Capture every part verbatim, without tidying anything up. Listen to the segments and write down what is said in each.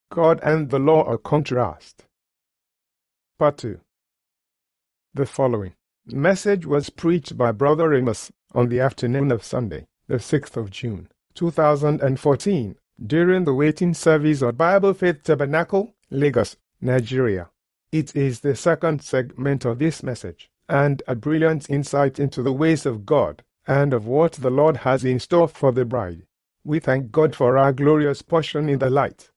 God and the law of contrast. Part two. The following message was preached by Brother Amos on the afternoon of Sunday, the sixth of June, two thousand fourteen, during the waiting service at Bible Faith Tabernacle, Lagos, Nigeria. It is the second segment of this message, and a brilliant insight into the ways of God and of what the Lord has in store for the bride. We thank God for our glorious portion in the light.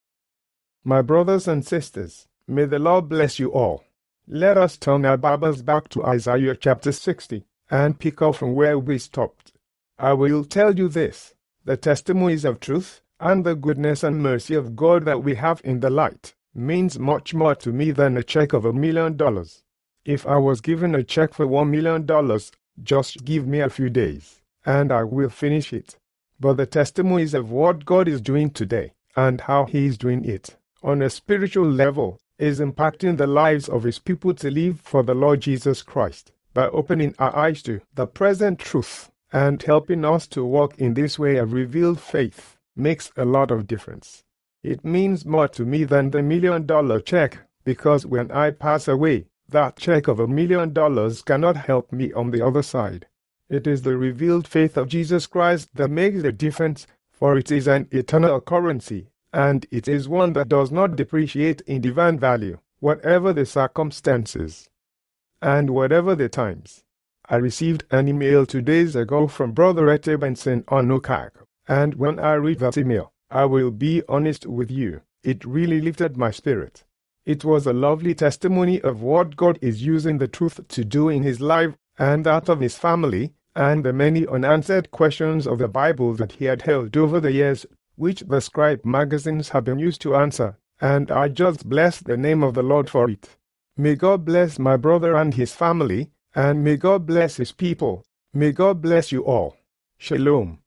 My brothers and sisters, may the Lord bless you all. Let us turn our Bibles back to Isaiah chapter sixty and pick up from where we stopped. I will tell you this: the testimonies of truth and the goodness and mercy of God that we have in the light means much more to me than a check of a million dollars. If I was given a check for one million dollars, just give me a few days, and I will finish it. But the testimonies of what God is doing today and how He is doing it on a spiritual level is impacting the lives of His people to live for the Lord Jesus Christ by opening our eyes to the present truth and helping us to walk in this way of revealed faith makes a lot of difference. It means more to me than the million dollar check, because when I pass away, that check of a million dollars cannot help me on the other side. It is the revealed faith of Jesus Christ that makes the difference, for it is an eternal currency, and it is one that does not depreciate in divine value, whatever the circumstances and whatever the times. I received an email two days ago from Brother Ete Benson on Okag, and when I read that email, I will be honest with you, it really lifted my spirit. It was a lovely testimony of what God is using the truth to do in His life and that of His family, and the many unanswered questions of the Bible that He had held over the years, which the scribe magazines have been used to answer, and I just bless the name of the Lord for it. May God bless my brother and his family, and may God bless His people. May God bless you all. Shalom.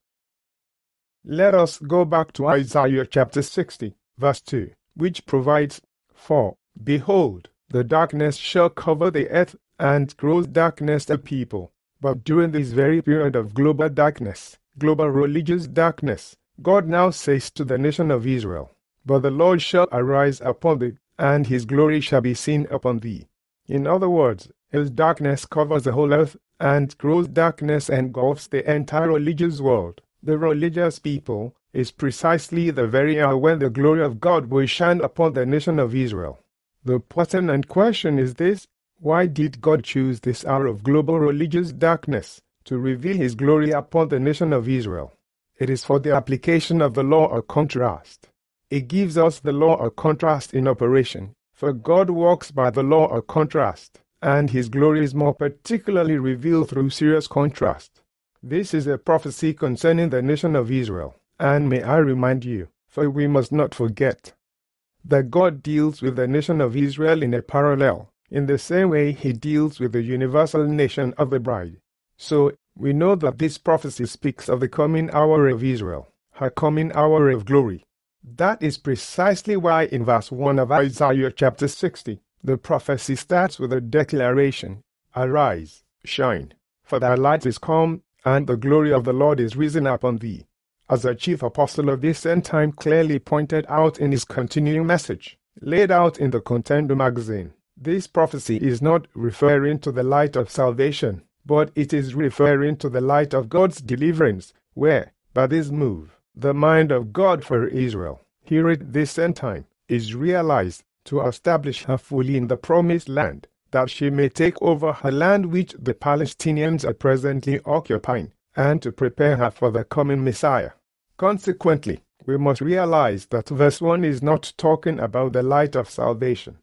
Let us go back to Isaiah chapter sixty, verse two, which provides, "For, behold, the darkness shall cover the earth, and gross darkness the people." But during this very period of global darkness, global religious darkness, God now says to the nation of Israel, "But the Lord shall arise upon thee, and His glory shall be seen upon thee." In other words, His darkness covers the whole earth, and gross darkness engulfs the entire religious world. The religious people is precisely the very hour when the glory of God will shine upon the nation of Israel. The pertinent question is this: why did God choose this hour of global religious darkness to reveal His glory upon the nation of Israel? It is for the application of the law of contrast. It gives us the law of contrast in operation, for God works by the law of contrast, and His glory is more particularly revealed through serious contrast. This is a prophecy concerning the nation of Israel, and may I remind you, for we must not forget, that God deals with the nation of Israel in a parallel, in the same way He deals with the universal nation of the bride. So, we know that this prophecy speaks of the coming hour of Israel, her coming hour of glory. That is precisely why in verse one of Isaiah chapter sixty, the prophecy starts with a declaration, "Arise, shine, for thy light is come, and the glory of the Lord is risen upon thee." As the chief apostle of this end time clearly pointed out in his continuing message, laid out in the Contender magazine, this prophecy is not referring to the light of salvation, but it is referring to the light of God's deliverance, where, by this move, the mind of God for Israel, here at this end time, is realized to establish her fully in the promised land, that she may take over her land which the Palestinians are presently occupying, and to prepare her for the coming Messiah. Consequently, we must realize that verse one is not talking about the light of salvation,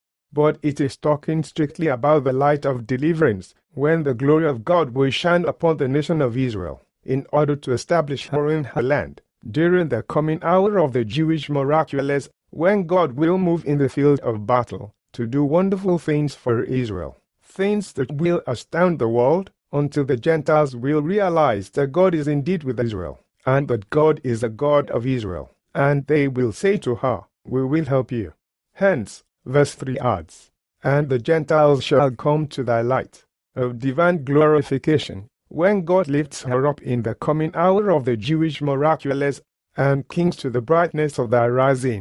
but it is talking strictly about the light of deliverance, when the glory of God will shine upon the nation of Israel, in order to establish her in her land, during the coming hour of the Jewish miraculous, when God will move in the field of battle, to do wonderful things for Israel, things that will astound the world, until the Gentiles will realize that God is indeed with Israel, and that God is the God of Israel, and they will say to her, "We will help you." Hence, verse three adds, "And the Gentiles shall come to thy light," of divine glorification, when God lifts her up in the coming hour of the Jewish miraculous, and kings to the brightness of thy rising.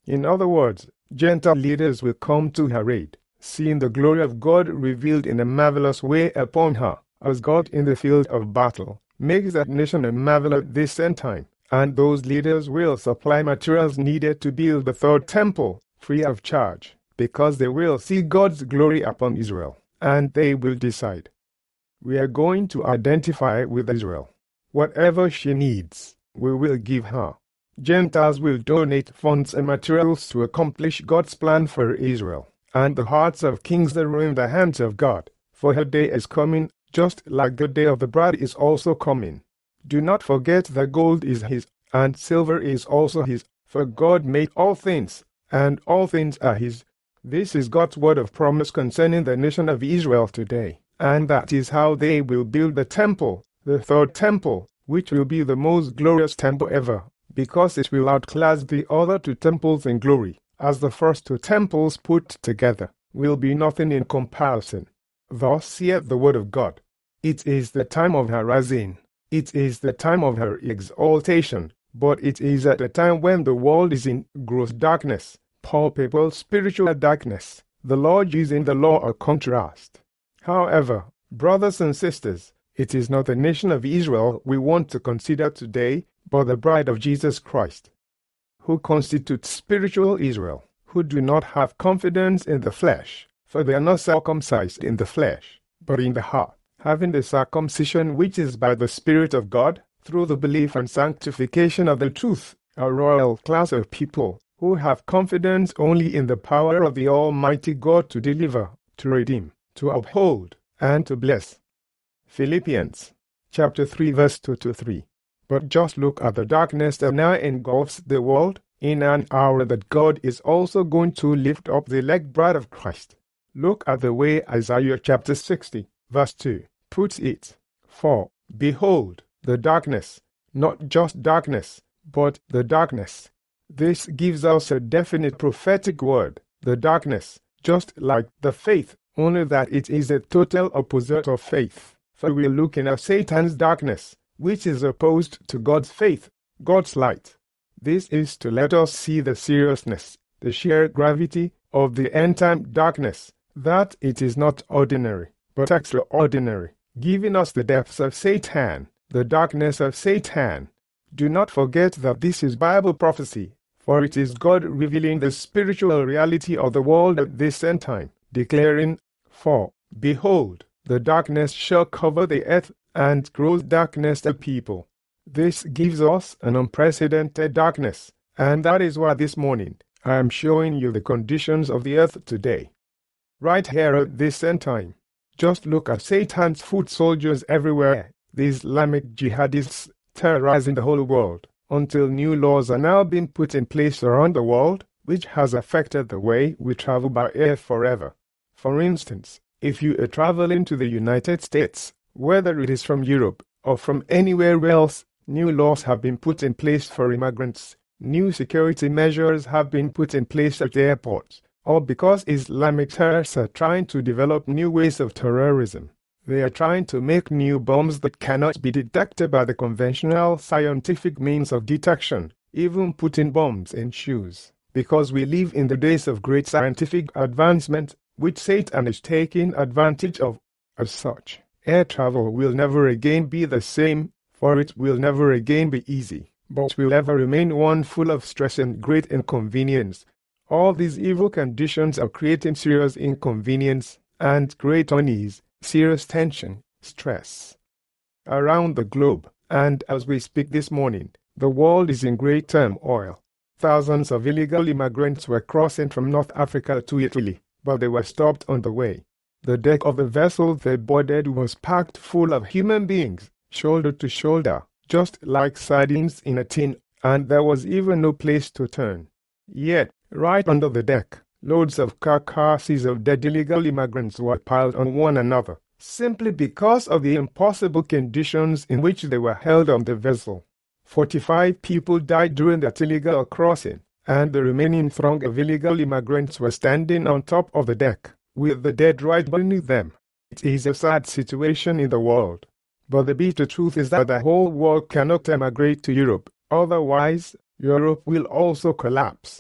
In other words, Gentile leaders will come to her aid, seeing the glory of God revealed in a marvelous way upon her, as God in the field of battle makes that nation a marvel at this end time, and those leaders will supply materials needed to build the third temple free of charge, because they will see God's glory upon Israel, and they will decide. We are going to identify with Israel. Whatever she needs, we will give her. Gentiles will donate funds and materials to accomplish God's plan for Israel, and the hearts of kings are in the hands of God, for her day is coming, just like the day of the bride is also coming. Do not forget that gold is his, and silver is also his, for God made all things, and all things are his. This is God's word of promise concerning the nation of Israel today, and that is how they will build the temple, the third temple, which will be the most glorious temple ever, because it will outclass the other two temples in glory, as the first two temples put together will be nothing in comparison. Thus saith the word of God. It is the time of her rising. It is the time of her exaltation, but it is at the time when the world is in gross darkness, palpable spiritual darkness. The Lord using the law of contrast. However, brothers and sisters, it is not the nation of Israel we want to consider today, but the bride of Jesus Christ, who constitutes spiritual Israel, who do not have confidence in the flesh, for they are not circumcised in the flesh, but in the heart, having the circumcision which is by the Spirit of God, through the belief and sanctification of the truth, a royal class of people, who have confidence only in the power of the Almighty God to deliver, to redeem, to uphold, and to bless. Philippians chapter three verse two to three. But just look at the darkness that now engulfs the world, in an hour that God is also going to lift up the elect bride of Christ. Look at the way Isaiah chapter sixty, verse two, puts it. For, behold, the darkness, not just darkness, but the darkness. This gives us a definite prophetic word, the darkness, just like the faith, only that it is a total opposite of faith. For we are looking at Satan's darkness, which is opposed to God's faith, God's light. This is to let us see the seriousness, the sheer gravity of the end-time darkness, that it is not ordinary, but extraordinary, giving us the depths of Satan, the darkness of Satan. Do not forget that this is Bible prophecy, for it is God revealing the spiritual reality of the world at this end time, declaring, For, behold, the darkness shall cover the earth, and gross darkness the people. This gives us an unprecedented darkness, and that is why this morning I am showing you the conditions of the earth today. Right here at this end time, just look at Satan's foot soldiers everywhere, the Islamic jihadists terrorizing the whole world, until new laws are now being put in place around the world, which has affected the way we travel by air forever. For instance, if you are traveling to the United States, whether it is from Europe or from anywhere else, new laws have been put in place for immigrants. New security measures have been put in place at the airports, all because Islamic terrorists are trying to develop new ways of terrorism. They are trying to make new bombs that cannot be detected by the conventional scientific means of detection, even putting bombs in shoes, because we live in the days of great scientific advancement, which Satan is taking advantage of. As such, air travel will never again be the same, for it will never again be easy, but will ever remain one full of stress and great inconvenience. All these evil conditions are creating serious inconvenience and great unease, serious tension, stress around the globe, and as we speak this morning, the world is in great turmoil. Thousands of illegal immigrants were crossing from North Africa to Italy, but they were stopped on the way. The deck of the vessel they boarded was packed full of human beings, shoulder to shoulder, just like sardines in a tin, and there was even no place to turn. Yet, right under the deck, loads of carcasses of dead illegal immigrants were piled on one another, simply because of the impossible conditions in which they were held on the vessel. Forty-five people died during that illegal crossing, and the remaining throng of illegal immigrants were standing on top of the deck, with the dead right beneath them. It is a sad situation in the world. But the bitter truth is that the whole world cannot emigrate to Europe, otherwise, Europe will also collapse.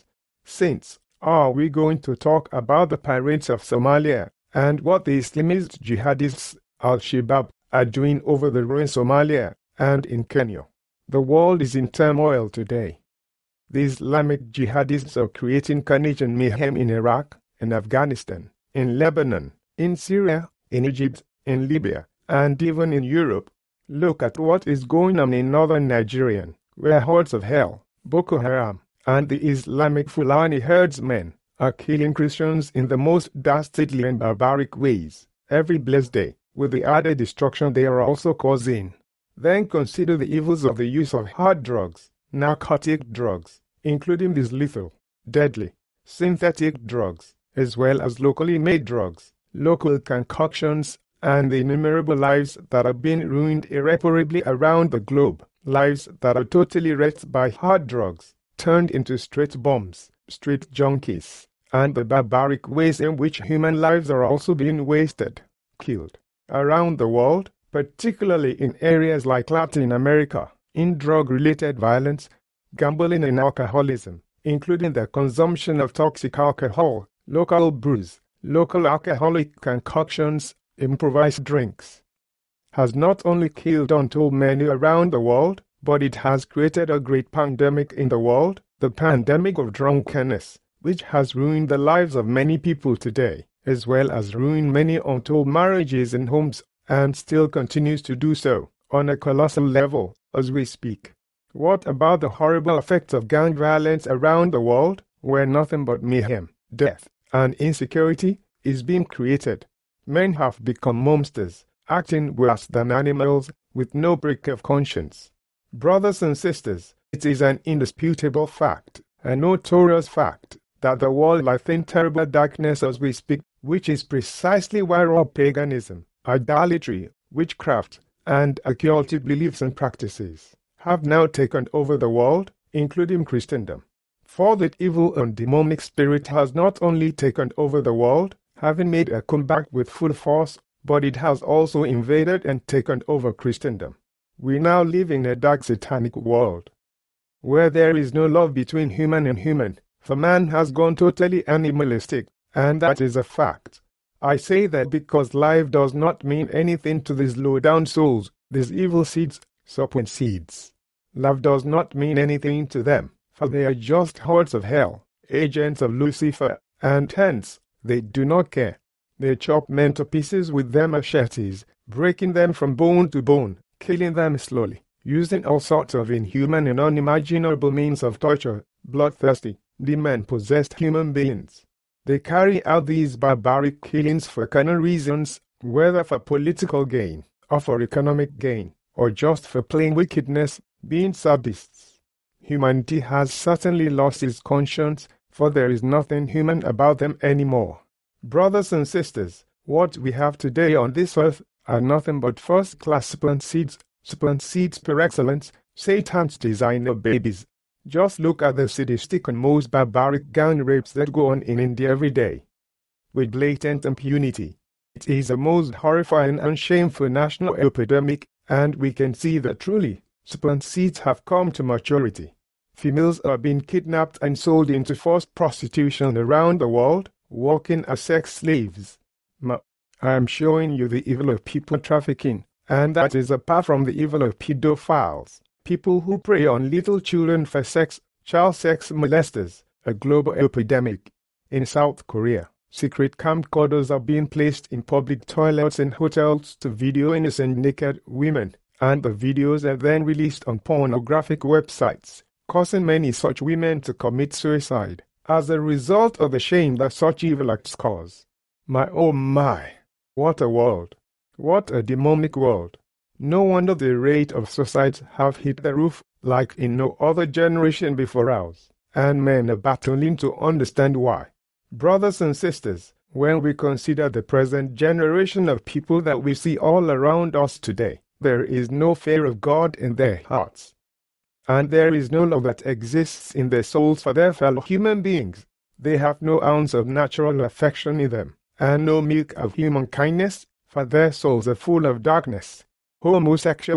Saints, are we going to talk about the pirates of Somalia and what the Islamist jihadists, Al-Shabaab, are doing over the road in Somalia and in Kenya? The world is in turmoil today. The Islamic jihadists are creating carnage and mayhem in Iraq, in Afghanistan, in Lebanon, in Syria, in Egypt, in Libya, and even in Europe. Look at what is going on in northern Nigeria, where hordes of hell, Boko Haram, and the Islamic Fulani herdsmen are killing Christians in the most dastardly and barbaric ways, every blessed day, with the added destruction they are also causing. Then consider the evils of the use of hard drugs, narcotic drugs, including these lethal, deadly, synthetic drugs, as well as locally made drugs, local concoctions, and the innumerable lives that are being ruined irreparably around the globe, lives that are totally wrecked by hard drugs, turned into street bombs, street junkies, and the barbaric ways in which human lives are also being wasted, killed, around the world, particularly in areas like Latin America, in drug-related violence, gambling and alcoholism, including the consumption of toxic alcohol, local brews, local alcoholic concoctions, improvised drinks, has not only killed untold many around the world, but it has created a great pandemic in the world, the pandemic of drunkenness, which has ruined the lives of many people today, as well as ruined many untold marriages and homes, and still continues to do so, on a colossal level, as we speak. What about the horrible effects of gang violence around the world, where nothing but mayhem, death, and insecurity is being created? Men have become monsters, acting worse than animals, with no break of conscience. Brothers and sisters, it is an indisputable fact, a notorious fact, that the world lies in terrible darkness as we speak, which is precisely why raw paganism, idolatry, witchcraft, and occultic beliefs and practices have now taken over the world, including Christendom. For that evil and demonic spirit has not only taken over the world, having made a comeback with full force, but it has also invaded and taken over Christendom. We now live in a dark satanic world, where there is no love between human and human, for man has gone totally animalistic, and that is a fact. I say that because life does not mean anything to these low-down souls, these evil seeds, serpent seeds. Love does not mean anything to them, for they are just hordes of hell, agents of Lucifer, and hence, they do not care. They chop men to pieces with their machetes, breaking them from bone to bone, killing them slowly, using all sorts of inhuman and unimaginable means of torture, bloodthirsty, demon-possessed human beings. They carry out these barbaric killings for carnal reasons, whether for political gain, or for economic gain, or just for plain wickedness, being sadists. Humanity has certainly lost its conscience, for there is nothing human about them anymore. Brothers and sisters, what we have today on this earth are nothing but first-class serpent seeds, serpent seeds per excellence, Satan's designer babies. Just look at the sadistic and most barbaric gang rapes that go on in India every day, with blatant impunity. It is a most horrifying and shameful national epidemic, and we can see that truly, serpent seeds have come to maturity. Females are being kidnapped and sold into forced prostitution around the world, working as sex slaves. Ma, I am showing you the evil of people trafficking, and that is apart from the evil of pedophiles, people who prey on little children for sex, child sex molesters, a global epidemic. In South Korea, secret camcorders are being placed in public toilets and hotels to video innocent naked women, and the videos are then released on pornographic websites, causing many such women to commit suicide as a result of the shame that such evil acts cause. My oh my, what a world! What a demonic world! No wonder the rate of suicides have hit the roof like in no other generation before ours, and men are battling to understand why. Brothers and sisters, when we consider the present generation of people that we see all around us today, there is no fear of God in their hearts, and there is no love that exists in their souls for their fellow human beings. They have no ounce of natural affection in them, and no milk of human kindness, for their souls are full of darkness.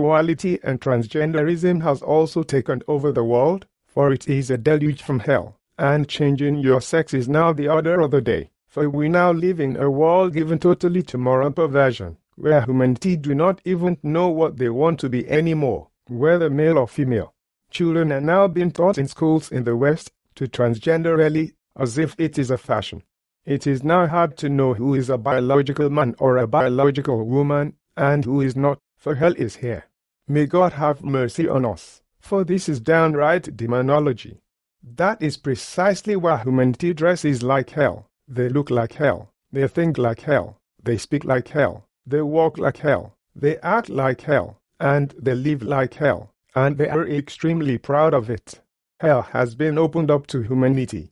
Homosexuality and transgenderism has also taken over the world, for it is a deluge from hell, and changing your sex is now the order of the day, for we now live in a world given totally to moral perversion, where humanity do not even know what they want to be anymore, whether male or female. Children are now being taught in schools in the West to transgender early, as if it is a fashion. It is now hard to know who is a biological man or a biological woman, and who is not, for hell is here. May God have mercy on us, for this is downright demonology. That is precisely why humanity dresses like hell, they look like hell, they think like hell, they speak like hell, they walk like hell, they act like hell, and they live like hell, and they are extremely proud of it. Hell has been opened up to humanity,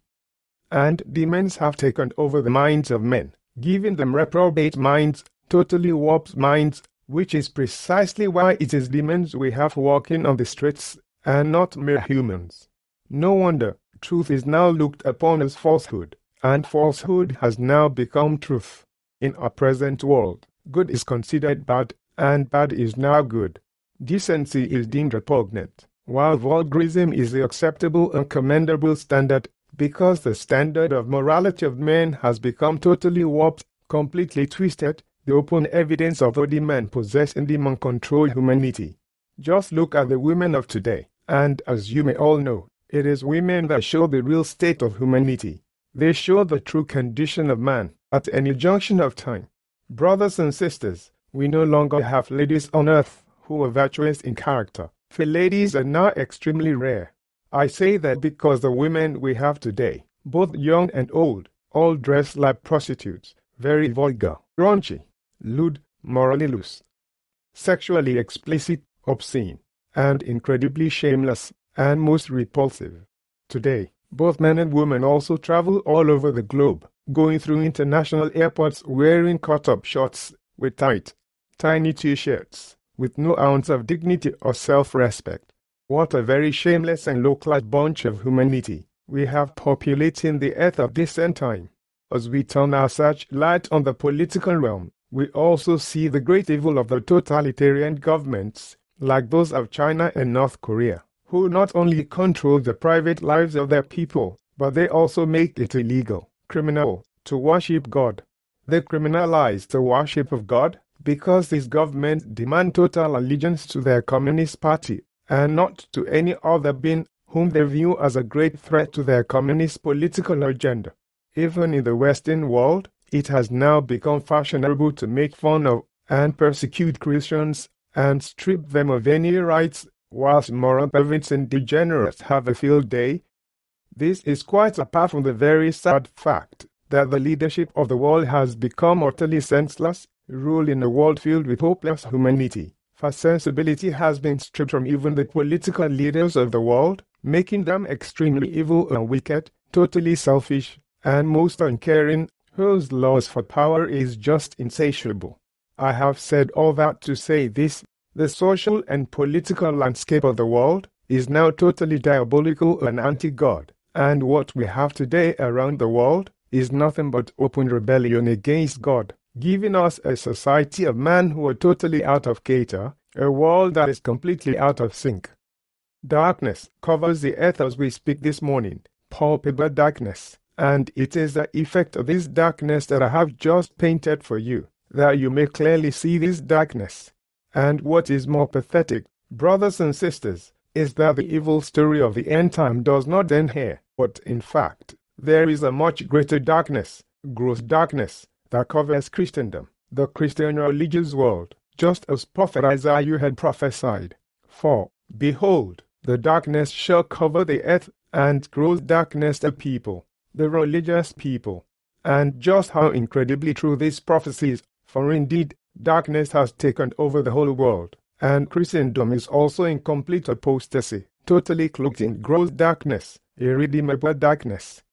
and demons have taken over the minds of men, giving them reprobate minds, totally warped minds, which is precisely why it is demons we have walking on the streets, and not mere humans. No wonder truth is now looked upon as falsehood, and falsehood has now become truth. In our present world, good is considered bad, and bad is now good. Decency is deemed repugnant, while vulgarism is the acceptable and commendable standard, because the standard of morality of men has become totally warped, completely twisted, the open evidence of the demon possess and demon control humanity. Just look at the women of today, and as you may all know, it is women that show the real state of humanity. They show the true condition of man at any junction of time. Brothers and sisters, we no longer have ladies on earth who are virtuous in character, for ladies are now extremely rare. I say that because the women we have today, both young and old, all dress like prostitutes, very vulgar, raunchy, lewd, morally loose, sexually explicit, obscene, and incredibly shameless, and most repulsive. Today, both men and women also travel all over the globe, going through international airports wearing cut-up shorts with tight, tiny t-shirts, with no ounce of dignity or self-respect. What a very shameless and low-class bunch of humanity we have populating the earth of this end time. As we turn our searchlight on the political realm, we also see the great evil of the totalitarian governments, like those of China and North Korea, who not only control the private lives of their people, but they also make it illegal, criminal, to worship God. They criminalize the worship of God because these governments demand total allegiance to their Communist Party, and not to any other being whom they view as a great threat to their communist political agenda. Even in the Western world, it has now become fashionable to make fun of and persecute Christians and strip them of any rights, whilst moral perverts and degenerates have a field day. This is quite apart from the very sad fact that the leadership of the world has become utterly senseless, rule in a world filled with hopeless humanity. For sensibility has been stripped from even the political leaders of the world, making them extremely evil and wicked, totally selfish, and most uncaring, whose lust for power is just insatiable. I have said all that to say this: the social and political landscape of the world is now totally diabolical and anti-God, and what we have today around the world is nothing but open rebellion against God, giving us a society of men who are totally out of character, a world that is completely out of sync. Darkness covers the earth as we speak this morning, palpable darkness, and it is the effect of this darkness that I have just painted for you, that you may clearly see this darkness. And what is more pathetic, brothers and sisters, is that the evil story of the end time does not end here, but in fact, there is a much greater darkness, gross darkness, that covers Christendom, the Christian religious world, just as Prophet Isaiah had prophesied. For, behold, the darkness shall cover the earth, and gross darkness the people, the religious people. And just how incredibly true this prophecy is, for indeed, darkness has taken over the whole world, and Christendom is also in complete apostasy, totally cloaked in gross darkness, irredeemable darkness.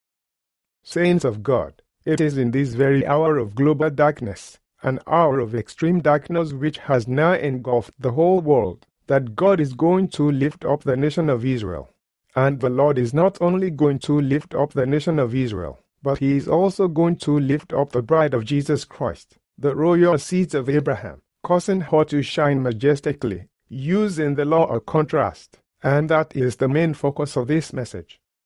Saints of God, it is in this very hour of global darkness, an hour of extreme darkness which has now engulfed the whole world, that God is going to lift up the nation of Israel. And the Lord is not only going to lift up the nation of Israel, but He is also going to lift up the bride of Jesus Christ, the royal seed of Abraham, causing her to shine majestically, using the law of contrast, and that is the main focus of this message.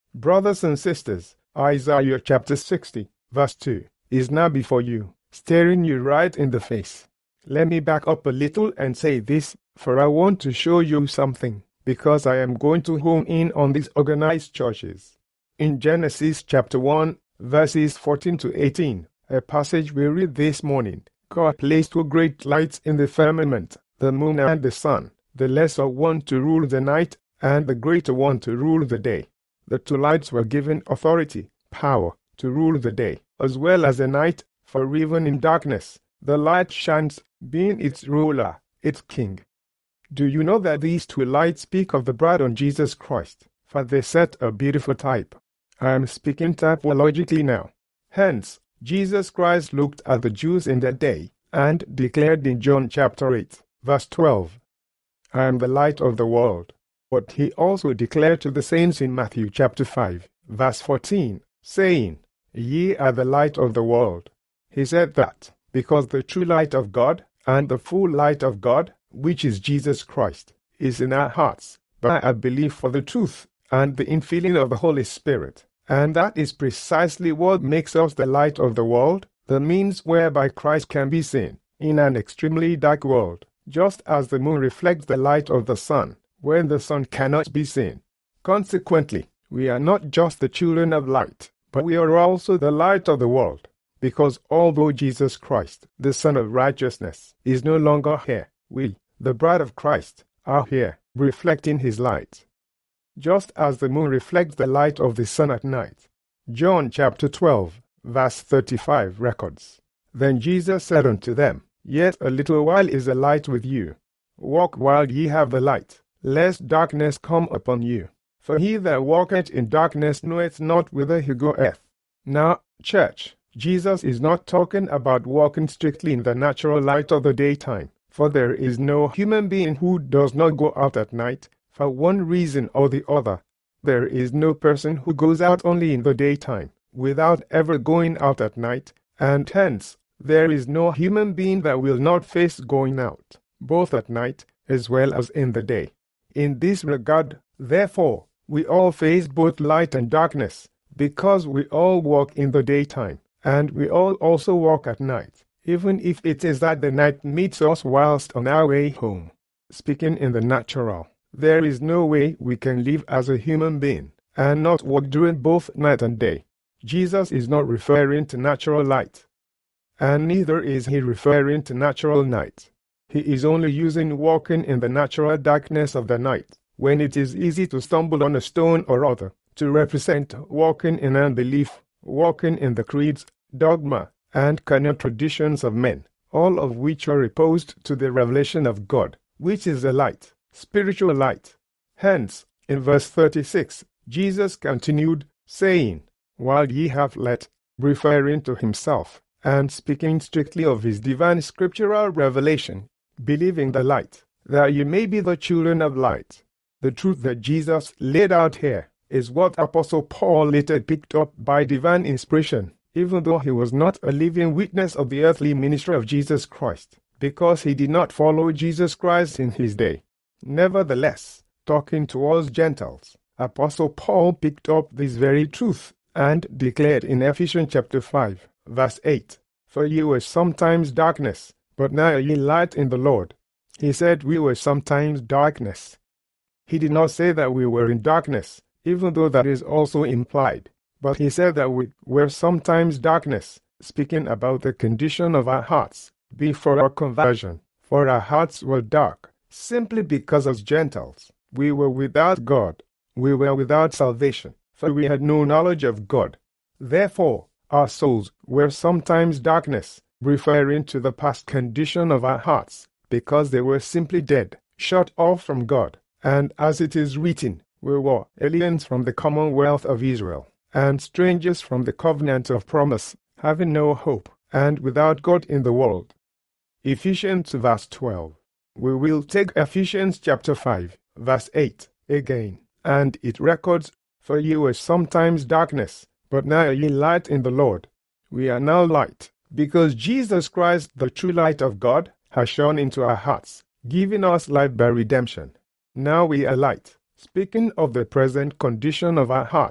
Brothers and sisters, Isaiah chapter sixty, verse two, is now before you, staring you right in the face. Let me back up a little and say this, for I want to show you something, because I am going to home in on these organized churches. In Genesis chapter one, verses fourteen to eighteen, a passage we read this morning, God placed two great lights in the firmament, the moon and the sun, the lesser one to rule the night, and the greater one to rule the day. The two lights were given authority, power, to rule the day, as well as the night, for even in darkness, the light shines, being its ruler, its king. Do you know that these two lights speak of the bride on Jesus Christ, for they set a beautiful type? I am speaking typologically now. Hence, Jesus Christ looked at the Jews in that day, and declared in John chapter eight, verse twelve, I am the light of the world. But he also declared to the saints in Matthew chapter five, verse fourteen, saying, Ye are the light of the world. He said that, because the true light of God, and the full light of God, which is Jesus Christ, is in our hearts, by our belief for the truth, and the infilling of the Holy Spirit. And that is precisely what makes us the light of the world, the means whereby Christ can be seen, in an extremely dark world, just as the moon reflects the light of the sun, when the sun cannot be seen. Consequently, we are not just the children of light, but we are also the light of the world, because although Jesus Christ, the Son of Righteousness, is no longer here, we, the bride of Christ, are here, reflecting his light. Just as the moon reflects the light of the sun at night. John chapter twelve, verse thirty-five records, Then Jesus said unto them, Yet a little while is the light with you. Walk while ye have the light, lest darkness come upon you. For he that walketh in darkness knoweth not whither he goeth. Now, church, Jesus is not talking about walking strictly in the natural light of the daytime, for there is no human being who does not go out at night, for one reason or the other. There is no person who goes out only in the daytime, without ever going out at night, and hence, there is no human being that will not face going out, both at night as well as in the day. In this regard, therefore, we all face both light and darkness, because we all walk in the daytime, and we all also walk at night, even if it is that the night meets us whilst on our way home. Speaking in the natural, there is no way we can live as a human being, and not walk during both night and day. Jesus is not referring to natural light, and neither is he referring to natural night. He is only using walking in the natural darkness of the night, when it is easy to stumble on a stone or other, to represent walking in unbelief, walking in the creeds, dogma, and carnal traditions of men, all of which are opposed to the revelation of God, which is the light, spiritual light. Hence, in verse thirty-six, Jesus continued, saying, While ye have light, referring to himself, and speaking strictly of his divine scriptural revelation, believing the light, that ye may be the children of light. The truth that Jesus laid out here is what Apostle Paul later picked up by divine inspiration, even though he was not a living witness of the earthly ministry of Jesus Christ, because he did not follow Jesus Christ in his day. Nevertheless, talking towards Gentiles, Apostle Paul picked up this very truth, and declared in Ephesians chapter five, verse eight, For ye were sometimes darkness, but now are ye light in the Lord. He said we were sometimes darkness. He did not say that we were in darkness, even though that is also implied, but he said that we were sometimes darkness, speaking about the condition of our hearts before our conversion, for our hearts were dark, simply because as Gentiles we were without God, we were without salvation, for we had no knowledge of God. Therefore, our souls were sometimes darkness, referring to the past condition of our hearts, because they were simply dead, shut off from God, and as it is written, we were aliens from the commonwealth of Israel, and strangers from the covenant of promise, having no hope, and without God in the world. Ephesians verse twelve. We will take Ephesians chapter five, verse eight, again, and it records, For ye were sometimes darkness, but now are ye light in the Lord. We are now light, because Jesus Christ, the true light of God, has shone into our hearts, giving us life by redemption. Now we are light, speaking of the present condition of our hearts,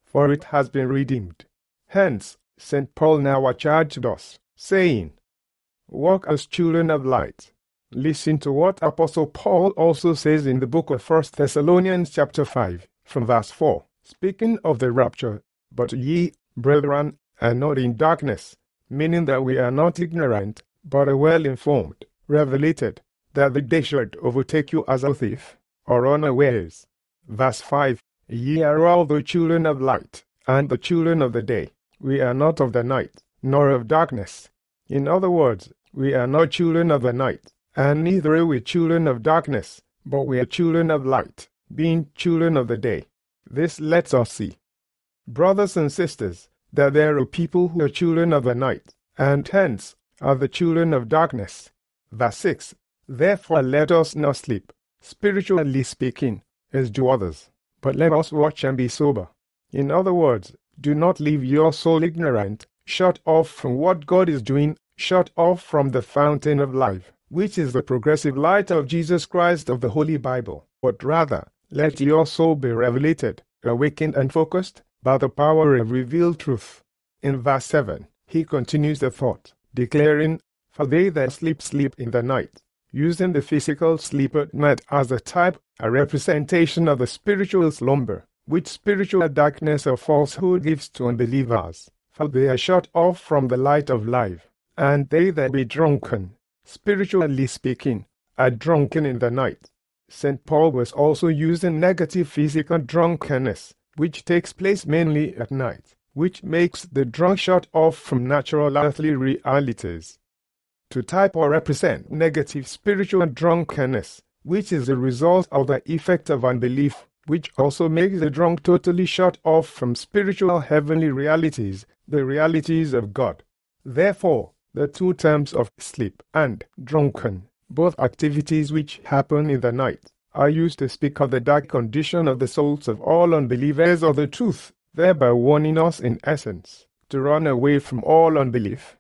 for it has been redeemed. Hence, Saint Paul now charged us, saying, walk as children of light. Listen to what Apostle Paul also says in the book of First Thessalonians chapter five, from verse four, speaking of the rapture, but ye, brethren, are not in darkness, meaning that we are not ignorant, but are well informed, revelated, that the day should overtake you as a thief, or unawares. Verse five, ye are all the children of light, and the children of the day. We are not of the night, nor of darkness. In other words, we are not children of the night, and neither are we children of darkness, but we are children of light, being children of the day. This lets us see, brothers and sisters, that there are people who are children of the night, and hence are the children of darkness. Verse six, therefore let us not sleep, spiritually speaking, as do others, but let us watch and be sober. In other words, do not leave your soul ignorant, shut off from what God is doing, shut off from the fountain of life, which is the progressive light of Jesus Christ of the Holy Bible, but rather let your soul be revelated, awakened and focused by the power of revealed truth. In verse seven, he continues the thought, declaring, for they that sleep sleep in the night, using the physical sleep at night as a type, a representation of the spiritual slumber, which spiritual darkness of falsehood gives to unbelievers, for they are shut off from the light of life, and they that be drunken, spiritually speaking, are drunken in the night. Saint Paul was also using negative physical drunkenness, which takes place mainly at night, which makes the drunk shut off from natural earthly realities, to type or represent negative spiritual drunkenness, which is the result of the effect of unbelief, which also makes the drunk totally shut off from spiritual heavenly realities, the realities of God. Therefore, the two terms of sleep and drunken, both activities which happen in the night, are used to speak of the dark condition of the souls of all unbelievers of the truth, thereby warning us in essence to run away from all unbelief.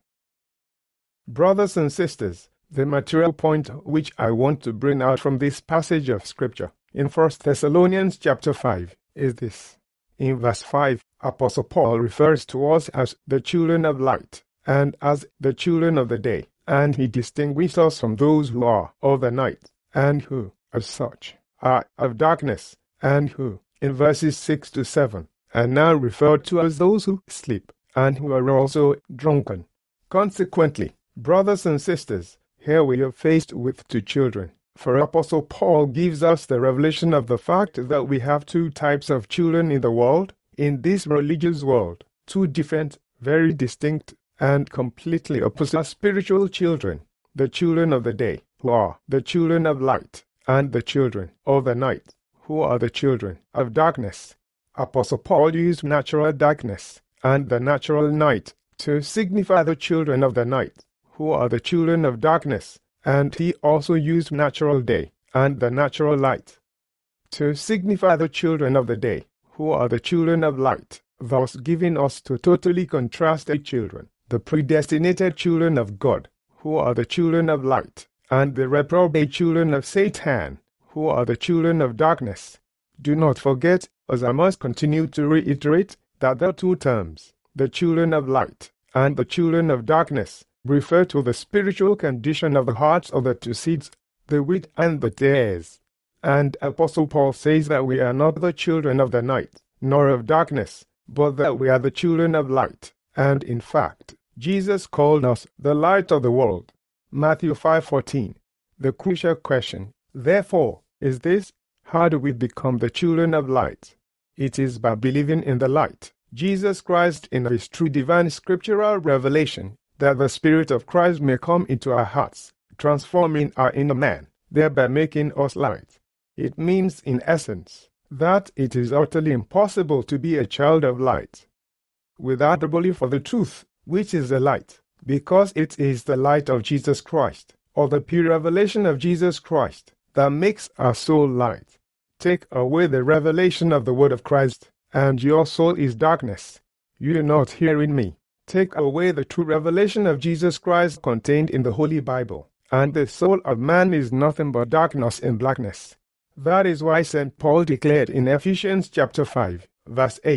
Brothers and sisters, the material point which I want to bring out from this passage of Scripture in First Thessalonians chapter five is this. In verse five, Apostle Paul refers to us as the children of light and as the children of the day, and he distinguishes us from those who are of the night, and who, as such, are of darkness, and who, in verses six to seven, are now referred to as those who sleep, and who are also drunken. Consequently, brothers and sisters, here we are faced with two children, for Apostle Paul gives us the revelation of the fact that we have two types of children in the world, in this religious world, two different, very distinct, and completely opposite spiritual children, the children of the day, who are the children of light, and the children of the night, who are the children of darkness. Apostle Paul used natural darkness and the natural night to signify the children of the night, who are the children of darkness, and he also used natural day and the natural light to signify the children of the day, who are the children of light, thus giving us two totally contrasted children, the predestinated children of God, who are the children of light, and the reprobate children of Satan, who are the children of darkness. Do not forget, as I must continue to reiterate, that the two terms, the children of light and the children of darkness, refer to the spiritual condition of the hearts of the two seeds, the wheat and the tares. And Apostle Paul says that we are not the children of the night, nor of darkness, but that we are the children of light. And in fact, Jesus called us the light of the world. Matthew five fourteen. The crucial question, therefore, is this: how do we become the children of light? It is by believing in the light, Jesus Christ, in his true divine scriptural revelation, that the Spirit of Christ may come into our hearts, transforming our inner man, thereby making us light. It means, in essence, that it is utterly impossible to be a child of light without the belief of the truth, which is the light, because it is the light of Jesus Christ, or the pure revelation of Jesus Christ, that makes our soul light. Take away the revelation of the word of Christ, and your soul is darkness. You are not hearing me. Take away the true revelation of Jesus Christ contained in the Holy Bible, and the soul of man is nothing but darkness and blackness. That is why Saint Paul declared in Ephesians chapter five, verse eight,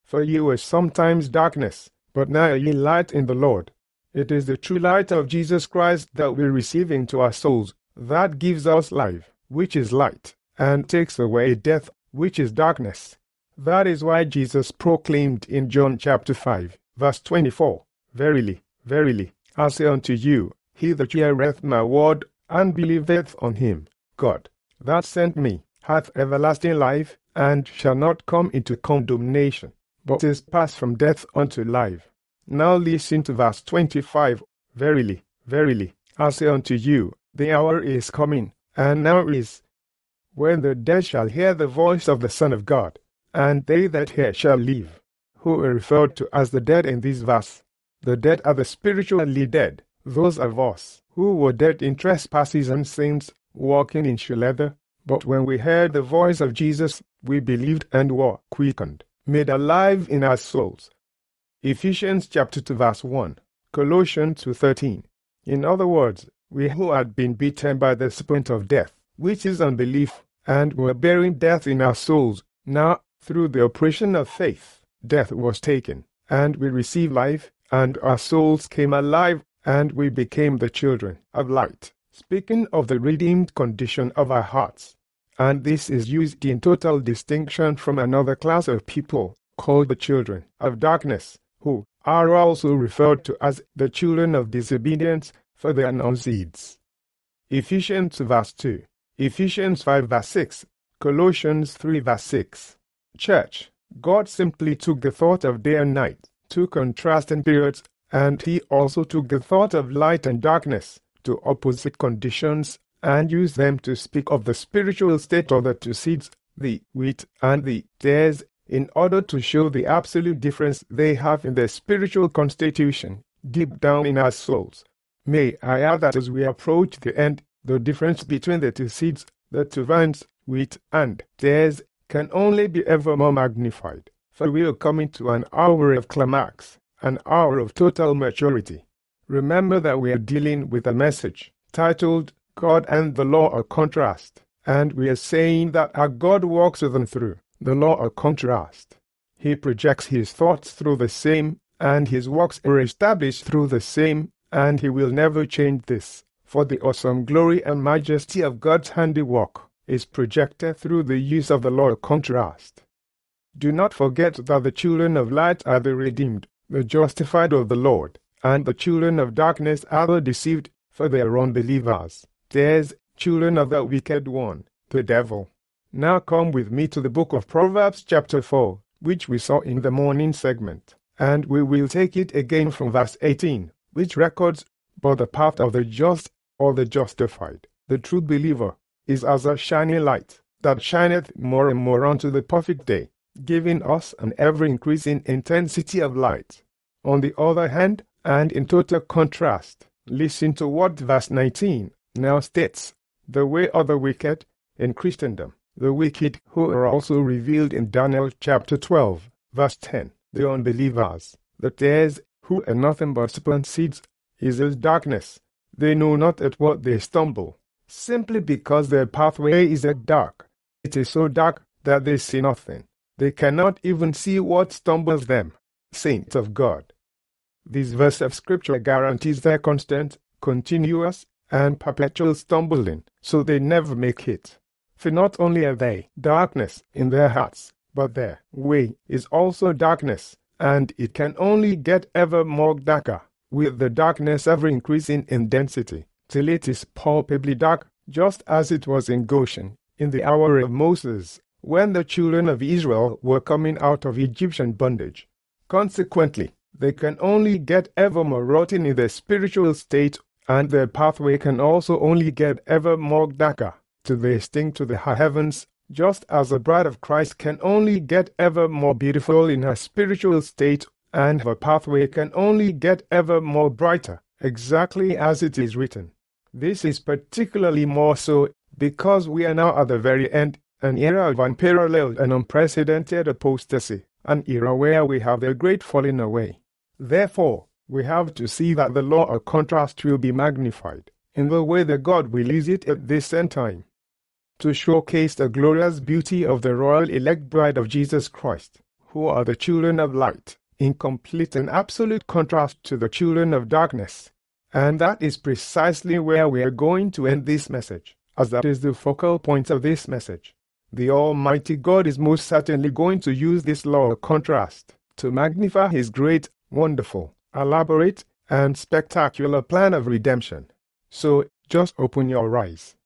For ye were sometimes darkness, but now are ye light in the Lord. It is the true light of Jesus Christ that we receive into our souls, that gives us life, which is light, and takes away death, which is darkness. That is why Jesus proclaimed in John chapter five, verse twenty-four, Verily, verily, I say unto you, he that heareth my word, and believeth on him, God, that sent me, hath everlasting life, and shall not come into condemnation, but is passed from death unto life. Now listen to verse twenty-five, Verily, verily, I say unto you, the hour is coming, and now is, when the dead shall hear the voice of the Son of God, and they that hear shall live. Who are referred to as the dead in this verse? The dead are the spiritually dead, those of us who were dead in trespasses and sins, walking in shoe leather. But when we heard the voice of Jesus, we believed and were quickened, made alive in our souls. Ephesians chapter two verse one, Colossians two thirteen. In other words, we who had been beaten by the serpent of death, which is unbelief, and were bearing death in our souls, now, through the operation of faith, death was taken, and we received life, and our souls came alive, and we became the children of light. Speaking of the redeemed condition of our hearts, and this is used in total distinction from another class of people, called the children of darkness, who are also referred to as the children of disobedience, for they are non-seeds. Ephesians verse two, Ephesians five verse six, Colossians three verse six. Church, God simply took the thought of day and night, two contrasting periods, and he also took the thought of light and darkness, two opposite conditions, and used them to speak of the spiritual state of the two seeds, the wheat and the tares, in order to show the absolute difference they have in their spiritual constitution, deep down in our souls. May I add that as we approach the end, the difference between the two seeds, the two vines, wheat and tares, can only be ever more magnified, for we are coming to an hour of climax, an hour of total maturity. Remember that we are dealing with a message titled, God and the Law of Contrast, and we are saying that our God walks with and through the law of contrast. He projects his thoughts through the same, and his works are established through the same, and he will never change this, for the awesome glory and majesty of God's handiwork is projected through the use of the law of contrast. Do not forget that the children of light are the redeemed, the justified of the Lord, and the children of darkness are the deceived, for they are unbelievers. There's children of the wicked one, the devil. Now come with me to the book of Proverbs chapter four, which we saw in the morning segment, and we will take it again from verse eighteen, which records, But the path of the just, or the justified, the true believer, is as a shining light, that shineth more and more unto the perfect day, giving us an ever-increasing intensity of light. On the other hand, and in total contrast, listen to what verse nineteen now states, the way of the wicked in Christendom, the wicked who are also revealed in Daniel chapter twelve, verse ten, the unbelievers, the tares, who are nothing but serpent seeds, is as darkness. They know not at what they stumble, simply because their pathway is at dark. It is so dark that they see nothing. They cannot even see what stumbles them. Saints of God, this verse of Scripture guarantees their constant, continuous, and perpetual stumbling, so they never make it. For not only are they darkness in their hearts, but their way is also darkness, and it can only get ever more darker, with the darkness ever increasing in density, till it is palpably dark, just as it was in Goshen, in the hour of Moses, when the children of Israel were coming out of Egyptian bondage. Consequently, they can only get ever more rotten in their spiritual state, and their pathway can also only get ever more darker, till they stink to the high heavens, just as the bride of Christ can only get ever more beautiful in her spiritual state, and her pathway can only get ever more brighter, exactly as it is written. This is particularly more so because we are now at the very end, an era of unparalleled and unprecedented apostasy, an era where we have the great falling away. Therefore, we have to see that the law of contrast will be magnified, in the way that God will use it at this end time, to showcase the glorious beauty of the royal elect bride of Jesus Christ, who are the children of light, in complete and absolute contrast to the children of darkness. And that is precisely where we are going to end this message, as that is the focal point of this message. The Almighty God is most certainly going to use this law of contrast to magnify His great, wonderful, elaborate, and spectacular plan of redemption. So, just open your eyes.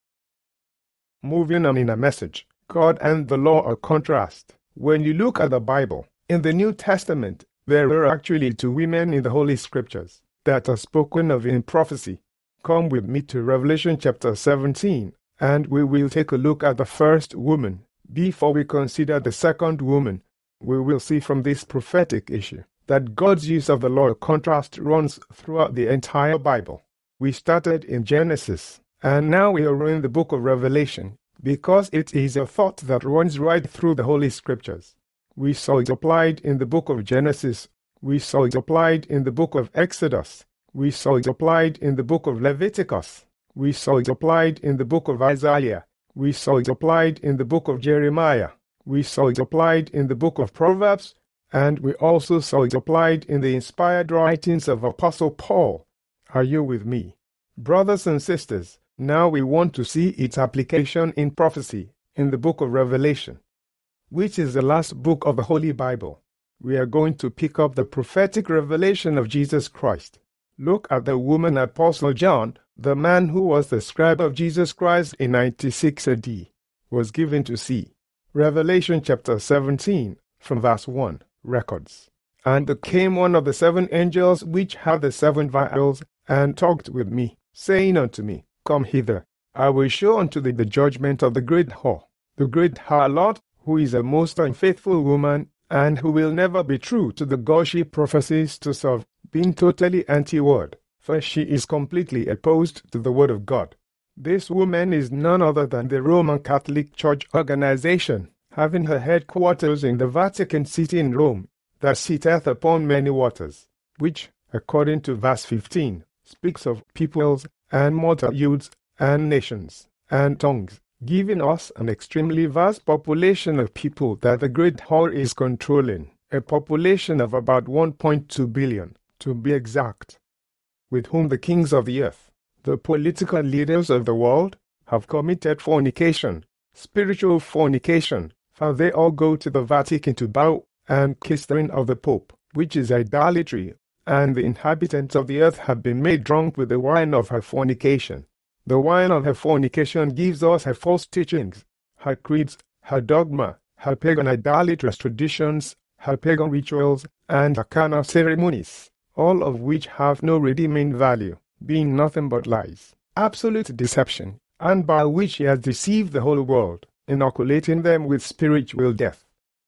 Moving on in a message, God and the law of contrast. When you look at the Bible, in the New Testament, there are actually two women in the Holy Scriptures that are spoken of in prophecy. Come with me to Revelation chapter seventeen, and we will take a look at the first woman. Before we consider the second woman, we will see from this prophetic issue that God's use of the law of contrast runs throughout the entire Bible. We started in Genesis, and now we are in the book of Revelation, because it is a thought that runs right through the Holy Scriptures. We saw it applied in the book of Genesis. We saw it applied in the book of Exodus. We saw it applied in the book of Leviticus. We saw it applied in the book of Isaiah. We saw it applied in the book of Jeremiah. We saw it applied in the book of Proverbs. And we also saw it applied in the inspired writings of Apostle Paul. Are you with me? Brothers and sisters, now we want to see its application in prophecy in the book of Revelation, which is the last book of the Holy Bible. We are going to pick up the prophetic revelation of Jesus Christ. Look at the woman Apostle John, the man who was the scribe of Jesus Christ in ninety-six A D, was given to see. Revelation chapter seventeen, from verse one, records. And there came one of the seven angels which had the seven vials, and talked with me, saying unto me, Come hither, I will show unto thee the judgment of the great whore, the great harlot, who is a most unfaithful woman, and who will never be true to the God she professes to serve, being totally anti-word, for she is completely opposed to the word of God. This woman is none other than the Roman Catholic Church organization, having her headquarters in the Vatican City in Rome, that sitteth upon many waters, which, according to verse fifteen, speaks of peoples, and multitudes, and nations, and tongues, giving us an extremely vast population of people that the great whore is controlling, a population of about one point two billion, to be exact, with whom the kings of the earth, the political leaders of the world, have committed fornication, spiritual fornication, for they all go to the Vatican to bow and kiss the ring of the Pope, which is idolatry, and the inhabitants of the earth have been made drunk with the wine of her fornication. The wine of her fornication gives us her false teachings, her creeds, her dogma, her pagan idolatrous traditions, her pagan rituals, and her carnal ceremonies, all of which have no redeeming value, being nothing but lies, absolute deception, and by which he has deceived the whole world, inoculating them with spiritual death.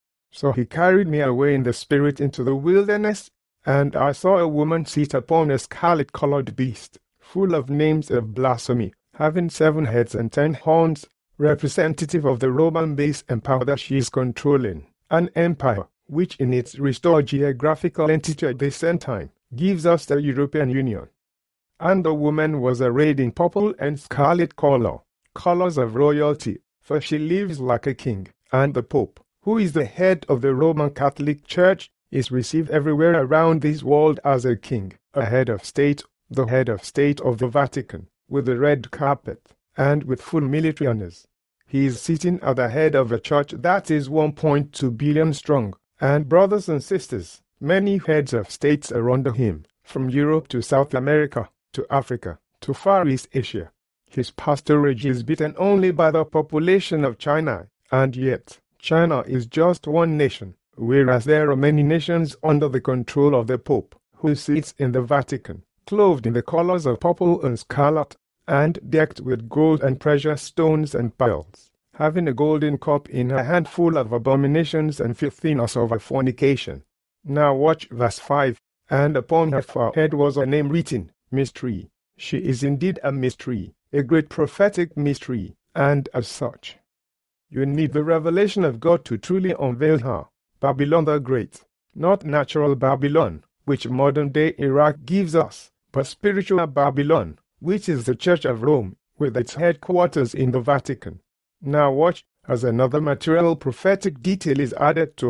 So he carried me away in the spirit into the wilderness, and I saw a woman sit upon a scarlet-colored beast, full of names of blasphemy, having seven heads and ten horns, representative of the Roman base empire that she is controlling, an empire which in its restored geographical entity at the same time gives us the European Union. And the woman was arrayed in purple and scarlet color, colors of royalty, for she lives like a king, and the Pope, who is the head of the Roman Catholic Church, is received everywhere around this world as a king, a head of state, the head of state of the Vatican, with the red carpet, and with full military honors. He is sitting at the head of a church that is one point two billion strong, and brothers and sisters, many heads of states are under him, from Europe to South America, to Africa, to Far East Asia. His pastorage is beaten only by the population of China, and yet China is just one nation, whereas there are many nations under the control of the Pope, who sits in the Vatican, clothed in the colors of purple and scarlet, and decked with gold and precious stones and pearls, having a golden cup in her hand full of abominations and filthiness of her fornication. Now watch verse five. And upon her forehead was a name written, Mystery. She is indeed a mystery, a great prophetic mystery, and as such, you need the revelation of God to truly unveil her. Babylon the Great, not natural Babylon, which modern-day Iraq gives us, but spiritual Babylon, which is the Church of Rome, with its headquarters in the Vatican. Now watch, as another material prophetic detail is added to her.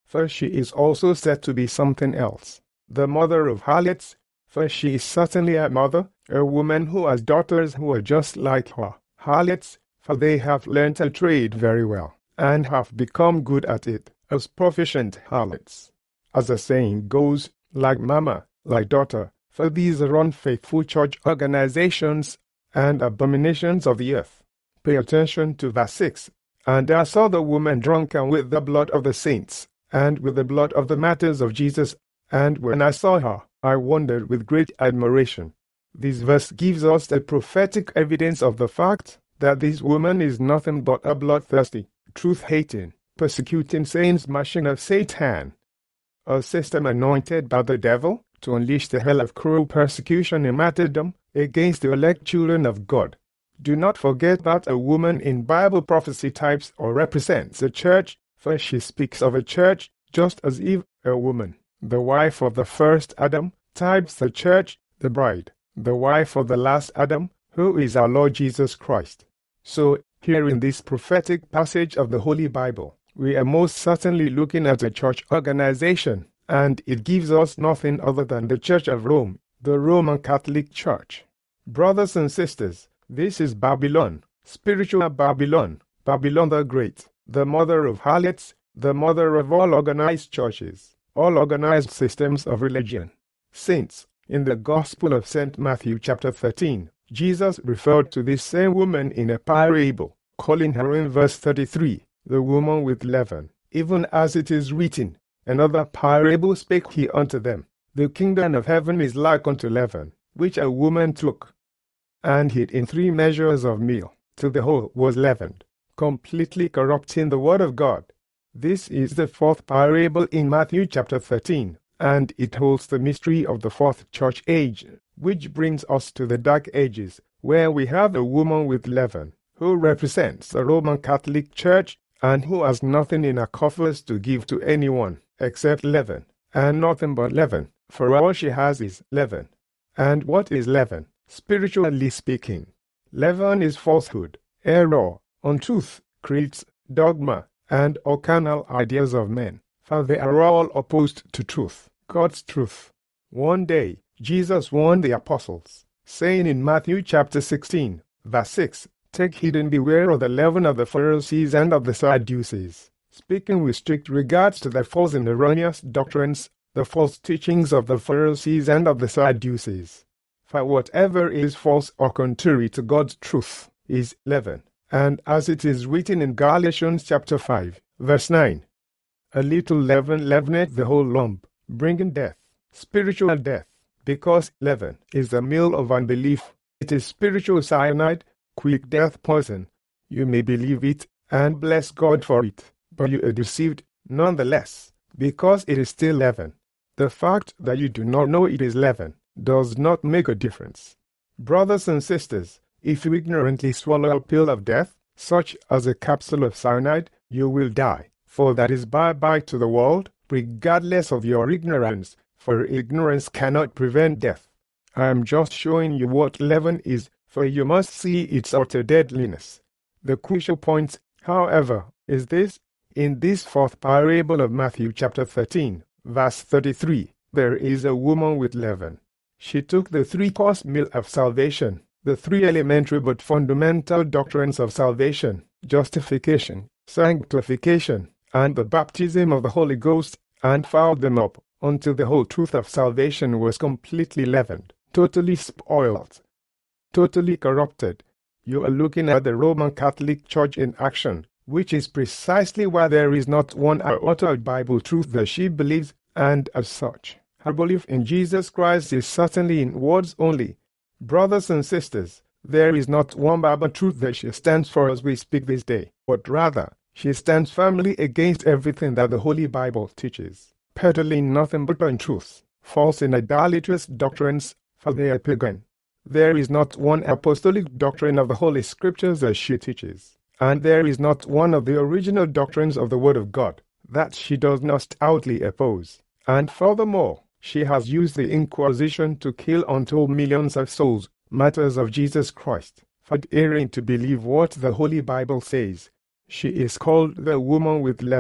for she is also said to be something else. The mother of harlots, for she is certainly a mother, a woman who has daughters who are just like her. Harlots, for they have learnt a trade very well, and have become good at it, as proficient harlots. As the saying goes, like mama, like daughter, for these are unfaithful church organizations and abominations of the earth. Pay attention to verse six. And I saw the woman drunken with the blood of the saints, and with the blood of the martyrs of Jesus, and when I saw her, I wondered with great admiration. This verse gives us the prophetic evidence of the fact that this woman is nothing but a bloodthirsty, truth-hating, persecuting saints machine of Satan, a system anointed by the devil to unleash the hell of cruel persecution and martyrdom against the elect children of God. Do not forget that a woman in Bible prophecy types or represents a church, for she speaks of a church just as if a woman, the wife of the first Adam, types the church, the bride, the wife of the last Adam, who is our Lord Jesus Christ. So, here in this prophetic passage of the Holy Bible, we are most certainly looking at a church organization, and it gives us nothing other than the Church of Rome, the Roman Catholic Church. Brothers and sisters, this is Babylon, spiritual Babylon, Babylon the Great, the mother of harlots, the mother of all organized churches, all organized systems of religion. Saints, in the Gospel of Saint Matthew chapter thirteen, Jesus referred to this same woman in a parable, calling her in verse thirty-three, the woman with leaven, even as it is written, another parable spake he unto them, the kingdom of heaven is like unto leaven, which a woman took, and hid in three measures of meal, till the whole was leavened, completely corrupting the word of God. This is the fourth parable in Matthew chapter thirteen, and it holds the mystery of the fourth church age, which brings us to the Dark Ages, where we have a woman with leaven, who represents the Roman Catholic Church, and who has nothing in her coffers to give to anyone, except leaven, and nothing but leaven, for all she has is leaven. And what is leaven? Spiritually speaking, leaven is falsehood, error, untruth, creeds, dogma, and all carnal ideas of men, for they are all opposed to truth, God's truth. One day, Jesus warned the apostles, saying in Matthew chapter sixteen, verse six, Take heed and beware of the leaven of the Pharisees and of the Sadducees, speaking with strict regards to the false and erroneous doctrines, the false teachings of the Pharisees and of the Sadducees. For whatever is false or contrary to God's truth is leaven, and as it is written in Galatians chapter five, verse nine, A little leaven leaveneth the whole lump, bringing death, spiritual death, because leaven is the meal of unbelief. It is spiritual cyanide, quick death poison. You may believe it and bless God for it, but you are deceived nonetheless, because it is still leaven. The fact that you do not know it is leaven does not make a difference. Brothers and sisters, if you ignorantly swallow a pill of death, such as a capsule of cyanide, you will die, for that is bye-bye to the world, regardless of your ignorance, for ignorance cannot prevent death. I am just showing you what leaven is, for you must see its utter deadliness. The crucial point, however, is this: in this fourth parable of Matthew chapter thirteen, verse thirty-three, there is a woman with leaven. She took the three-course meal of salvation, the three elementary but fundamental doctrines of salvation, justification, sanctification, and the baptism of the Holy Ghost, and fouled them up until the whole truth of salvation was completely leavened, totally spoiled, totally corrupted. You are looking at the Roman Catholic Church in action, which is precisely why there is not one iota of Bible truth that she believes, and as such, her belief in Jesus Christ is certainly in words only. Brothers and sisters, there is not one Bible truth that she stands for as we speak this day, but rather, she stands firmly against everything that the Holy Bible teaches, peddling nothing but untruths, false and idolatrous doctrines, for they are pagan. There is not one apostolic doctrine of the Holy Scriptures that she teaches, and there is not one of the original doctrines of the Word of God that she does not stoutly oppose. And furthermore, she has used the Inquisition to kill untold millions of souls, martyrs of Jesus Christ, for daring to believe what the Holy Bible says. She is called the woman with leaven,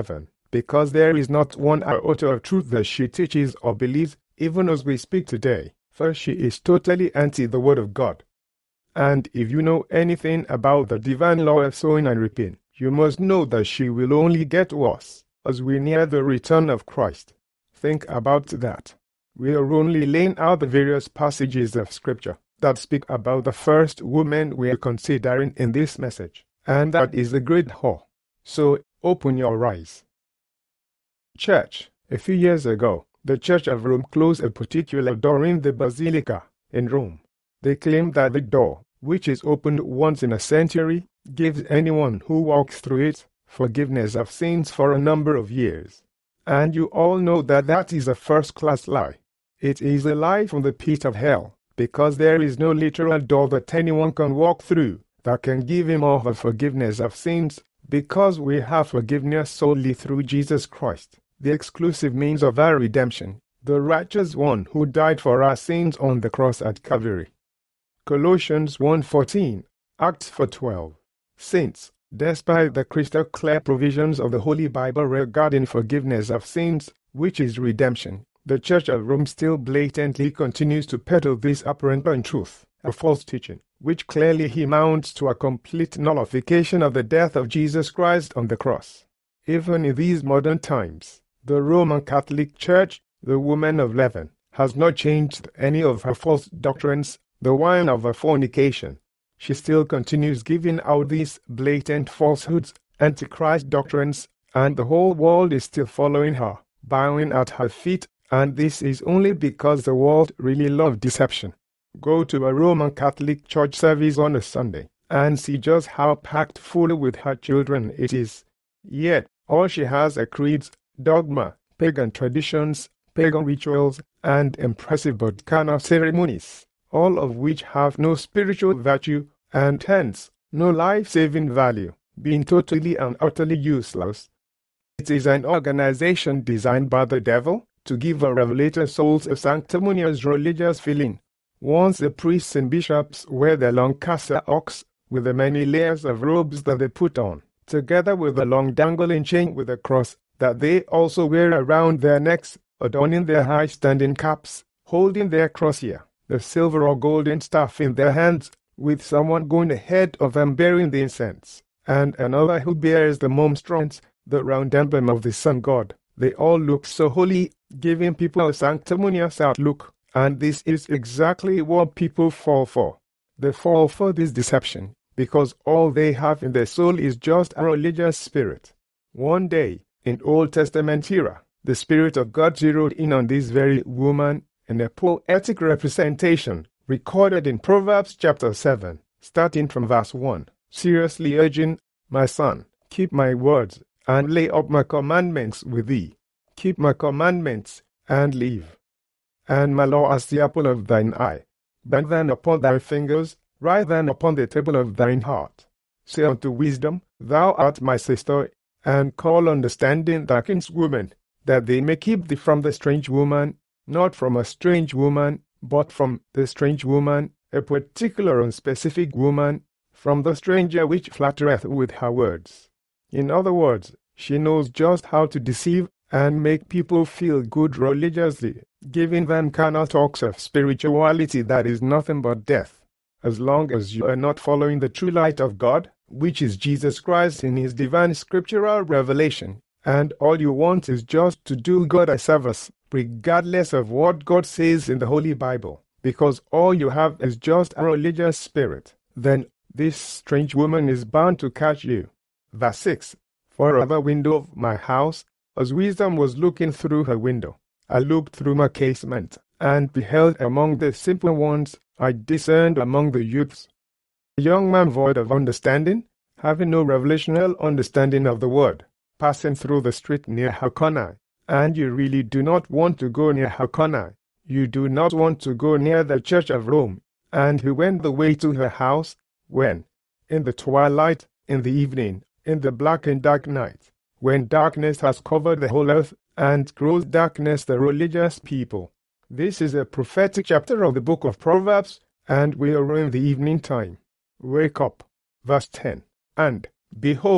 because there is not one iota of truth that she teaches or believes, even as we speak today. First, she is totally anti the Word of God. And if you know anything about the divine law of sowing and reaping, you must know that she will only get worse as we near the return of Christ. Think about that. We are only laying out the various passages of Scripture that speak about the first woman we are considering in this message, and that is the great whore. So, open your eyes. Church. A few years ago, the Church of Rome closed a particular door in the Basilica in Rome. They claim that the door, which is opened once in a century, gives anyone who walks through it forgiveness of sins for a number of years. And you all know that that is a first-class lie. It is a lie from the pit of hell, because there is no literal door that anyone can walk through that can give him all the forgiveness of sins, because we have forgiveness solely through Jesus Christ, the exclusive means of our redemption, the righteous one who died for our sins on the cross at Calvary. Colossians one fourteen, Acts four twelve. Saints, despite the crystal clear provisions of the Holy Bible regarding forgiveness of sins, which is redemption, the Church of Rome still blatantly continues to peddle this apparent untruth, a false teaching, which clearly amounts to a complete nullification of the death of Jesus Christ on the cross. Even in these modern times, the Roman Catholic Church, the woman of leaven, has not changed any of her false doctrines, the wine of her fornication. She still continues giving out these blatant falsehoods, antichrist doctrines, and the whole world is still following her, bowing at her feet, and this is only because the world really loves deception. Go to a Roman Catholic church service on a Sunday, and see just how packed full with her children it is. Yet, all she has are creeds, dogma, pagan traditions, pagan rituals, and impressive but carnal ceremonies, all of which have no spiritual virtue, and hence, no life-saving value, being totally and utterly useless. It is an organization designed by the devil to give our revelator souls a sanctimonious religious feeling. Once the priests and bishops wear their long cassoques with the many layers of robes that they put on, together with the long dangling chain with a cross that they also wear around their necks, adorning their high-standing caps, holding their crozier, the silver or golden staff in their hands, with someone going ahead of them bearing the incense, and another who bears the monstrance, the round emblem of the sun god. They all look so holy, giving people a sanctimonious outlook, and this is exactly what people fall for. They fall for this deception, because all they have in their soul is just a religious spirit. One day, in Old Testament era, the Spirit of God zeroed in on this very woman in a poetic representation recorded in Proverbs chapter seven, starting from verse one, seriously urging, "My son, keep my words, and lay up my commandments with thee. Keep my commandments, and live. And my law as the apple of thine eye. Bind them upon thy fingers, write them upon the table of thine heart. Say unto wisdom, Thou art my sister, and call understanding thy kinswoman, that they may keep thee from the strange woman, not from a strange woman, but from the strange woman, a particular and specific woman, from the stranger which flattereth with her words." In other words, she knows just how to deceive and make people feel good religiously, giving them carnal talks of spirituality that is nothing but death. As long as you are not following the true light of God, which is Jesus Christ in his divine scriptural revelation, and all you want is just to do God a service, regardless of what God says in the Holy Bible, because all you have is just a religious spirit, then this strange woman is bound to catch you. Verse six, "For at the window of my house, as wisdom was looking through her window, I looked through my casement, and beheld among the simple ones, I discerned among the youths." A young man void of understanding, having no revelational understanding of the word, passing through the street near Hakona, and you really do not want to go near Hakona, you do not want to go near the Church of Rome, and he went the way to her house, when, in the twilight, in the evening, in the black and dark night, when darkness has covered the whole earth, and gross darkness the religious people. This is a prophetic chapter of the book of Proverbs, and we are in the evening time. Wake up. Verse ten. "And, behold,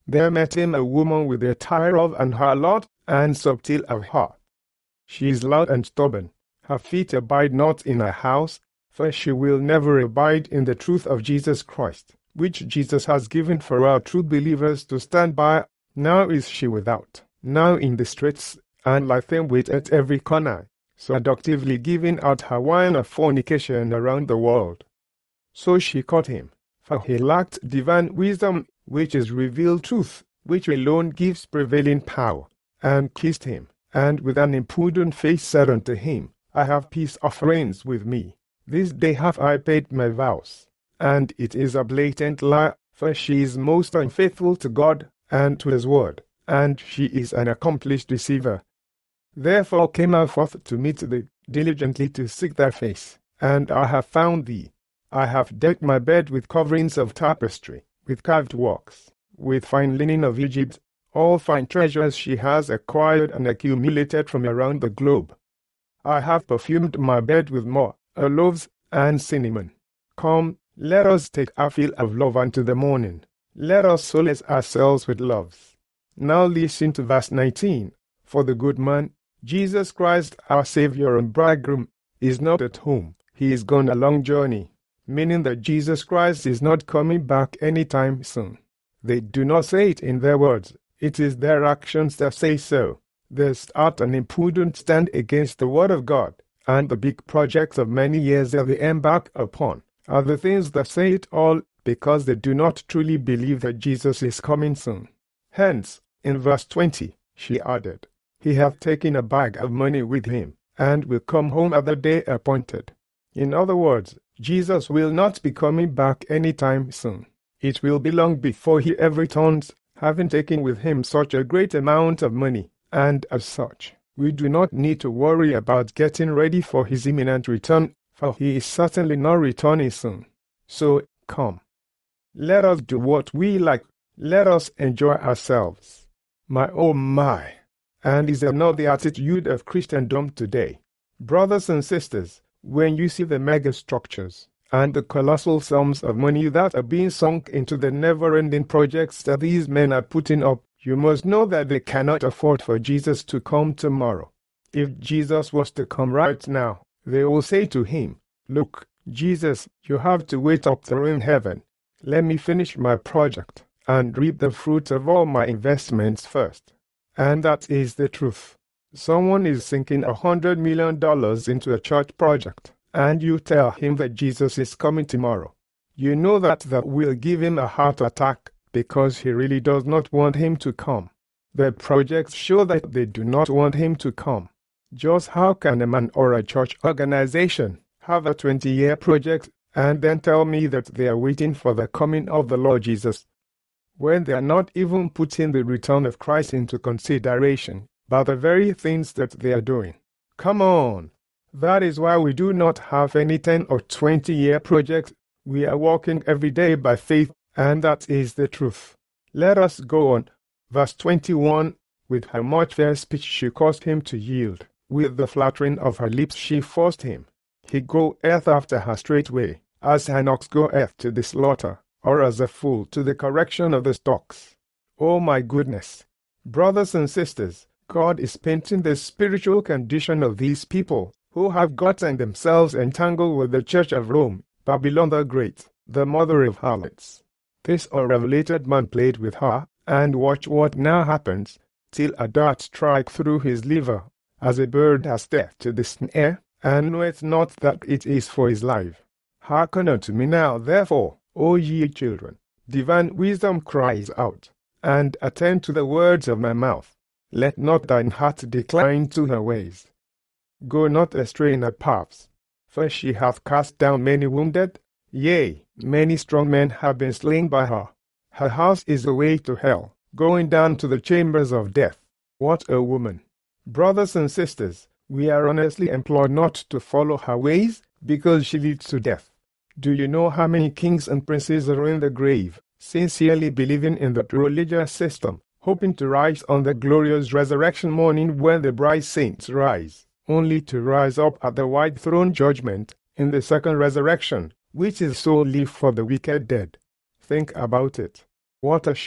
There met him a woman with a tire of an harlot, and subtle of heart. She is loud and stubborn. Her feet abide not in her house, for she will never abide in the truth of Jesus Christ, which Jesus has given for our true believers to stand by. Now is she without, now in the streets, and like them wait at every corner, seductively giving out her wine of fornication around the world. So she caught him, for he lacked divine wisdom, which is revealed truth, which alone gives prevailing power, and kissed him, and with an impudent face said unto him, I have peace offerings with me. This day have I paid my vows. And it is a blatant lie, for she is most unfaithful to God and to his word, and she is an accomplished deceiver. Therefore came I forth to meet thee, diligently to seek thy face, and I have found thee. I have decked my bed with coverings of tapestry, with carved works, with fine linen of Egypt, all fine treasures she has acquired and accumulated from around the globe. I have perfumed my bed with myrrh, aloes, and cinnamon. Come, let us take our fill of love unto the morning. Let us solace ourselves with loves. Now listen to verse nineteen. For the good man, Jesus Christ, our Savior and Bridegroom, is not at home. He is gone a long journey, meaning that Jesus Christ is not coming back anytime soon. They do not say it in their words. It is their actions that say so. They start an impudent stand against the Word of God, and the big projects of many years that they embark upon are the things that say it all, because they do not truly believe that Jesus is coming soon. Hence, in verse twenty, she added, He hath taken a bag of money with him, and will come home at the day appointed. In other words, Jesus will not be coming back any time soon. It will be long before he ever returns, having taken with him such a great amount of money, and as such, we do not need to worry about getting ready for his imminent return, for he is certainly not returning soon. So, come. Let us do what we like. Let us enjoy ourselves. My oh my! And is that not the attitude of Christendom today? Brothers and sisters, when you see the mega structures and the colossal sums of money that are being sunk into the never-ending projects that these men are putting up, you must know that they cannot afford for Jesus to come tomorrow. If Jesus was to come right now, they will say to him, Look, Jesus, you have to wait up there in heaven. Let me finish my project and reap the fruits of all my investments first. And that is the truth. Someone is sinking a hundred million dollars into a church project, and you tell him that Jesus is coming tomorrow. You know that that will give him a heart attack, because he really does not want him to come. The projects show that they do not want him to come. Just how can a man or a church organization have a twenty-year project and then tell me that they are waiting for the coming of the Lord Jesus, when they are not even putting the return of Christ into consideration by the very things that they are doing? Come on! That is why we do not have any ten or twenty-year projects. We are walking every day by faith, and that is the truth. Let us go on. Verse twenty-one, with her much fair speech she caused him to yield. With the flattering of her lips she forced him. He goeth after her straightway, as an ox goeth to the slaughter, or as a fool to the correction of the stocks. Oh my goodness! Brothers and sisters, God is painting the spiritual condition of these people, who have gotten themselves entangled with the Church of Rome, Babylon the Great, the mother of harlots. This unrevelated man played with her, and watch what now happens, till a dart strike through his liver, as a bird has death to the snare, and knoweth not that it is for his life. Hearken unto me now, therefore, O ye children. Divine wisdom cries out, and attend to the words of my mouth. Let not thine heart decline to her ways. Go not astray in her paths, for she hath cast down many wounded, yea, many strong men have been slain by her. Her house is the way to hell, going down to the chambers of death. What a woman! Brothers and sisters, we are honestly implored not to follow her ways, because she leads to death. Do you know how many kings and princes are in the grave, sincerely believing in that religious system, hoping to rise on the glorious resurrection morning when the bright saints rise, only to rise up at the white throne judgment in the second resurrection, which is solely for the wicked dead? Think about it. What a shock!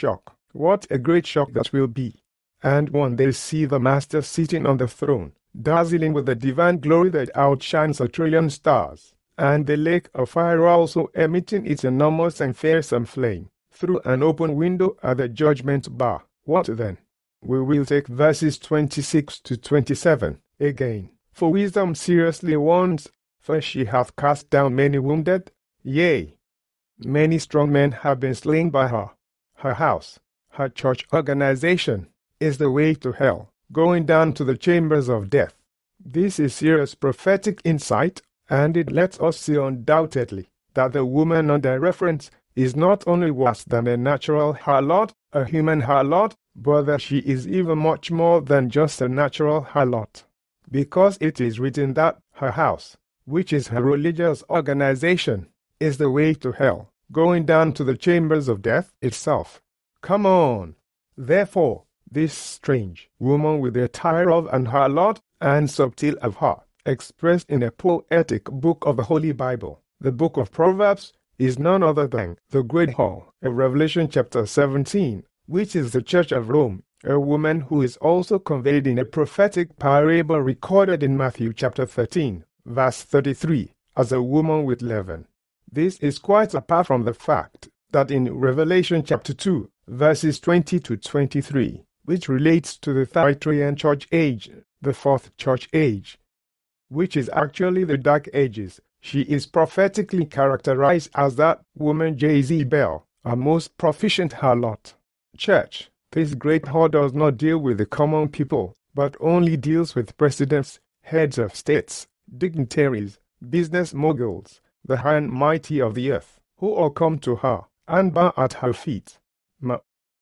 What a great shock that will be. And one day see the Master sitting on the throne, dazzling with the divine glory that outshines a trillion stars, and the lake of fire also emitting its enormous and fearsome flame, through an open window at the judgment bar. What then? We will take verses twenty-six to twenty-seven again. For wisdom seriously warns, for she hath cast down many wounded, yea, many strong men have been slain by her. Her house, her church organization, is the way to hell, going down to the chambers of death. This is serious prophetic insight, and it lets us see undoubtedly that the woman under reference is not only worse than a natural harlot, a human harlot, but that she is even much more than just a natural harlot. Because it is written that her house, which is her religious organization, is the way to hell, going down to the chambers of death itself. Come on! Therefore, this strange woman with the attire of an harlot and subtle of heart, expressed in a poetic book of the Holy Bible, the book of Proverbs, is none other than the great hall of Revelation chapter seventeen, which is the Church of Rome, a woman who is also conveyed in a prophetic parable recorded in Matthew chapter thirteen, verse thirty-three, as a woman with leaven. This is quite apart from the fact that in Revelation chapter two, verses twenty to twenty-three, which relates to the Thyatirian church age, the fourth church age, which is actually the Dark Ages, she is prophetically characterized as that woman Jezebel, a most proficient harlot. Church, this great hall does not deal with the common people, but only deals with presidents, heads of states, dignitaries, business moguls, the high and mighty of the earth, who all come to her and bow at her feet. Ma-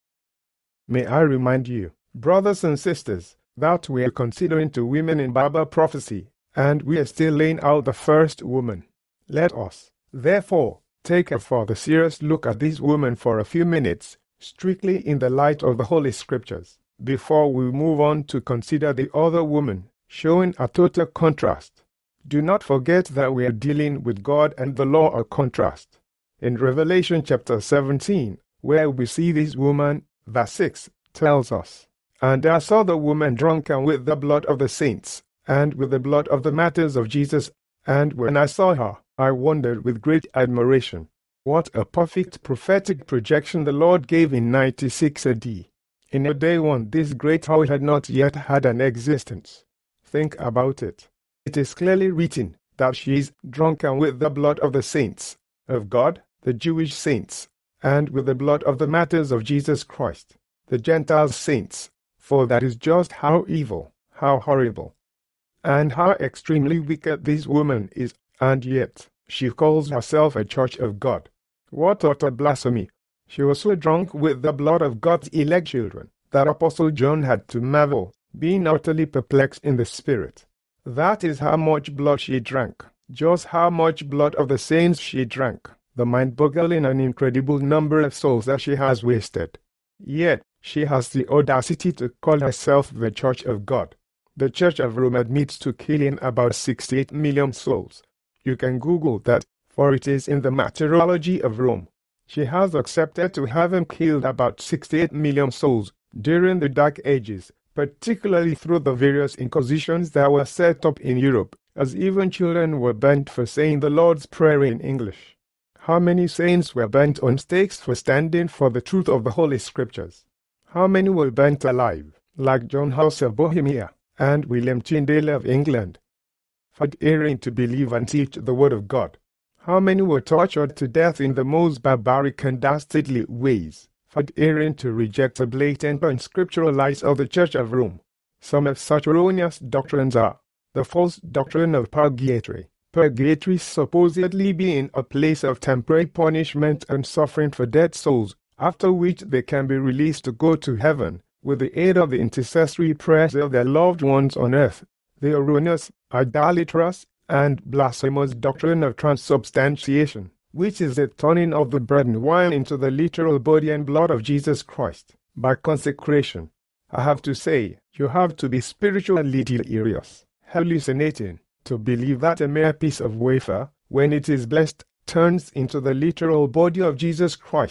May I remind you, brothers and sisters, that we are considering two women in Bible prophecy, and we are still laying out the first woman. Let us, therefore, take a further serious look at this woman for a few minutes, strictly in the light of the Holy Scriptures, before we move on to consider the other woman, showing a total contrast. Do not forget that we are dealing with God and the law of contrast. In Revelation chapter seventeen, where we see this woman, verse six tells us, "And I saw the woman drunken with the blood of the saints, and with the blood of the martyrs of Jesus, and when I saw her, I wondered with great admiration." What a perfect prophetic projection the Lord gave in ninety-six A D. In a day when this great hall had not yet had an existence. Think about it. It is clearly written that she is drunken with the blood of the saints, of God, the Jewish saints, and with the blood of the martyrs of Jesus Christ, the Gentile saints, for that is just how evil, how horrible, and how extremely wicked this woman is, and yet she calls herself a church of God. What utter blasphemy! She was so drunk with the blood of God's elect children that Apostle John had to marvel, being utterly perplexed in the spirit. That is how much blood she drank, just how much blood of the saints she drank, the mind-boggling and incredible number of souls that she has wasted. Yet, she has the audacity to call herself the Church of God. The Church of Rome admits to killing about sixty-eight million souls. You can Google that, for it is in the Martyrology of Rome. She has accepted to having killed about sixty-eight million souls during the Dark Ages, particularly through the various inquisitions that were set up in Europe, as even children were burnt for saying the Lord's Prayer in English. How many saints were burnt on stakes for standing for the truth of the Holy Scriptures? How many were burnt alive, like John Huss of Bohemia and William Tyndale of England, for daring to believe and teach the Word of God? How many were tortured to death in the most barbaric and dastardly ways, for daring to reject the blatant unscriptural lies of the Church of Rome? Some of such erroneous doctrines are the false doctrine of purgatory, purgatory supposedly being a place of temporary punishment and suffering for dead souls, after which they can be released to go to heaven, with the aid of the intercessory prayers of their loved ones on earth. The erroneous, idolatrous, and blasphemous doctrine of transubstantiation, which is the turning of the bread and wine into the literal body and blood of Jesus Christ, by consecration. I have to say, you have to be spiritually delirious, hallucinating, to believe that a mere piece of wafer, when it is blessed, turns into the literal body of Jesus Christ,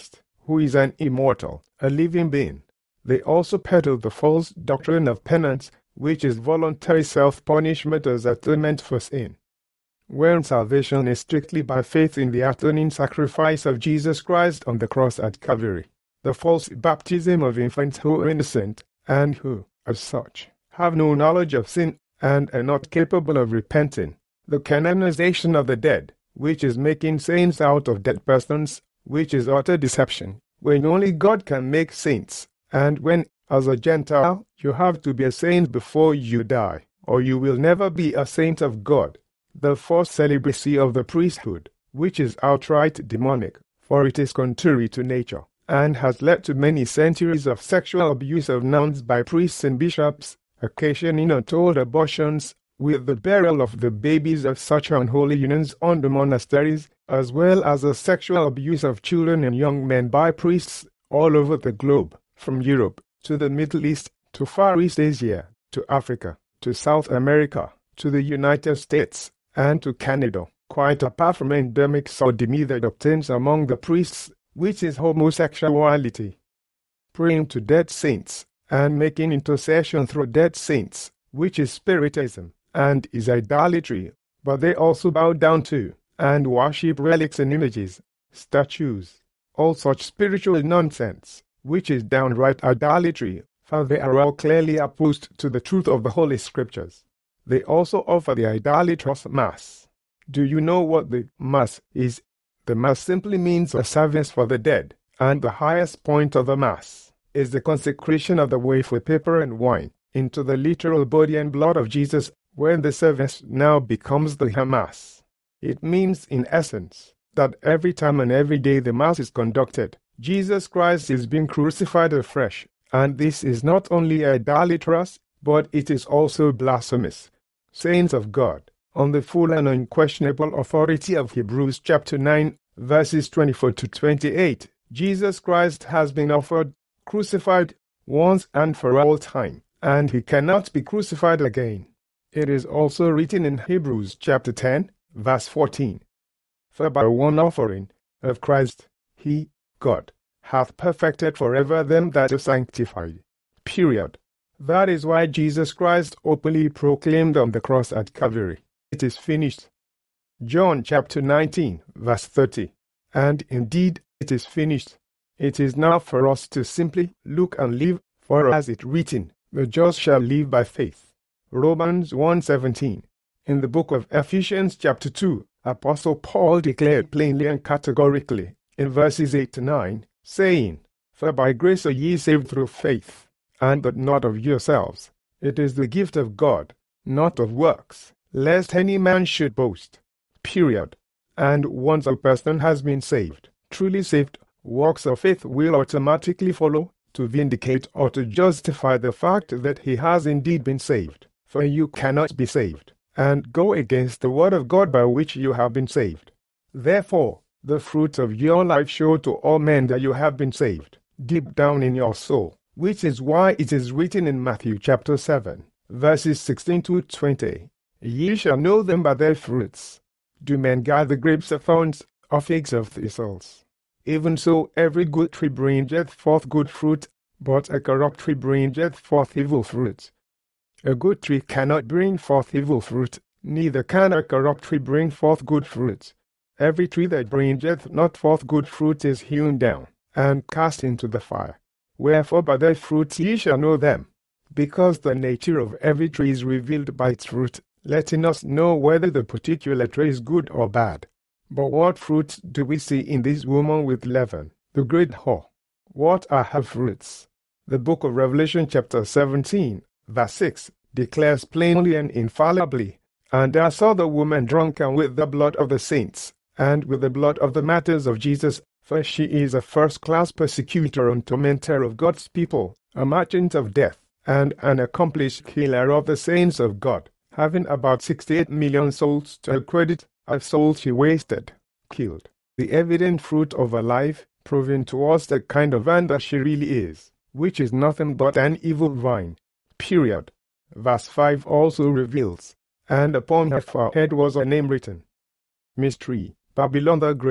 who is an immortal, a living being. They also peddle the false doctrine of penance, which is voluntary self-punishment as atonement for sin. When salvation is strictly by faith in the atoning sacrifice of Jesus Christ on the cross at Calvary, the false baptism of infants who are innocent, and who, as such, have no knowledge of sin, and are not capable of repenting, the canonization of the dead, which is making saints out of dead persons, which is utter deception, when only God can make saints, and when, as a Gentile, you have to be a saint before you die, or you will never be a saint of God. The false celibacy of the priesthood, which is outright demonic, for it is contrary to nature, and has led to many centuries of sexual abuse of nuns by priests and bishops, occasioning untold abortions, with the burial of the babies of such unholy unions under monasteries, as well as the sexual abuse of children and young men by priests all over the globe, from Europe to the Middle East, to Far East Asia, to Africa, to South America, to the United States, and to Canada, quite apart from endemic sodomy that obtains among the priests, which is homosexuality. Praying to dead saints, and making intercession through dead saints, which is spiritism, and is idolatry, but they also bow down to, and worship relics and images, statues, all such spiritual nonsense, which is downright idolatry, for they are all clearly opposed to the truth of the Holy Scriptures. They also offer the idolatrous Mass. Do you know what the Mass is? The Mass simply means a service for the dead, and the highest point of the Mass is the consecration of the wafer paper and wine into the literal body and blood of Jesus, when the service now becomes the Mass. It means, in essence, that every time and every day the Mass is conducted, Jesus Christ is being crucified afresh, and this is not only idolatrous, but it is also blasphemous. Saints of God, on the full and unquestionable authority of Hebrews chapter nine, verses twenty-four to twenty-eight, Jesus Christ has been offered, crucified, once and for all time, and he cannot be crucified again. It is also written in Hebrews chapter ten, verse fourteen, For by one offering of Christ, he, God, hath perfected forever them that are sanctified. Period. That is why Jesus Christ openly proclaimed on the cross at Calvary, It is finished. John chapter nineteen, verse thirty. And indeed, it is finished. It is now for us to simply look and live, for as it written, the just shall live by faith. Romans one seventeen. In the book of Ephesians chapter two, Apostle Paul declared plainly and categorically, in verses eight to nine, saying, For by grace are ye saved through faith, and that not of yourselves. It is the gift of God, not of works, lest any man should boast. Period. And once a person has been saved, truly saved, works of faith will automatically follow, to vindicate or to justify the fact that he has indeed been saved. For you cannot be saved, and go against the word of God by which you have been saved. Therefore, the fruits of your life show to all men that you have been saved, deep down in your soul, which is why it is written in Matthew chapter seven, verses sixteen to twenty, Ye shall know them by their fruits. Do men gather grapes of thorns, or figs of thistles? Even so every good tree bringeth forth good fruit, but a corrupt tree bringeth forth evil fruit. A good tree cannot bring forth evil fruit, neither can a corrupt tree bring forth good fruit. Every tree that bringeth not forth good fruit is hewn down, and cast into the fire. Wherefore by their fruits ye shall know them, because the nature of every tree is revealed by its fruit, letting us know whether the particular tree is good or bad. But what fruit do we see in this woman with leaven, the great whore? What are her fruits? The book of Revelation chapter seventeen, verse six, declares plainly and infallibly, And I saw the woman drunken with the blood of the saints, and with the blood of the martyrs of Jesus, for she is a first-class persecutor and tormentor of God's people, a merchant of death, and an accomplished killer of the saints of God, having about sixty-eight million souls to her credit, of souls she wasted, killed. The evident fruit of her life, proving to us the kind of vine that she really is, which is nothing but an evil vine. Period. Verse five also reveals, And upon her forehead was a name written, Mystery, Babylon the Great,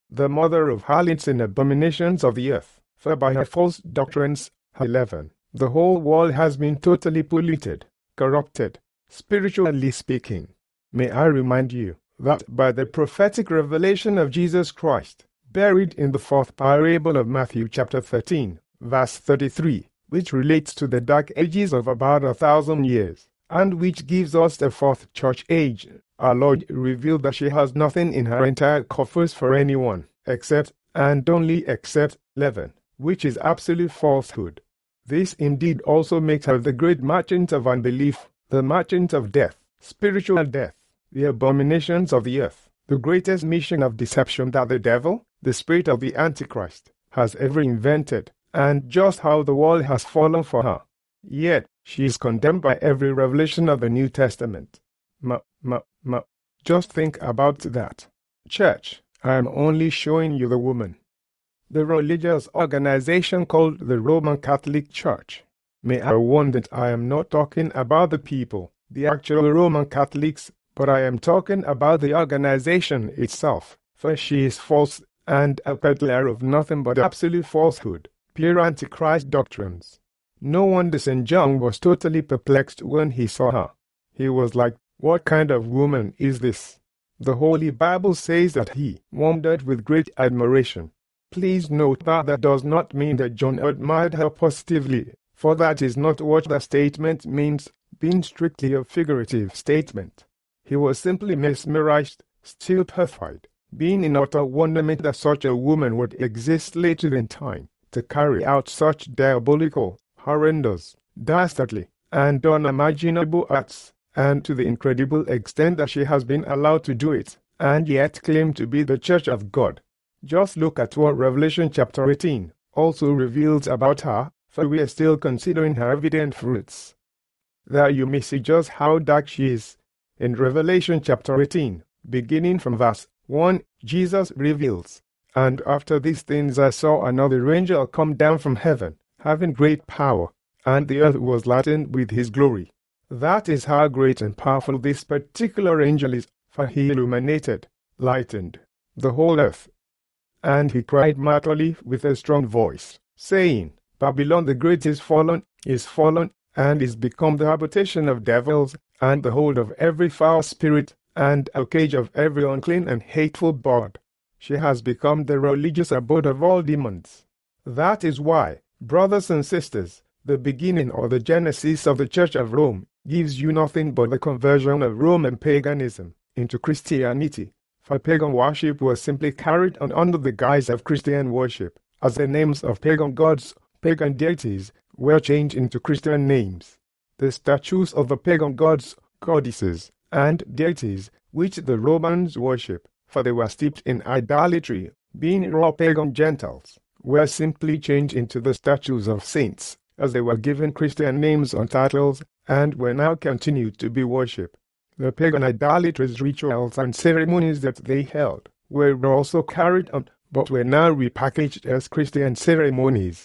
the mother of harlots and abominations of the earth, for by her false doctrines, eleven, the whole world has been totally polluted, corrupted, spiritually speaking. May I remind you that by the prophetic revelation of Jesus Christ, buried in the fourth parable of Matthew chapter thirteen, verse thirty-three, which relates to the dark ages of about a thousand years, and which gives us the fourth church age, our Lord revealed that she has nothing in her entire coffers for anyone, except, and only except, leaven, which is absolute falsehood. This indeed also makes her the great merchant of unbelief, the merchant of death, spiritual death, the abominations of the earth, the greatest mission of deception that the devil, the spirit of the Antichrist, has ever invented, and just how the world has fallen for her. Yet, she is condemned by every revelation of the New Testament. Ma, ma, ma. Just think about that. Church, I am only showing you the woman. The religious organization called the Roman Catholic Church. May I warn that I am not talking about the people, the actual Roman Catholics, but I am talking about the organization itself, for she is false and a peddler of nothing but absolute falsehood, pure Antichrist doctrines. No wonder Saint John was totally perplexed when he saw her. He was like, what kind of woman is this? The Holy Bible says that he wondered with great admiration. Please note that that does not mean that John admired her positively, for that is not what the statement means, being strictly a figurative statement. He was simply mesmerized, stupefied, being in utter wonderment that such a woman would exist later in time, to carry out such diabolical, horrendous, dastardly, and unimaginable acts, and to the incredible extent that she has been allowed to do it, and yet claim to be the Church of God. Just look at what Revelation chapter eighteen also reveals about her, for we are still considering her evident fruits. There you may see just how dark she is. In Revelation chapter eighteen, beginning from verse one, Jesus reveals, "And after these things I saw another angel come down from heaven, having great power, and the earth was lightened with his glory." That is how great and powerful this particular angel is, for he illuminated, lightened, the whole earth. And he cried mightily with a strong voice, saying, Babylon the great is fallen, is fallen, and is become the habitation of devils, and the hold of every foul spirit, and a cage of every unclean and hateful bird. She has become the religious abode of all demons. That is why, brothers and sisters, the beginning or the genesis of the Church of Rome gives you nothing but the conversion of Roman paganism into Christianity, for pagan worship was simply carried on under the guise of Christian worship, as the names of pagan gods, pagan deities, were changed into Christian names. The statues of the pagan gods, goddesses, and deities, which the Romans worship, for they were steeped in idolatry, being raw pagan Gentiles, were simply changed into the statues of saints, as they were given Christian names or titles, and were now continued to be worshipped. The pagan idolatries, rituals, and ceremonies that they held were also carried on, but were now repackaged as Christian ceremonies.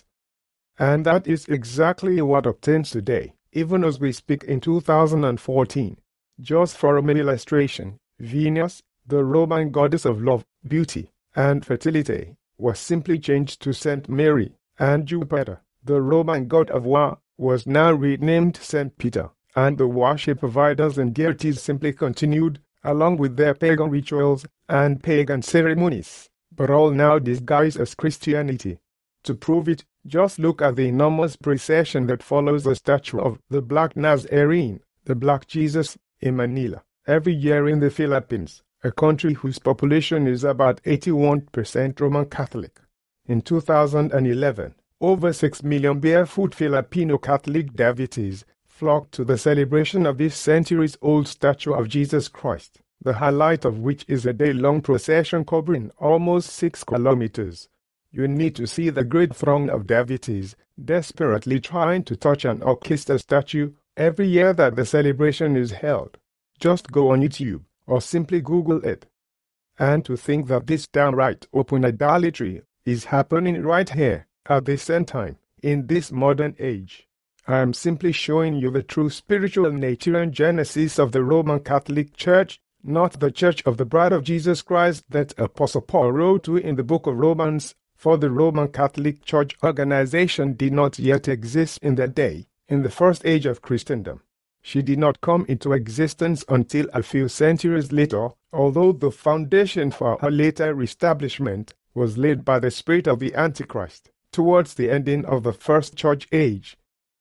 And that is exactly what obtains today, even as we speak in two thousand fourteen. Just for an illustration, Venus, the Roman goddess of love, beauty, and fertility, was simply changed to Saint Mary, and Jupiter, the Roman god of war, was now renamed Saint Peter, and the worship of idols and deities simply continued, along with their pagan rituals and pagan ceremonies, but all now disguised as Christianity. To prove it, just look at the enormous procession that follows the statue of the Black Nazarene, the Black Jesus, in Manila, every year in the Philippines, a country whose population is about eighty-one percent Roman Catholic. In two thousand eleven, over six million barefoot Filipino Catholic devotees flocked to the celebration of this centuries-old statue of Jesus Christ, the highlight of which is a day-long procession covering almost six kilometers. You need to see the great throng of devotees desperately trying to touch an orchestra statue every year that the celebration is held. Just go on YouTube, or simply Google it. And to think that this downright open idolatry is happening right here, at the same time, in this modern age. I am simply showing you the true spiritual nature and genesis of the Roman Catholic Church, not the Church of the Bride of Jesus Christ that Apostle Paul wrote to in the book of Romans, for the Roman Catholic Church organization did not yet exist in that day, in the first age of Christendom. She did not come into existence until a few centuries later, although the foundation for her later establishment was laid by the spirit of the Antichrist, towards the ending of the first church age.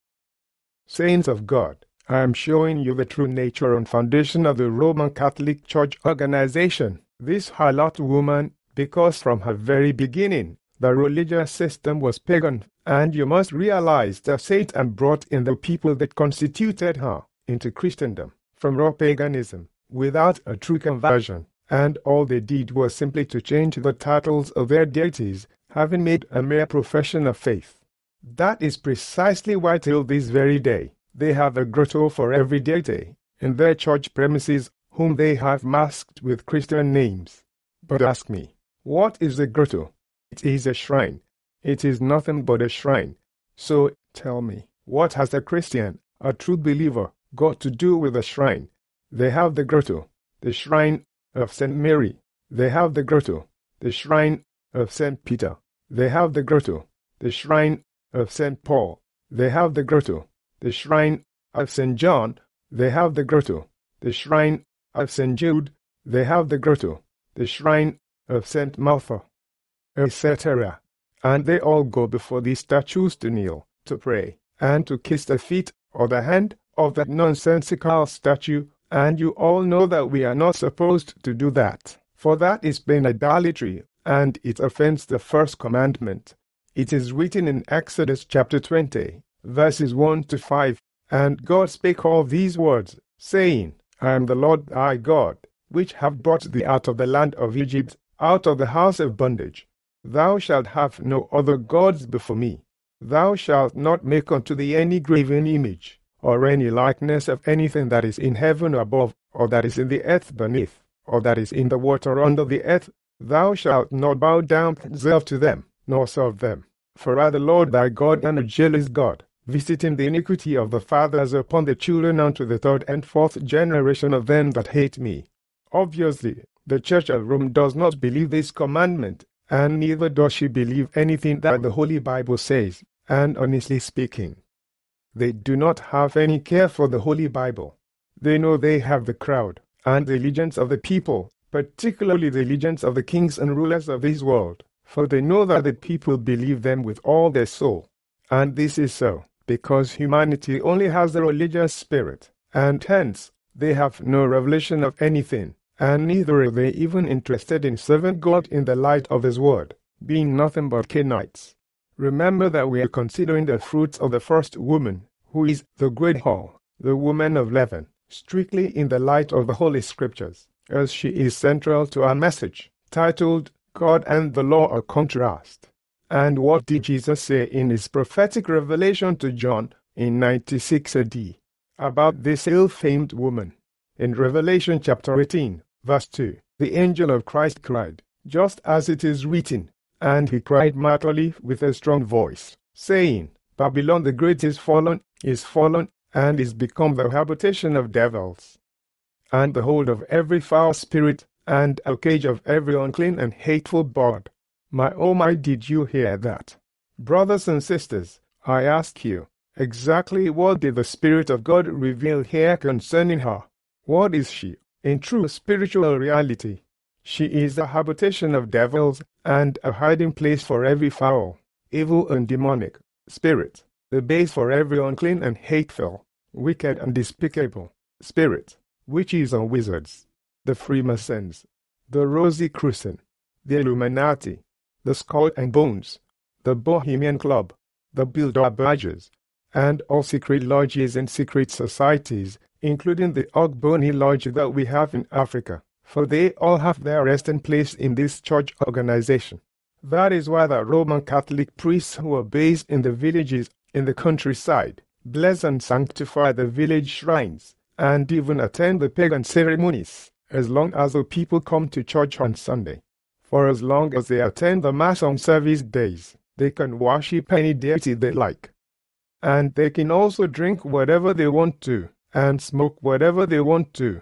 Saints of God, I am showing you the true nature and foundation of the Roman Catholic Church organization. This harlot woman, because from her very beginning, the religious system was pagan, and you must realize that Satan brought in the people that constituted her into Christendom from raw paganism, without a true conversion, and all they did was simply to change the titles of their deities, having made a mere profession of faith. That is precisely why till this very day, they have a grotto for every deity in their church premises, whom they have masked with Christian names. But ask me, what is a grotto? It is a shrine. It is nothing but a shrine. So, tell me, what has a Christian, a true believer, got to do with a shrine? They have the grotto, the shrine of Saint Mary. They have the grotto, the shrine of Saint Peter. They have the grotto, the shrine of Saint Paul. They have the grotto, the shrine of Saint John. They have the grotto, the shrine of Saint Jude. They have the grotto, the shrine of Saint Martha, et cetera. And they all go before these statues to kneel, to pray, and to kiss the feet or the hand of that nonsensical statue, and you all know that we are not supposed to do that, for that is plain idolatry, and it offends the first commandment. It is written in Exodus chapter twenty, verses one to five, and God spake all these words, saying, I am the Lord thy God, which have brought thee out of the land of Egypt, out of the house of bondage. Thou shalt have no other gods before me. Thou shalt not make unto thee any graven image, or any likeness of anything that is in heaven above, or that is in the earth beneath, or that is in the water under the earth. Thou shalt not bow down thyself to them, nor serve them. For I the Lord thy God am a jealous God, visiting the iniquity of the fathers upon the children unto the third and fourth generation of them that hate me. Obviously, the Church of Rome does not believe this commandment, and neither does she believe anything that the Holy Bible says, and honestly speaking, they do not have any care for the Holy Bible. They know they have the crowd, and the allegiance of the people, particularly the allegiance of the kings and rulers of this world, for they know that the people believe them with all their soul. And this is so, because humanity only has the religious spirit, and hence, they have no revelation of anything, and neither are they even interested in serving God in the light of His Word, being nothing but Canaanites. Remember that we are considering the fruits of the first woman, who is the great whore, the woman of leaven, strictly in the light of the Holy Scriptures, as she is central to our message, titled, God and the Law of Contrast. And what did Jesus say in His prophetic revelation to John in ninety-six A D about this ill-famed woman? In Revelation chapter eighteen, verse two, the angel of Christ cried, just as it is written, and he cried mightily with a strong voice, saying, Babylon the great is fallen, is fallen, and is become the habitation of devils, and the hold of every foul spirit, and a cage of every unclean and hateful bird. My oh my, did you hear that? Brothers and sisters, I ask you, exactly what did the Spirit of God reveal here concerning her? What is she, in true spiritual reality? She is the habitation of devils, and a hiding place for every foul, evil and demonic spirit, the base for every unclean and hateful, wicked and despicable spirit, witches and wizards, the Freemasons, the Rosicrucian, the Illuminati, the Skull and Bones, the Bohemian Club, the Bilderbergers, and all secret lodges and secret societies, including the Ogboni Lodge that we have in Africa, for they all have their resting place in this church organization. That is why the Roman Catholic priests who are based in the villages in the countryside bless and sanctify the village shrines, and even attend the pagan ceremonies, as long as the people come to church on Sunday. For as long as they attend the Mass on service days, they can worship any deity they like. And they can also drink whatever they want to, and smoke whatever they want to.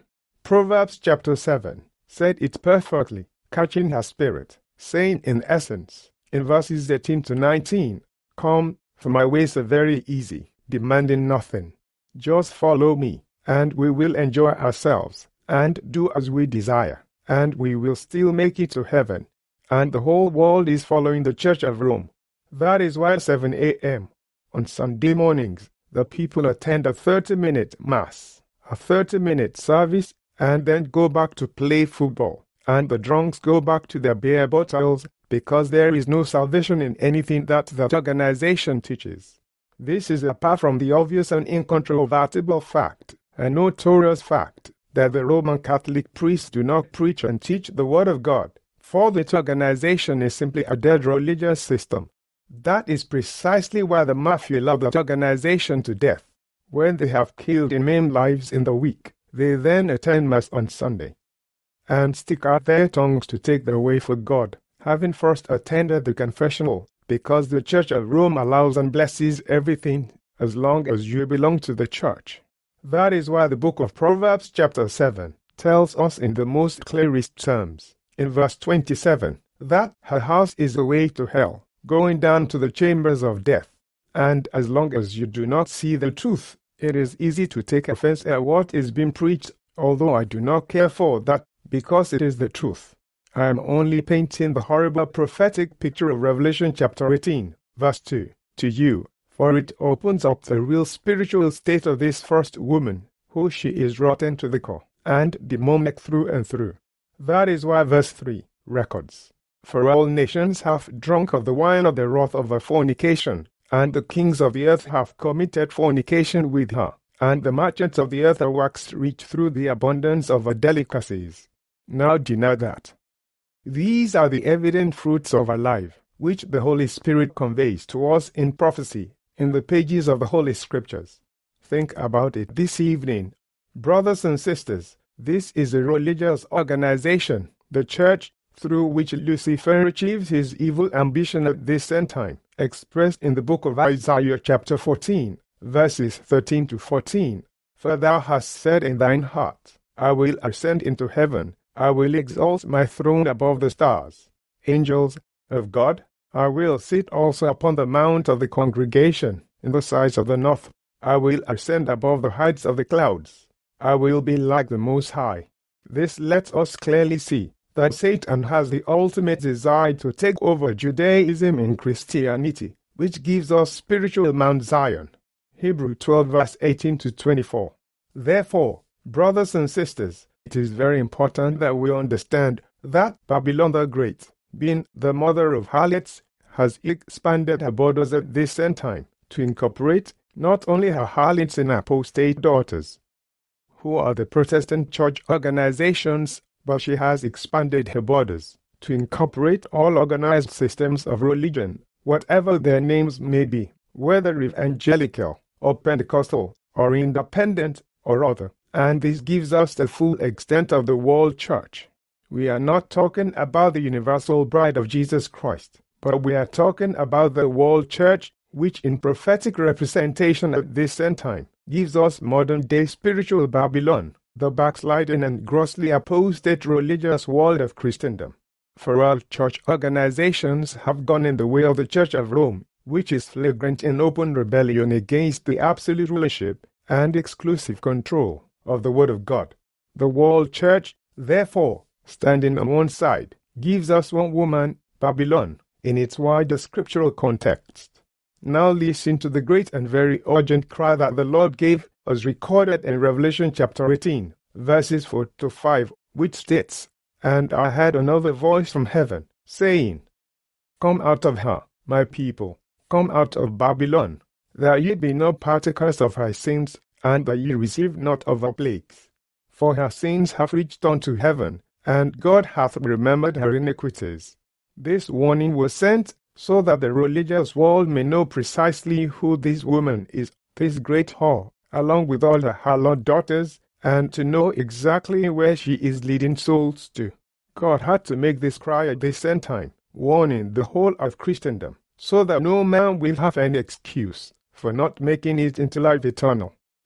Proverbs chapter seven said it perfectly, catching her spirit, saying in essence, in verses eighteen to nineteen, "Come, for my ways are very easy, demanding nothing. Just follow me, and we will enjoy ourselves, and do as we desire, and we will still make it to heaven." And the whole world is following the Church of Rome. That is why at seven a m on Sunday mornings, the people attend a thirty-minute mass, a thirty-minute service, and then go back to play football, and the drunks go back to their beer bottles, because there is no salvation in anything that that organization teaches. This is apart from the obvious and incontrovertible fact, a notorious fact, that the Roman Catholic priests do not preach and teach the Word of God, for that organization is simply a dead religious system. That is precisely why the mafia love that organization to death. When they have killed and maimed lives in the week, they then attend Mass on Sunday, and stick out their tongues to take their way for God, having first attended the confessional, because the Church of Rome allows and blesses everything as long as you belong to the Church. That is why the book of Proverbs chapter seven tells us in the most clearest terms, in verse twenty-seven, that her house is the way to hell, going down to the chambers of death. And as long as you do not see the truth, it is easy to take offense at what is being preached, although I do not care for that, because it is the truth. I am only painting the horrible prophetic picture of Revelation chapter eighteen, verse two, to you, for it opens up the real spiritual state of this first woman, who she is rotten to the core, and demonic through and through. That is why verse three records, "For all nations have drunk of the wine of the wrath of her fornication, and the kings of the earth have committed fornication with her, and the merchants of the earth are waxed rich through the abundance of her delicacies." Now deny that. These are the evident fruits of our life, which the Holy Spirit conveys to us in prophecy, in the pages of the Holy Scriptures. Think about it this evening. Brothers and sisters, this is a religious organization, the church, through which Lucifer achieves his evil ambition at this end time, expressed in the book of Isaiah chapter fourteen, verses thirteen to fourteen. "For thou hast said in thine heart, I will ascend into heaven, I will exalt my throne above the stars. Angels of God, I will sit also upon the mount of the congregation, in the sides of the north. I will ascend above the heights of the clouds. I will be like the Most High." This lets us clearly see that Satan has the ultimate desire to take over Judaism and Christianity, which gives us spiritual Mount Zion. Hebrews twelve verse eighteen to twenty-four. Therefore, brothers and sisters, it is very important that we understand that Babylon the Great, being the mother of harlots, has expanded her borders at this end time to incorporate not only her harlots and apostate daughters, who are the Protestant church organizations, but she has expanded her borders to incorporate all organized systems of religion, whatever their names may be, whether evangelical or Pentecostal or independent or other. And this gives us the full extent of the world church. We are not talking about the universal bride of Jesus Christ, but we are talking about the world church, which in prophetic representation at this end time gives us modern-day spiritual Babylon, the backsliding and grossly apostate religious world of Christendom. For all church organizations have gone in the way of the Church of Rome, which is flagrant in open rebellion against the absolute rulership and exclusive control of the Word of God. The world church, therefore, standing on one side, gives us one woman, Babylon, in its wider scriptural context. Now listen to the great and very urgent cry that the Lord gave, as recorded in Revelation chapter eighteen, verses four to five, which states, "And I heard another voice from heaven, saying, Come out of her, my people, come out of Babylon, that ye be not partakers of her sins, and that ye receive not of her plagues. For her sins have reached unto heaven, and God hath remembered her iniquities." This warning was sent so that the religious world may know precisely who this woman is, this great whore, along with all her harlot daughters, and to know exactly where she is leading souls to. God had to make this cry at this end time, warning the whole of Christendom, so that no man will have any excuse for not making it into life eternal.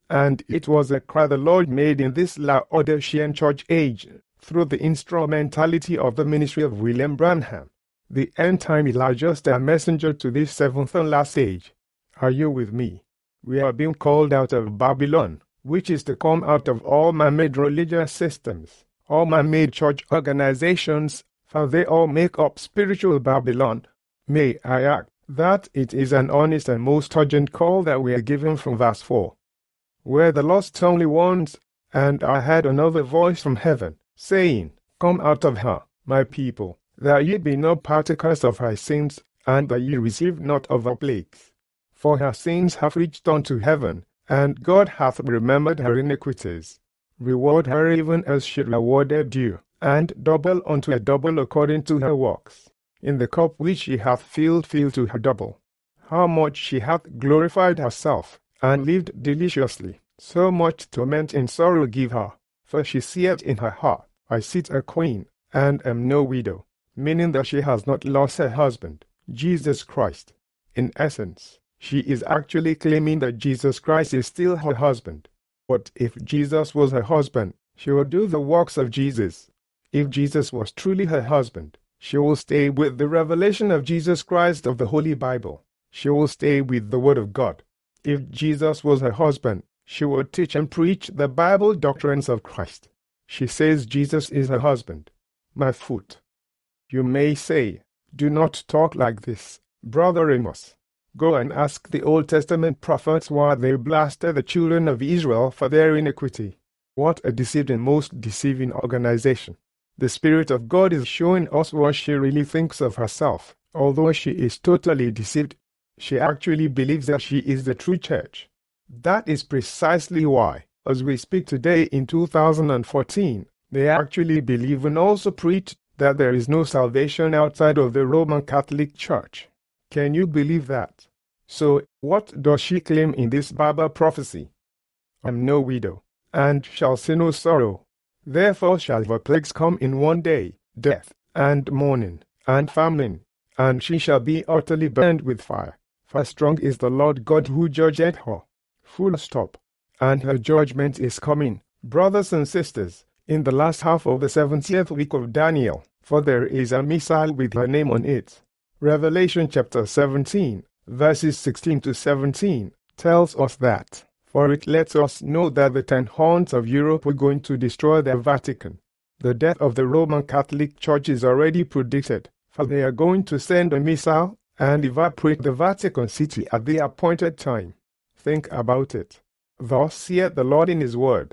And it was a cry the Lord made in this Laodicean church age through the instrumentality of the ministry of William Branham, the end-time Elijah, a messenger to this seventh and last age. Are you with me? We are being called out of Babylon, which is to come out of all man-made religious systems, all man-made church organizations, for they all make up spiritual Babylon. May I add that it is an honest and most urgent call that we are given from verse four, where the lost only ones, and I heard another voice from heaven, saying, Come out of her, my people, that ye be not partakers of her sins, and that ye receive not of her plagues. For her sins have reached unto heaven, and God hath remembered her iniquities. Reward her even as she rewarded you, and double unto a double according to her works. In the cup which she hath filled, fill to her double. How much she hath glorified herself, and lived deliciously, so much torment and sorrow give her. For she saith in her heart, I sit a queen, and am no widow, meaning that she has not lost her husband, Jesus Christ. In essence, she is actually claiming that Jesus Christ is still her husband. But if Jesus was her husband, she will do the works of Jesus. If Jesus was truly her husband, she will stay with the revelation of Jesus Christ of the Holy Bible. She will stay with the Word of God. If Jesus was her husband, she will teach and preach the Bible doctrines of Christ. She says Jesus is her husband. My foot. You may say, do not talk like this, Brother Amos. Go and ask the Old Testament prophets why they blasted the children of Israel for their iniquity. What a deceived and most deceiving organization. The Spirit of God is showing us what she really thinks of herself. Although she is totally deceived, she actually believes that she is the true church. That is precisely why, as we speak today in two thousand fourteen, they actually believe and also preach that there is no salvation outside of the Roman Catholic Church. Can you believe that? So, what does she claim in this Bible prophecy? I am no widow, and shall see no sorrow. Therefore shall the plagues come in one day, death, and mourning, and famine, and she shall be utterly burned with fire. For strong is the Lord God who judgeth her. Full stop. And her judgment is coming, brothers and sisters, in the last half of the seventieth week of Daniel, for there is a missile with her name on it. Revelation chapter seventeen, verses sixteen to seventeen, tells us that, for it lets us know that the ten horns of Europe were going to destroy the Vatican. The death of the Roman Catholic Church is already predicted, for they are going to send a missile and evaporate the Vatican City at the appointed time. Think about it. Thus saith the Lord in His word.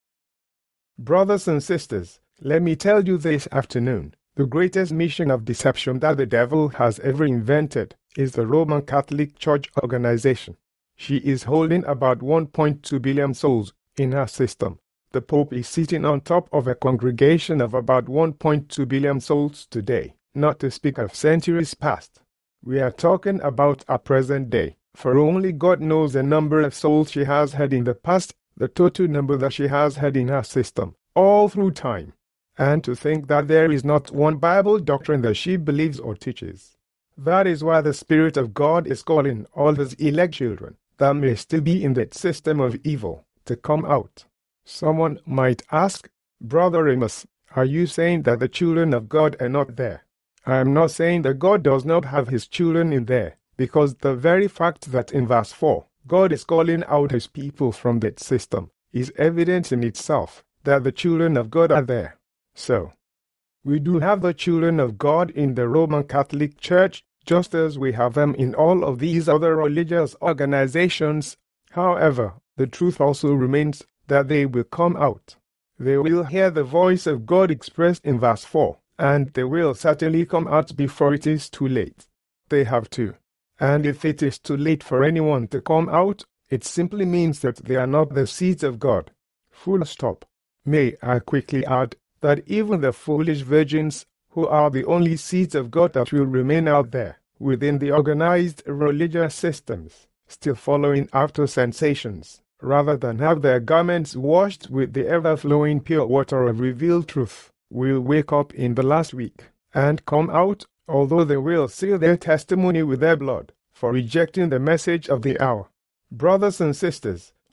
Brothers and sisters, let me tell you this afternoon, the greatest mission of deception that the devil has ever invented is the Roman Catholic Church organization. She is holding about one point two billion souls in her system. The Pope is sitting on top of a congregation of about one point two billion souls today, not to speak of centuries past. We are talking about our present day, for only God knows the number of souls she has had in the past, the total number that she has had in her system, all through time. And to think that there is not one Bible doctrine that she believes or teaches. That is why the Spirit of God is calling all His elect children that may still be in that system of evil to come out. Someone might ask, Brother Amos, are you saying that the children of God are not there? I am not saying that God does not have His children in there, because the very fact that in verse four, God is calling out His people from that system is evidence in itself that the children of God are there. So, we do have the children of God in the Roman Catholic Church, just as we have them in all of these other religious organizations. However, the truth also remains that they will come out. They will hear the voice of God expressed in verse four, and they will certainly come out before it is too late. They have to. And if it is too late for anyone to come out, it simply means that they are not the seeds of God. Full stop. May I quickly add that even the foolish virgins, who are the only seeds of God that will remain out there, within the organized religious systems, still following after sensations, rather than have their garments washed with the ever-flowing pure water of revealed truth, will wake up in the last week, and come out, although they will seal their testimony with their blood, for rejecting the message of the hour. Brothers and sisters,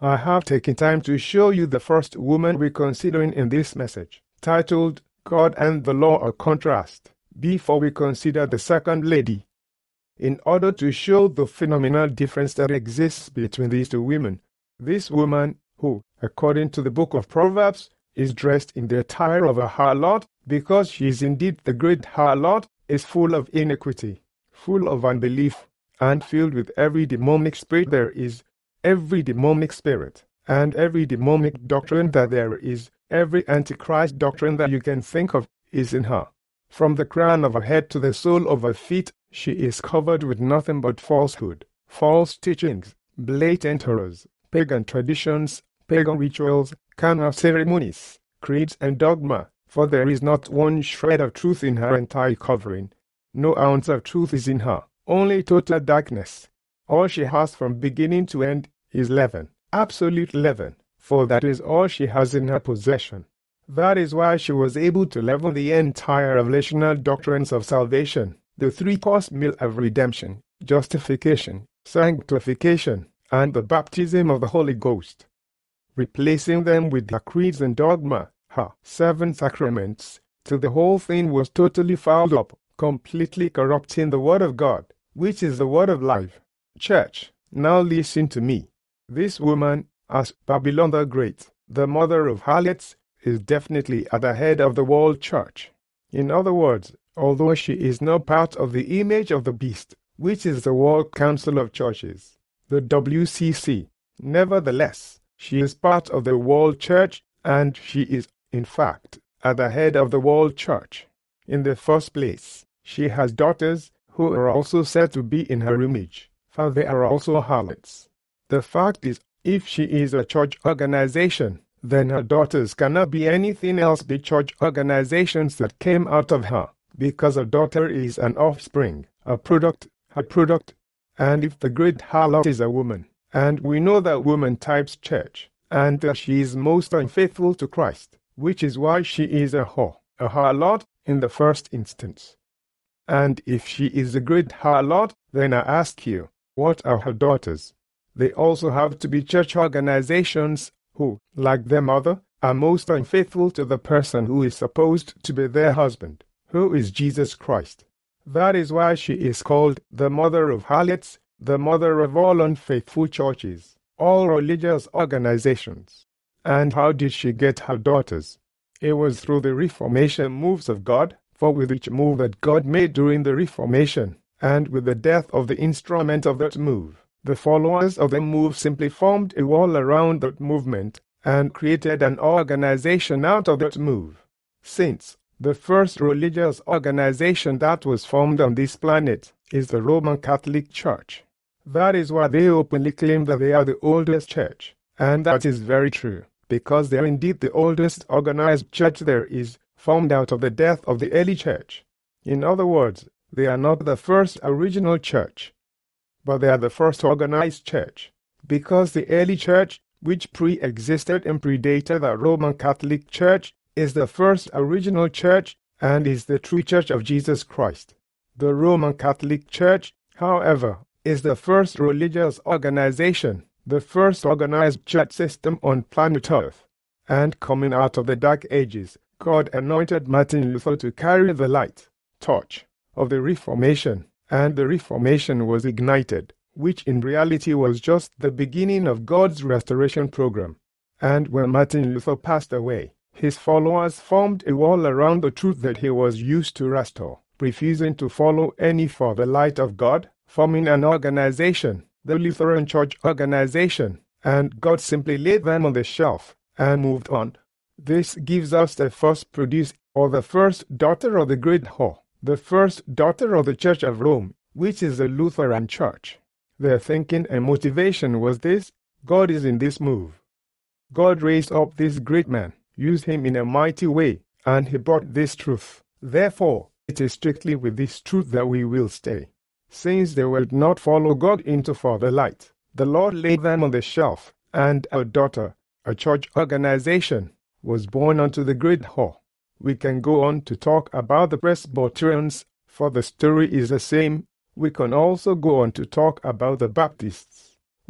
I have taken time to show you the first woman we're considering in this message, titled God and the Law of Contrast, before we consider the second lady. In order to show the phenomenal difference that exists between these two women, this woman, who, according to the book of Proverbs, is dressed in the attire of a harlot, because she is indeed the great harlot, is full of iniquity, full of unbelief, and filled with every demonic spirit there is, every demonic spirit, and every demonic doctrine that there is, every antichrist doctrine that you can think of, is in her. From the crown of her head to the sole of her feet, she is covered with nothing but falsehood, false teachings, blatant errors, pagan traditions, pagan rituals, carnal ceremonies, creeds and dogma, for there is not one shred of truth in her entire covering. No ounce of truth is in her, only total darkness. All she has from beginning to end is leaven, absolute leaven, for that is all she has in her possession. That is why she was able to leaven the entire revelational doctrines of salvation, the three-course meal of redemption, justification, sanctification, and the baptism of the Holy Ghost, replacing them with her creeds and dogma, her seven sacraments, till the whole thing was totally fouled up, completely corrupting the Word of God, which is the Word of life. Church, now listen to me. This woman, as Babylon the Great, the mother of harlots, is definitely at the head of the world church. In other words, although she is not part of the image of the beast, which is the World Council of Churches, the W C C, nevertheless, she is part of the world church, and she is, in fact, at the head of the world church. In the first place, she has daughters who are also said to be in her image, for they are also harlots. The fact is, if she is a church organization, then her daughters cannot be anything else but church organizations that came out of her, because a daughter is an offspring, a product, a product. And if the great harlot is a woman, and we know that woman types church, and that she is most unfaithful to Christ, which is why she is a whore, a harlot in the first instance. And if she is a great harlot, then I ask you, what are her daughters? They also have to be church organizations who, like their mother, are most unfaithful to the person who is supposed to be their husband, who is Jesus Christ. That is why she is called the mother of harlots, the mother of all unfaithful churches, all religious organizations. And how did she get her daughters? It was through the Reformation moves of God, for with each move that God made during the Reformation, and with the death of the instrument of that move, the followers of the move simply formed a wall around that movement and created an organization out of that move. Since the first religious organization that was formed on this planet is the Roman Catholic Church. That is why they openly claim that they are the oldest church, and that is very true, because they are indeed the oldest organized church there is, formed out of the death of the early church. In other words, they are not the first original church, but they are the first organized church, because the early church, which pre-existed and predated the Roman Catholic Church, is the first original church and is the true church of Jesus Christ. The Roman Catholic Church, however, is the first religious organization, the first organized church system on planet Earth. And coming out of the Dark Ages, God anointed Martin Luther to carry the light, torch, of the Reformation, and the Reformation was ignited, which in reality was just the beginning of God's restoration program. And when Martin Luther passed away, his followers formed a wall around the truth that he was used to restore, refusing to follow any further light of God, forming an organization, the Lutheran Church Organization, and God simply laid them on the shelf and moved on. This gives us the first produce, or the first daughter of the great whore, the first daughter of the Church of Rome, which is the Lutheran Church. Their thinking and motivation was this: God is in this move. God raised up this great man, used him in a mighty way, and he brought this truth. Therefore, it is strictly with this truth that we will stay. Since they will not follow God into further light, the Lord laid them on the shelf, and a daughter, a church organization, was born unto the great whore. We can go on to talk about the Presbyterians, for the story is the same. We can also go on to talk about the Baptists.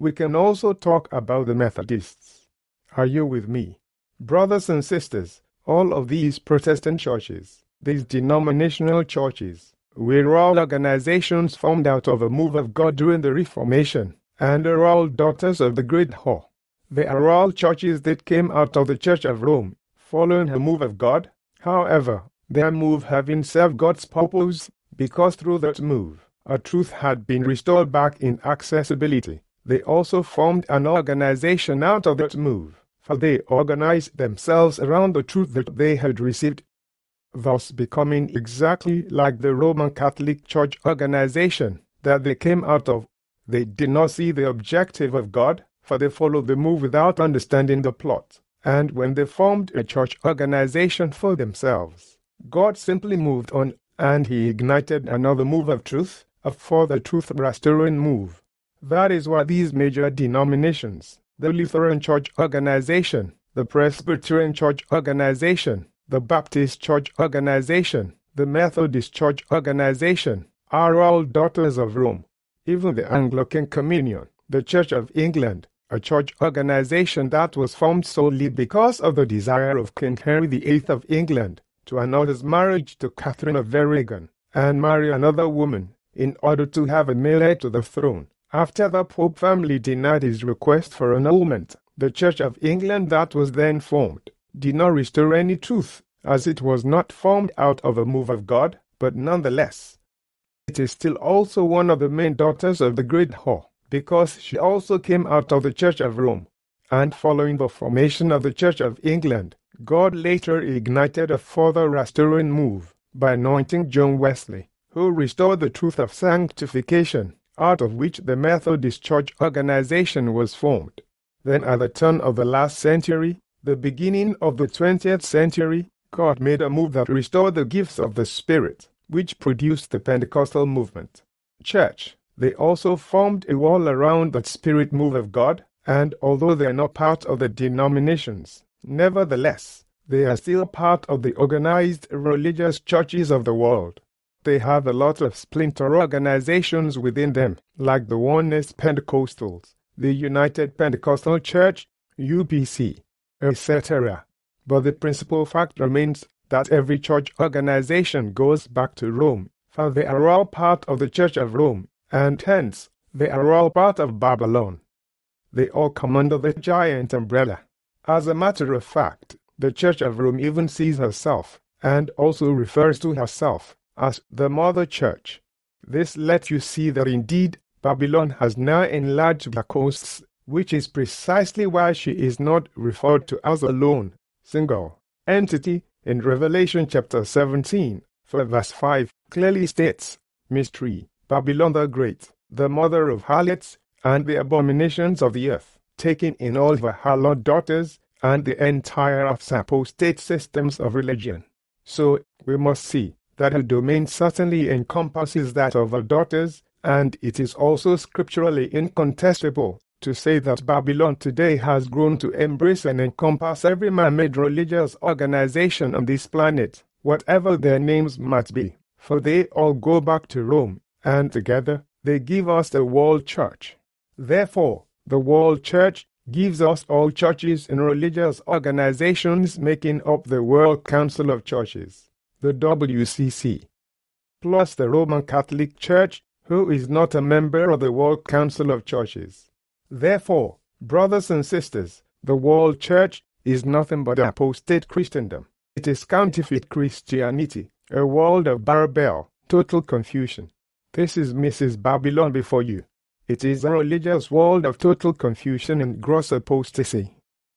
We can also talk about the Methodists. Are you with me? Brothers and sisters, all of these Protestant churches, these denominational churches, were all organizations formed out of a move of God during the Reformation, and are all daughters of the great whore. They are all churches that came out of the Church of Rome, following a move of God. However, their move having served God's purpose, because through that move, a truth had been restored back in accessibility. They also formed an organization out of that move, for they organized themselves around the truth that they had received, thus becoming exactly like the Roman Catholic Church organization that they came out of. They did not see the objective of God, for they followed the move without understanding the plot. And when they formed a church organization for themselves, God simply moved on, and he ignited another move of truth, a further truth-restoring move. That is why these major denominations, the Lutheran Church Organization, the Presbyterian Church Organization, the Baptist Church Organization, the Methodist Church Organization, are all daughters of Rome. Even the Anglican Communion, the Church of England, a church organization that was formed solely because of the desire of King Henry the Eighth of England to annul his marriage to Catherine of Aragon and marry another woman in order to have a male heir to the throne. After the Pope family denied his request for annulment, the Church of England that was then formed did not restore any truth, as it was not formed out of a move of God, but nonetheless, it is still also one of the main daughters of the great whore, because she also came out of the Church of Rome. And following the formation of the Church of England, God later ignited a further restoring move by anointing John Wesley, who restored the truth of sanctification, out of which the Methodist Church organization was formed. Then at the turn of the last century, the beginning of the twentieth century, God made a move that restored the gifts of the Spirit, which produced the Pentecostal movement. Church, they also formed a wall around that Spirit move of God, and although they are not part of the denominations, nevertheless, they are still part of the organized religious churches of the world. They have a lot of splinter organizations within them, like the Oneness Pentecostals, the United Pentecostal Church, U P C, et cetera. But the principal fact remains that every church organization goes back to Rome, for they are all part of the Church of Rome, and hence, they are all part of Babylon. They all come under the giant umbrella. As a matter of fact, the Church of Rome even sees herself, and also refers to herself, as the Mother Church. This lets you see that indeed Babylon has now enlarged her coasts, which is precisely why she is not referred to as a lone, single entity in Revelation chapter seventeen, for verse five clearly states, Mystery, Babylon the Great, the mother of harlots and the abominations of the earth, taking in all her harlot daughters and the entire of apostate systems of religion. So, we must see that her domain certainly encompasses that of her daughters, and it is also scripturally incontestable to say that Babylon today has grown to embrace and encompass every man-made religious organization on this planet, whatever their names might be, for they all go back to Rome, and together they give us the world church. Therefore, the world church gives us all churches and religious organizations making up the World Council of Churches, the W C C, plus the Roman Catholic Church, who is not a member of the World Council of Churches. Therefore, brothers and sisters, the world church is nothing but apostate Christendom. It is counterfeit Christianity, a world of Babel, total confusion. This is Missus Babylon before you. It is a religious world of total confusion and gross apostasy.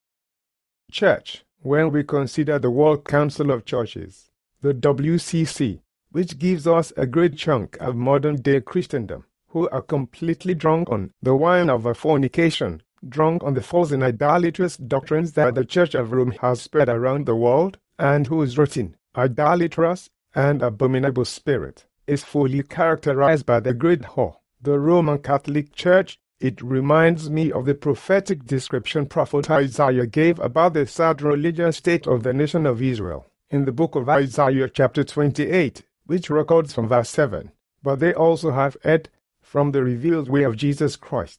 Church, when we consider the World Council of Churches, the W C C, which gives us a great chunk of modern-day Christendom, who are completely drunk on the wine of fornication, drunk on the false and idolatrous doctrines that the Church of Rome has spread around the world, and whose rotten, idolatrous, and abominable spirit is fully characterized by the great whore, the Roman Catholic Church. It reminds me of the prophetic description prophet Isaiah gave about the sad religious state of the nation of Israel, in the book of Isaiah chapter twenty-eight, which records from verse seven. But they also have erred from the revealed way of Jesus Christ,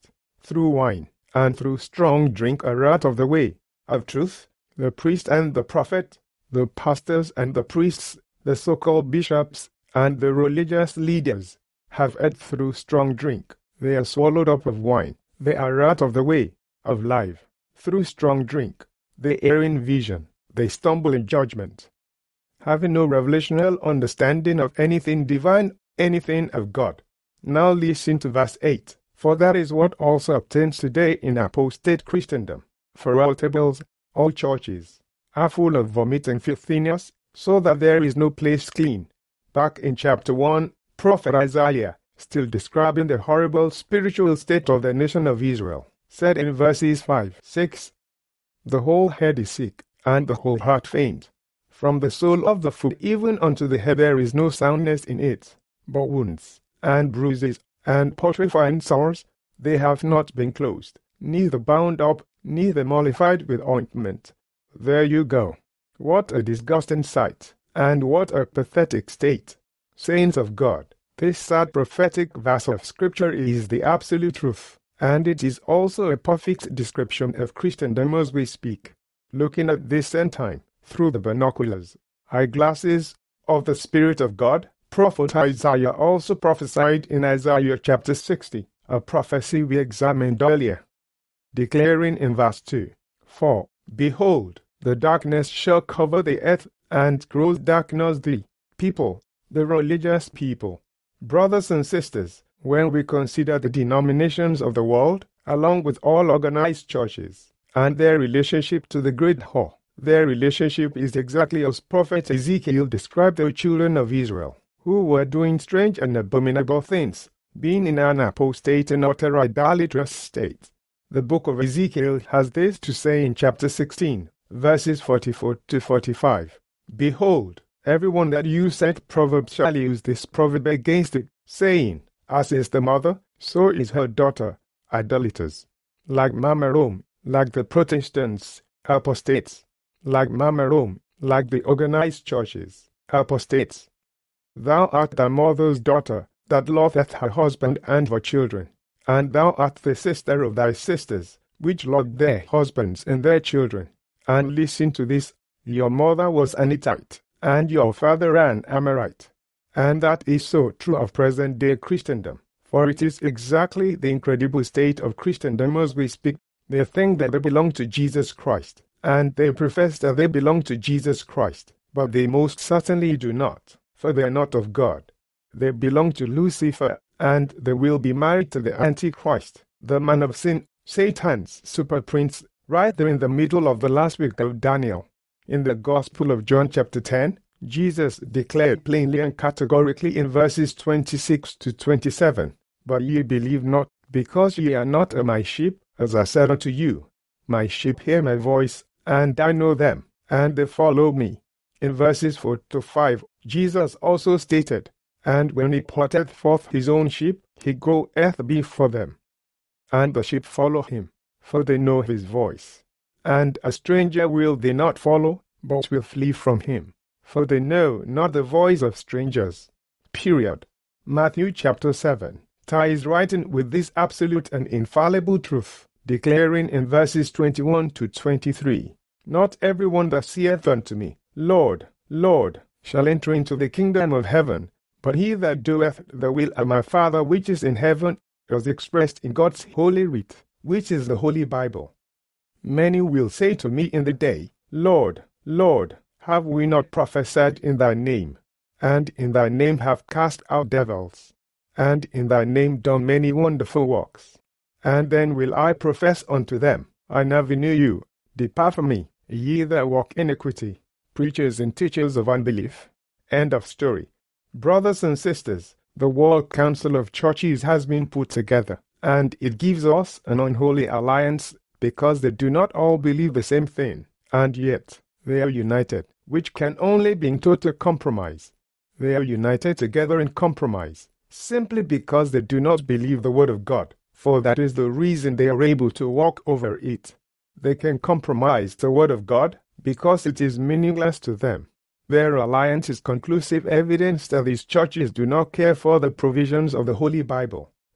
through wine, and through strong drink are out of the way of truth. The priest and the prophet, the pastors and the priests, the so-called bishops, and the religious leaders have ate through strong drink. They are swallowed up of wine. They are out of the way of life through strong drink. They err in vision. They stumble in judgment, having no revelational understanding of anything divine, anything of God. Now listen to verse eight. For that is what also obtains today in apostate Christendom. For all tables, all churches, are full of vomiting filthiness, so that there is no place clean. Back in chapter one, Prophet Isaiah, still describing the horrible spiritual state of the nation of Israel, said in verses five, six, the whole head is sick, and the whole heart faint. From the sole of the foot even unto the head there is no soundness in it, but wounds, and bruises, and putrefying sores, they have not been closed, neither bound up, neither mollified with ointment. There you go. What a disgusting sight, and what a pathetic state. Saints of God, this sad prophetic verse of Scripture is the absolute truth, and it is also a perfect description of Christendom as we speak. Looking at this end time, through the binoculars, eyeglasses, of the Spirit of God, Prophet Isaiah also prophesied in Isaiah chapter sixty, a prophecy we examined earlier, declaring in verse two, For, behold, the darkness shall cover the earth, and gross darkness the people, the religious people. Brothers and sisters, when we consider the denominations of the world, along with all organized churches, and their relationship to the great whore, their relationship is exactly as Prophet Ezekiel described the children of Israel, who were doing strange and abominable things, being in an apostate and utter idolatrous state. The book of Ezekiel has this to say in chapter sixteen, verses forty-four to forty-five. Behold, everyone that useth proverbs shall use this proverb against it, saying, As is the mother, so is her daughter, idolaters. Like Mama Rome, like the Protestants, apostates. Like Mama Rome, like the organized churches, apostates. Thou art thy mother's daughter, that loveth her husband and her children. And thou art the sister of thy sisters, which love their husbands and their children. And listen to this, your mother was an Hittite, and your father an Amorite. And that is so true of present-day Christendom, for it is exactly the incredible state of Christendom as we speak. They think that they belong to Jesus Christ, and they profess that they belong to Jesus Christ, but they most certainly do not, for they are not of God. They belong to Lucifer, and they will be married to the Antichrist, the man of sin, Satan's super prince, right there in the middle of the last week of Daniel. In the Gospel of John chapter ten, Jesus declared plainly and categorically in verses twenty-six to twenty-seven, But ye believe not, because ye are not of my sheep, as I said unto you. My sheep hear my voice, and I know them, and they follow me. In verses four to five, Jesus also stated, And when he putteth forth his own sheep, he goeth before them. And the sheep follow him, for they know his voice. And a stranger will they not follow, but will flee from him, for they know not the voice of strangers. Period. Matthew chapter seven ties right in with this absolute and infallible truth, declaring in verses twenty-one to twenty-three, Not everyone that saith unto me, Lord, Lord, shall enter into the kingdom of heaven, but he that doeth the will of my Father which is in heaven, as expressed in God's holy writ, which is the Holy Bible. Many will say to me in the day, Lord, Lord, have we not prophesied in thy name, and in thy name have cast out devils, and in thy name done many wonderful works? And then will I profess unto them, I never knew you. Depart from me, ye that walk iniquity, preachers and teachers of unbelief. End of story. Brothers and sisters, the World Council of Churches has been put together, and it gives us an unholy alliance because they do not all believe the same thing, and yet they are united, which can only be in total compromise. They are united together in compromise, simply because they do not believe the Word of God, for that is the reason they are able to walk over it. They can compromise the Word of God because it is meaningless to them. Their alliance is conclusive evidence that these churches do not care for the provisions of the Holy Bible.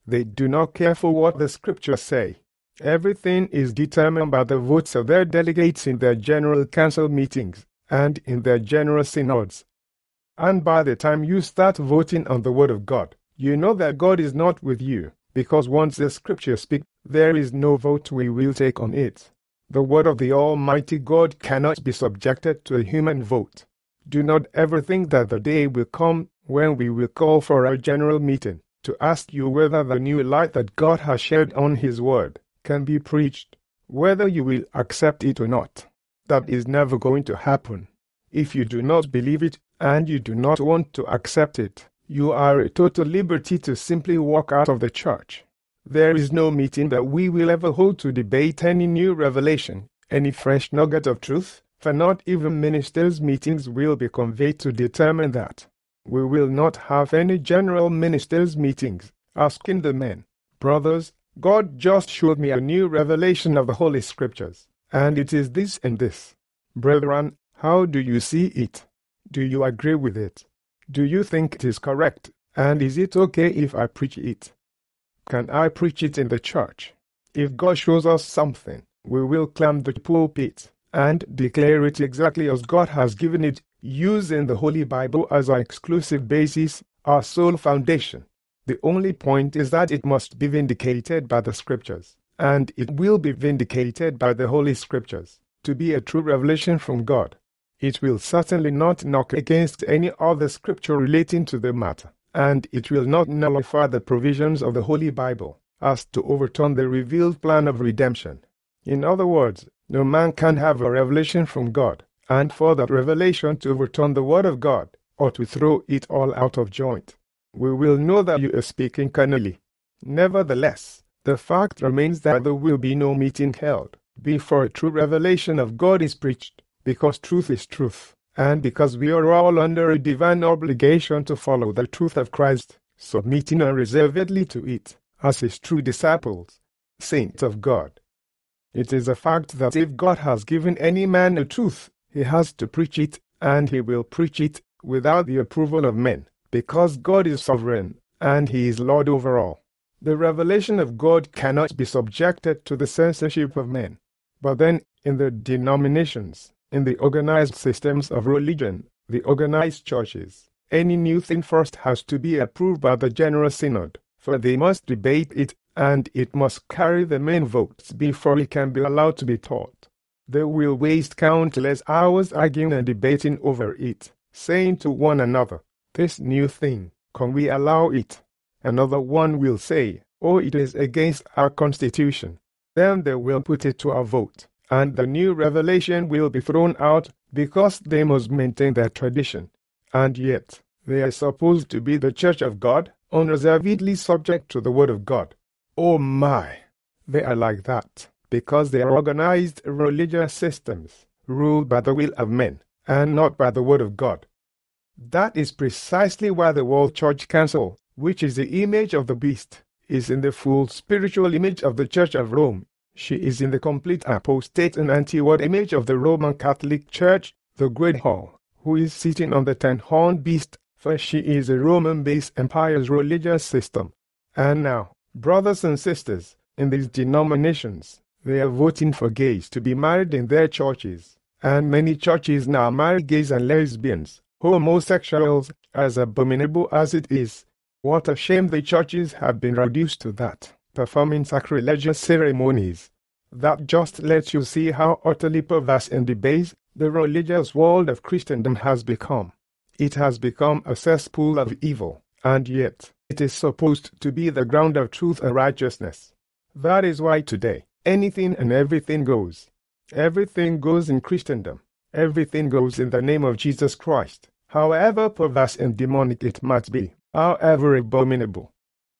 They do not care for what the scriptures say. Everything is determined by the votes of their delegates in their general council meetings and in their general synods. And by the time you start voting on the Word of God, you know that God is not with you, because once the scriptures speak, there is no vote we will take on it. The Word of the Almighty God cannot be subjected to a human vote. Do not ever think that the day will come when we will call for a general meeting to ask you whether the new light that God has shed on His Word can be preached, whether you will accept it or not. That is never going to happen. If you do not believe it and you do not want to accept it, you are at total liberty to simply walk out of the church. There is no meeting that we will ever hold to debate any new revelation, any fresh nugget of truth, for not even ministers' meetings will be conveyed to determine that. We will not have any general ministers' meetings, asking the men, brothers, God just showed me a new revelation of the Holy Scriptures, and it is this and this. Brethren, how do you see it? Do you agree with it? Do you think it is correct, and is it okay if I preach it? Can I preach it in the church? If God shows us something, we will climb the pulpit and declare it exactly as God has given it, using the Holy Bible as our exclusive basis, our sole foundation. The only point is that it must be vindicated by the Scriptures, and it will be vindicated by the Holy Scriptures, to be a true revelation from God. It will certainly not knock against any other scripture relating to the matter, and it will not nullify the provisions of the Holy Bible, as to overturn the revealed plan of redemption. In other words, no man can have a revelation from God, and for that revelation to overturn the Word of God, or to throw it all out of joint. We will know that you are speaking carnally. Nevertheless, the fact remains that there will be no meeting held before a true revelation of God is preached, because truth is truth, and because we are all under a divine obligation to follow the truth of Christ, submitting unreservedly to it, as His true disciples, saints of God. It is a fact that if God has given any man a truth, he has to preach it, and he will preach it without the approval of men, because God is sovereign, and He is Lord over all. The revelation of God cannot be subjected to the censorship of men. But then, in the denominations, in the organized systems of religion, the organized churches, any new thing first has to be approved by the General Synod, for they must debate it, and it must carry the main votes before it can be allowed to be taught. They will waste countless hours arguing and debating over it, saying to one another, "This new thing, can we allow it?" Another one will say, "Oh, it is against our constitution." Then they will put it to a vote, and the new revelation will be thrown out because they must maintain their tradition. And yet, they are supposed to be the Church of God, unreservedly subject to the Word of God. Oh my! They are like that, because they are organized religious systems, ruled by the will of men, and not by the Word of God. That is precisely why the World Church Council, which is the image of the beast, is in the full spiritual image of the Church of Rome. She is in the complete apostate and anti-word image of the Roman Catholic Church, the Great Hall, who is sitting on the ten-horned beast, for she is a Roman-based empire's religious system. And now, brothers and sisters, in these denominations, they are voting for gays to be married in their churches, and many churches now marry gays and lesbians, homosexuals, as abominable as it is. What a shame the churches have been reduced to that, performing sacrilegious ceremonies. That just lets you see how utterly perverse and debased the religious world of Christendom has become. It has become a cesspool of evil, and yet it is supposed to be the ground of truth and righteousness. That is why today, anything and everything goes. Everything goes in Christendom. Everything goes in the name of Jesus Christ, however perverse and demonic it might be, however abominable.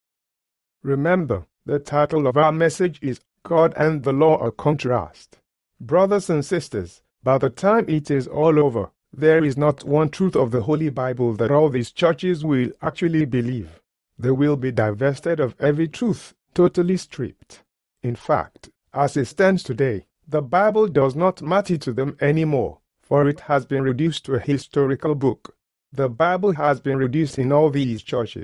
Remember, the title of our message is God and the Law of Contrast. Brothers and sisters, by the time it is all over, there is not one truth of the Holy Bible that all these churches will actually believe. They will be divested of every truth, totally stripped. In fact, as it stands today, the Bible does not matter to them anymore, for it has been reduced to a historical book. The Bible has been reduced in all these churches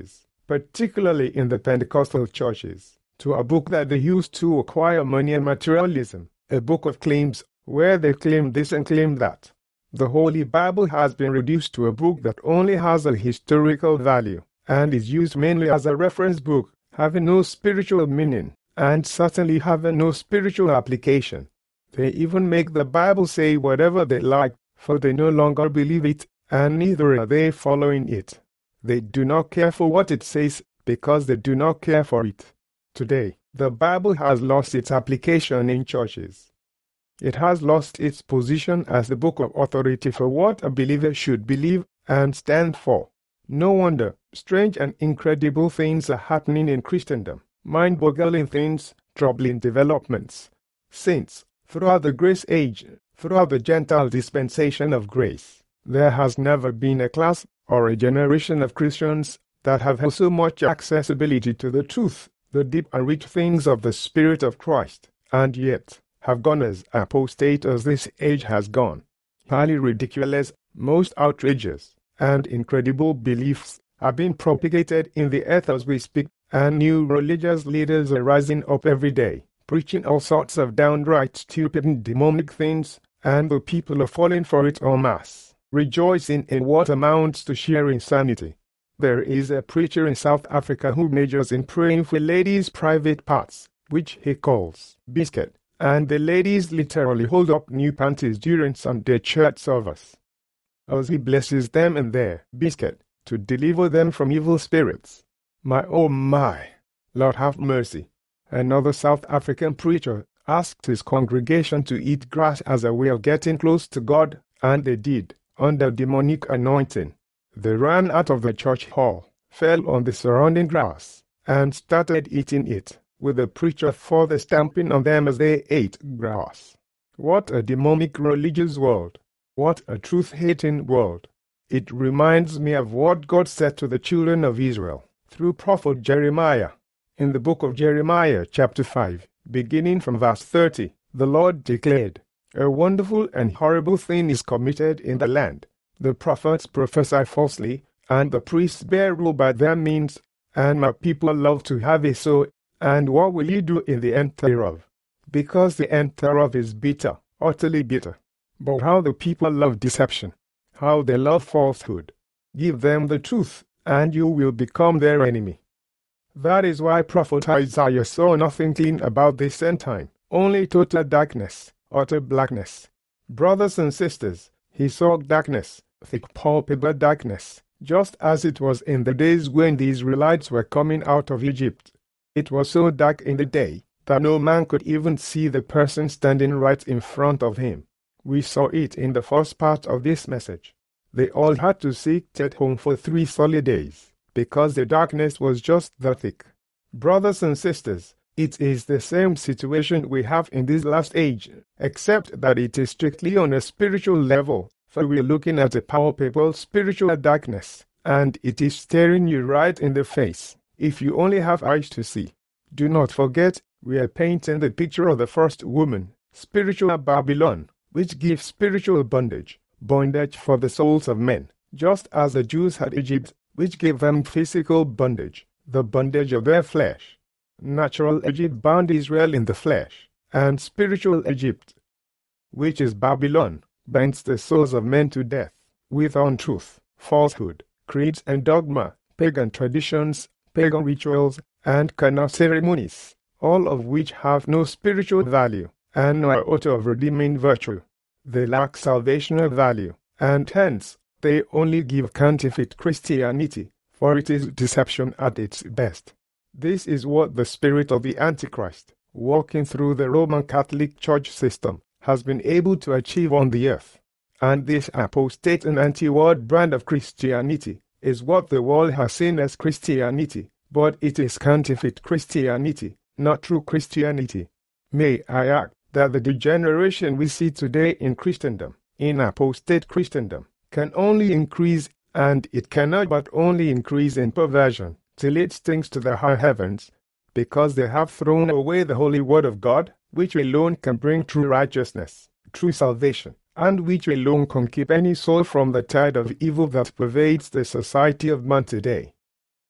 particularly in the Pentecostal churches, to a book that they use to acquire money and materialism, a book of claims, where they claim this and claim that. The Holy Bible has been reduced to a book that only has a historical value, and is used mainly as a reference book, having no spiritual meaning, and certainly having no spiritual application. They even make the Bible say whatever they like, for they no longer believe it, and neither are they following it. They do not care for what it says, because they do not care for it. Today, the Bible has lost its application in churches. It has lost its position as the book of authority for what a believer should believe and stand for. No wonder strange and incredible things are happening in Christendom, mind-boggling things, troubling developments. Saints, throughout the grace age, throughout the Gentile dispensation of grace, there has never been a class or a generation of Christians that have had so much accessibility to the truth, the deep and rich things of the Spirit of Christ, and yet have gone as apostate as this age has gone. Highly ridiculous, most outrageous, and incredible beliefs are being propagated in the earth as we speak, and new religious leaders are rising up every day, preaching all sorts of downright stupid and demonic things, and the people are falling for it en masse, rejoicing in what amounts to sheer insanity. There is a preacher in South Africa who majors in praying for ladies' private parts, which he calls biscuit, and the ladies literally hold up new panties during Sunday church service, as he blesses them and their biscuit to deliver them from evil spirits. My oh my, Lord have mercy. Another South African preacher asked his congregation to eat grass as a way of getting close to God, and they did, under demonic anointing. They ran out of the church hall, fell on the surrounding grass, and started eating it, with the preacher further stamping on them as they ate grass. What a demonic religious world! What a truth-hating world! It reminds me of what God said to the children of Israel through prophet Jeremiah. In the book of Jeremiah, chapter five, beginning from verse thirty, the Lord declared, "A wonderful and horrible thing is committed in the land. The prophets prophesy falsely, and the priests bear rule by their means, and my people love to have it so. And what will you do in the end thereof? Because the end thereof is bitter, utterly bitter. But how the people love deception, how they love falsehood. Give them the truth, and you will become their enemy." That is why prophet Isaiah saw nothing clean about this end time, only total darkness, utter blackness. Brothers and sisters, he saw darkness, thick palpable darkness, just as it was in the days when the Israelites were coming out of Egypt. It was so dark in the day that no man could even see the person standing right in front of him. We saw it in the first part of this message. They all had to sit at home for three solid days, because the darkness was just that thick. Brothers and sisters, it is the same situation we have in this last age, except that it is strictly on a spiritual level, for we are looking at a palpable spiritual darkness, and it is staring you right in the face, if you only have eyes to see. Do not forget, we are painting the picture of the first woman, spiritual Babylon, which gives spiritual bondage, bondage for the souls of men, just as the Jews had Egypt, which gave them physical bondage, the bondage of their flesh. Natural Egypt bound Israel in the flesh, and spiritual Egypt, which is Babylon, binds the souls of men to death, with untruth, falsehood, creeds and dogma, pagan traditions, pagan rituals, and carnal ceremonies, all of which have no spiritual value, and no iota of redeeming virtue. They lack salvational value, and hence, they only give counterfeit Christianity, for it is deception at its best. This is what the spirit of the Antichrist, walking through the Roman Catholic Church system, has been able to achieve on the earth. And this apostate and anti-world brand of Christianity is what the world has seen as Christianity, but it is counterfeit Christianity, not true Christianity. May I add that the degeneration we see today in Christendom, in apostate Christendom, can only increase, and it cannot but only increase in perversion, till it stinks to the high heavens, because they have thrown away the holy word of God, which alone can bring true righteousness, true salvation, and which alone can keep any soul from the tide of evil that pervades the society of man today.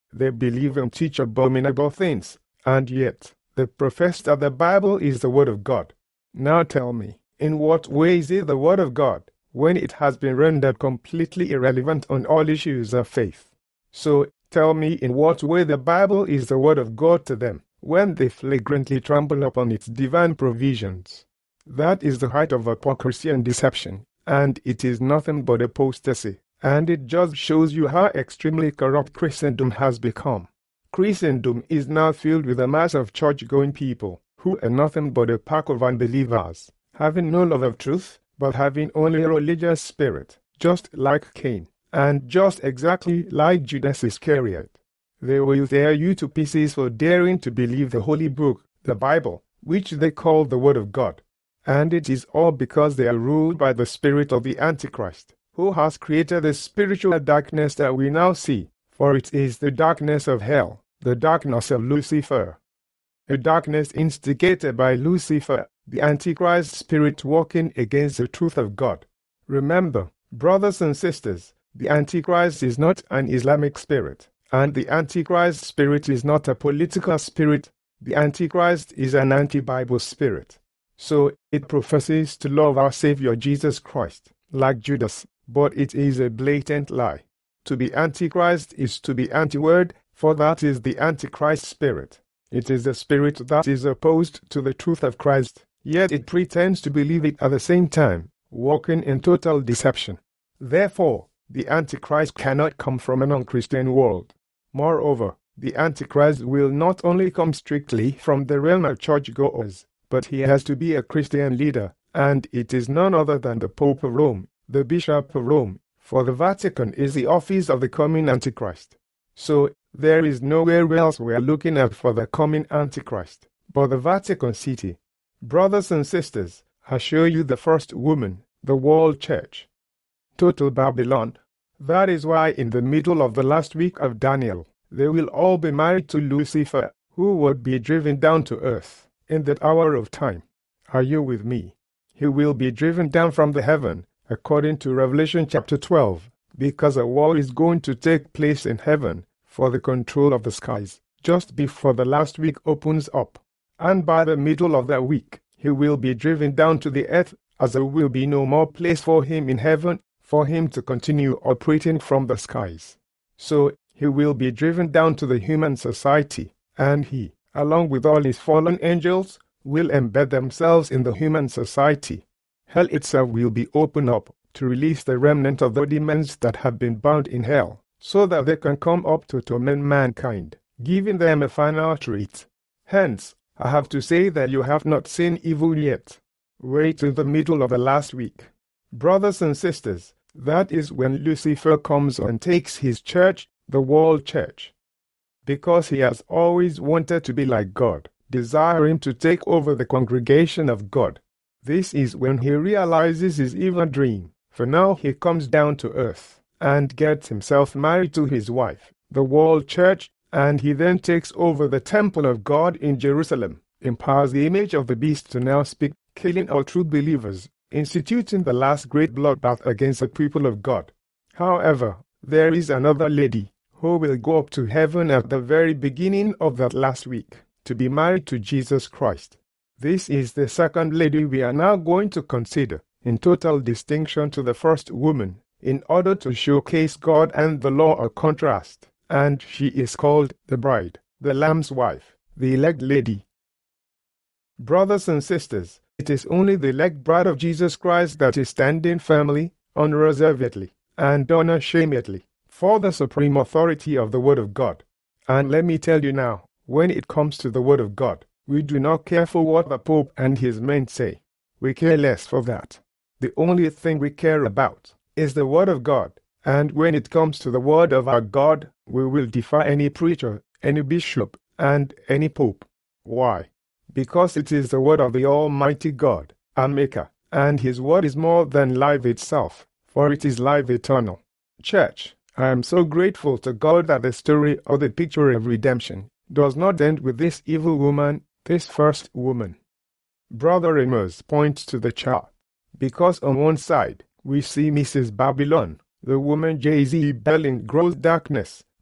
They believe and teach abominable things, and yet they profess that the Bible is the Word of God. Now tell me, in what way is it the Word of God, when it has been rendered completely irrelevant on all issues of faith? So, tell me in what way the Bible is the Word of God to them, when they flagrantly trample upon its divine provisions. That is the height of hypocrisy and deception, and it is nothing but apostasy, and it just shows you how extremely corrupt Christendom has become. Christendom is now filled with a mass of church-going people, who are nothing but a pack of unbelievers, having no love of truth, but having only a religious spirit, just like Cain, and just exactly like Judas Iscariot. They will tear you to pieces for daring to believe the holy book, the Bible, which they call the Word of God. And it is all because they are ruled by the spirit of the Antichrist, who has created the spiritual darkness that we now see, for it is the darkness of hell, the darkness of Lucifer. A darkness instigated by Lucifer, the Antichrist spirit working against the truth of God. Remember, brothers and sisters, the Antichrist is not an Islamic spirit, and the Antichrist spirit is not a political spirit. The Antichrist is an anti-Bible spirit. So, it professes to love our Savior Jesus Christ, like Judas, but it is a blatant lie. To be Antichrist is to be anti-word, for that is the Antichrist spirit. It is the spirit that is opposed to the truth of Christ, yet it pretends to believe it at the same time, walking in total deception. Therefore, the Antichrist cannot come from a non-Christian world. Moreover, the Antichrist will not only come strictly from the realm of churchgoers, but he has to be a Christian leader, and it is none other than the Pope of Rome, the Bishop of Rome, for the Vatican is the office of the coming Antichrist. So, there is nowhere else we are looking at for the coming Antichrist, but the Vatican City. Brothers and sisters, I show you the first woman, the world church. Total Babylon. That is why in the middle of the last week of Daniel, they will all be married to Lucifer, who would be driven down to earth in that hour of time. Are you with me? He will be driven down from the heaven, according to Revelation chapter twelve, because a war is going to take place in heaven for the control of the skies, just before the last week opens up. And by the middle of that week, he will be driven down to the earth, as there will be no more place for him in heaven, for him to continue operating from the skies. So, he will be driven down to the human society, and he, along with all his fallen angels, will embed themselves in the human society. Hell itself will be opened up to release the remnant of the demons that have been bound in hell, so that they can come up to torment mankind, giving them a final treat. Hence, I have to say that you have not seen evil yet. Wait till the middle of the last week. Brothers and sisters, that is when Lucifer comes and takes his church, the world church. Because he has always wanted to be like God, desiring to take over the congregation of God. This is when he realizes his evil dream, for now he comes down to earth, and gets himself married to his wife, the world church, and he then takes over the temple of God in Jerusalem, empowers the image of the beast to now speak, killing all true believers, instituting the last great bloodbath against the people of God. However, there is another lady, who will go up to heaven at the very beginning of that last week, to be married to Jesus Christ. This is the second lady we are now going to consider, in total distinction to the first woman, in order to showcase God and the law of contrast, and she is called the bride, the Lamb's wife, the elect lady. Brothers and sisters, it is only the elect bride of Jesus Christ that is standing firmly, unreservedly, and unashamedly, for the supreme authority of the Word of God. And let me tell you now, when it comes to the Word of God, we do not care for what the Pope and his men say. We care less for that. The only thing we care about is the Word of God, and when it comes to the Word of our God, we will defy any preacher, any bishop, and any pope. Why? Because it is the Word of the Almighty God, our Maker, and His Word is more than life itself, for it is life eternal. Church, I am so grateful to God that the story or the picture of redemption does not end with this evil woman, this first woman. Brother Amos points to the chart, because on one side we see Missus Babylon, the woman Jezebel in gross darkness,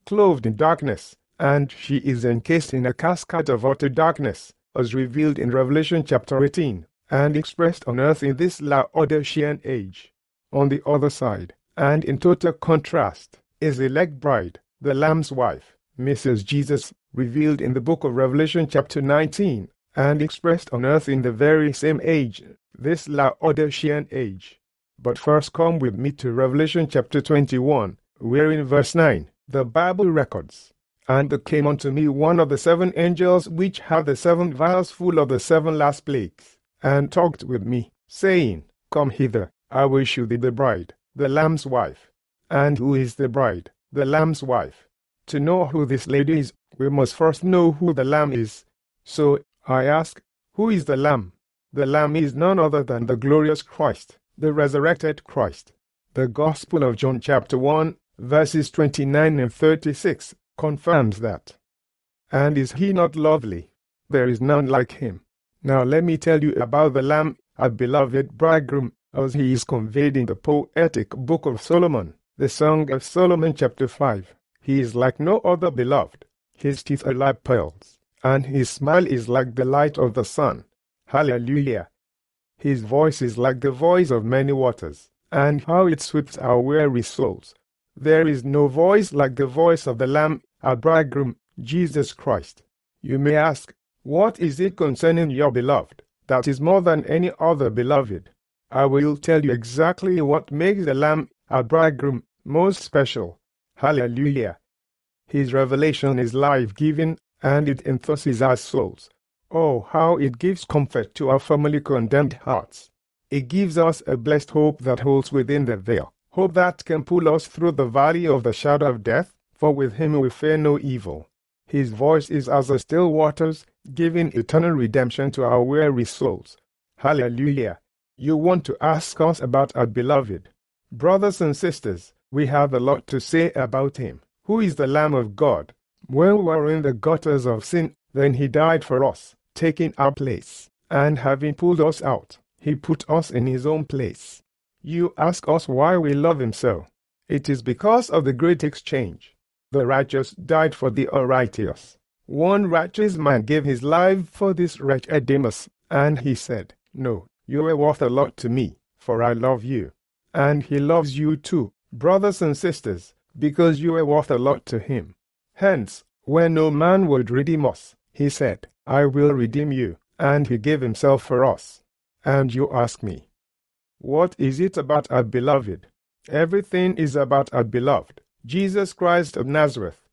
clothed in darkness, and she is encased in a casket of utter darkness, as revealed in Revelation chapter eighteen, and expressed on earth in this Laodicean age. On the other side, and in total contrast, is the elect bride, the Lamb's wife, Missus Jesus, revealed in the book of Revelation chapter nineteen, and expressed on earth in the very same age, this Laodicean age. But first come with me to Revelation chapter twenty-one, where in verse nine, the Bible records, "And there came unto me one of the seven angels which had the seven vials full of the seven last plagues, and talked with me, saying, Come hither, I will shew thee the bride, the Lamb's wife." And who is the bride, the Lamb's wife? To know who this lady is, we must first know who the Lamb is. So, I ask, who is the Lamb? The Lamb is none other than the glorious Christ, the resurrected Christ. The Gospel of John chapter one, verses twenty-nine and thirty-six, confirms that. And is he not lovely? There is none like him. Now let me tell you about the Lamb, our beloved bridegroom, as he is conveyed in the poetic book of Solomon, the Song of Solomon chapter five. He is like no other beloved. His teeth are like pearls, and his smile is like the light of the sun. Hallelujah! His voice is like the voice of many waters, and how it soothes our weary souls. There is no voice like the voice of the Lamb, our bridegroom, Jesus Christ. You may ask, what is it concerning your beloved that is more than any other beloved? I will tell you exactly what makes the Lamb, our bridegroom, most special. Hallelujah! His revelation is life-giving, and it enthuses our souls. Oh, how it gives comfort to our formerly condemned hearts. It gives us a blessed hope that holds within the veil, hope that can pull us through the valley of the shadow of death, for with him we fear no evil. His voice is as the still waters, giving eternal redemption to our weary souls. Hallelujah! You want to ask us about our beloved. Brothers and sisters, we have a lot to say about him. Who is the Lamb of God? When we were in the gutters of sin, then he died for us, taking our place, and having pulled us out, he put us in his own place. You ask us why we love him so. It is because of the great exchange. The righteous died for the unrighteous. One righteous man gave his life for this wretched Demas, and he said, No, you are worth a lot to me, for I love you. And he loves you too, brothers and sisters, because you are worth a lot to him. Hence, when no man would redeem us, he said, I will redeem you, and he gave himself for us. And you ask me, what is it about our beloved? Everything is about our beloved, Jesus Christ of Nazareth.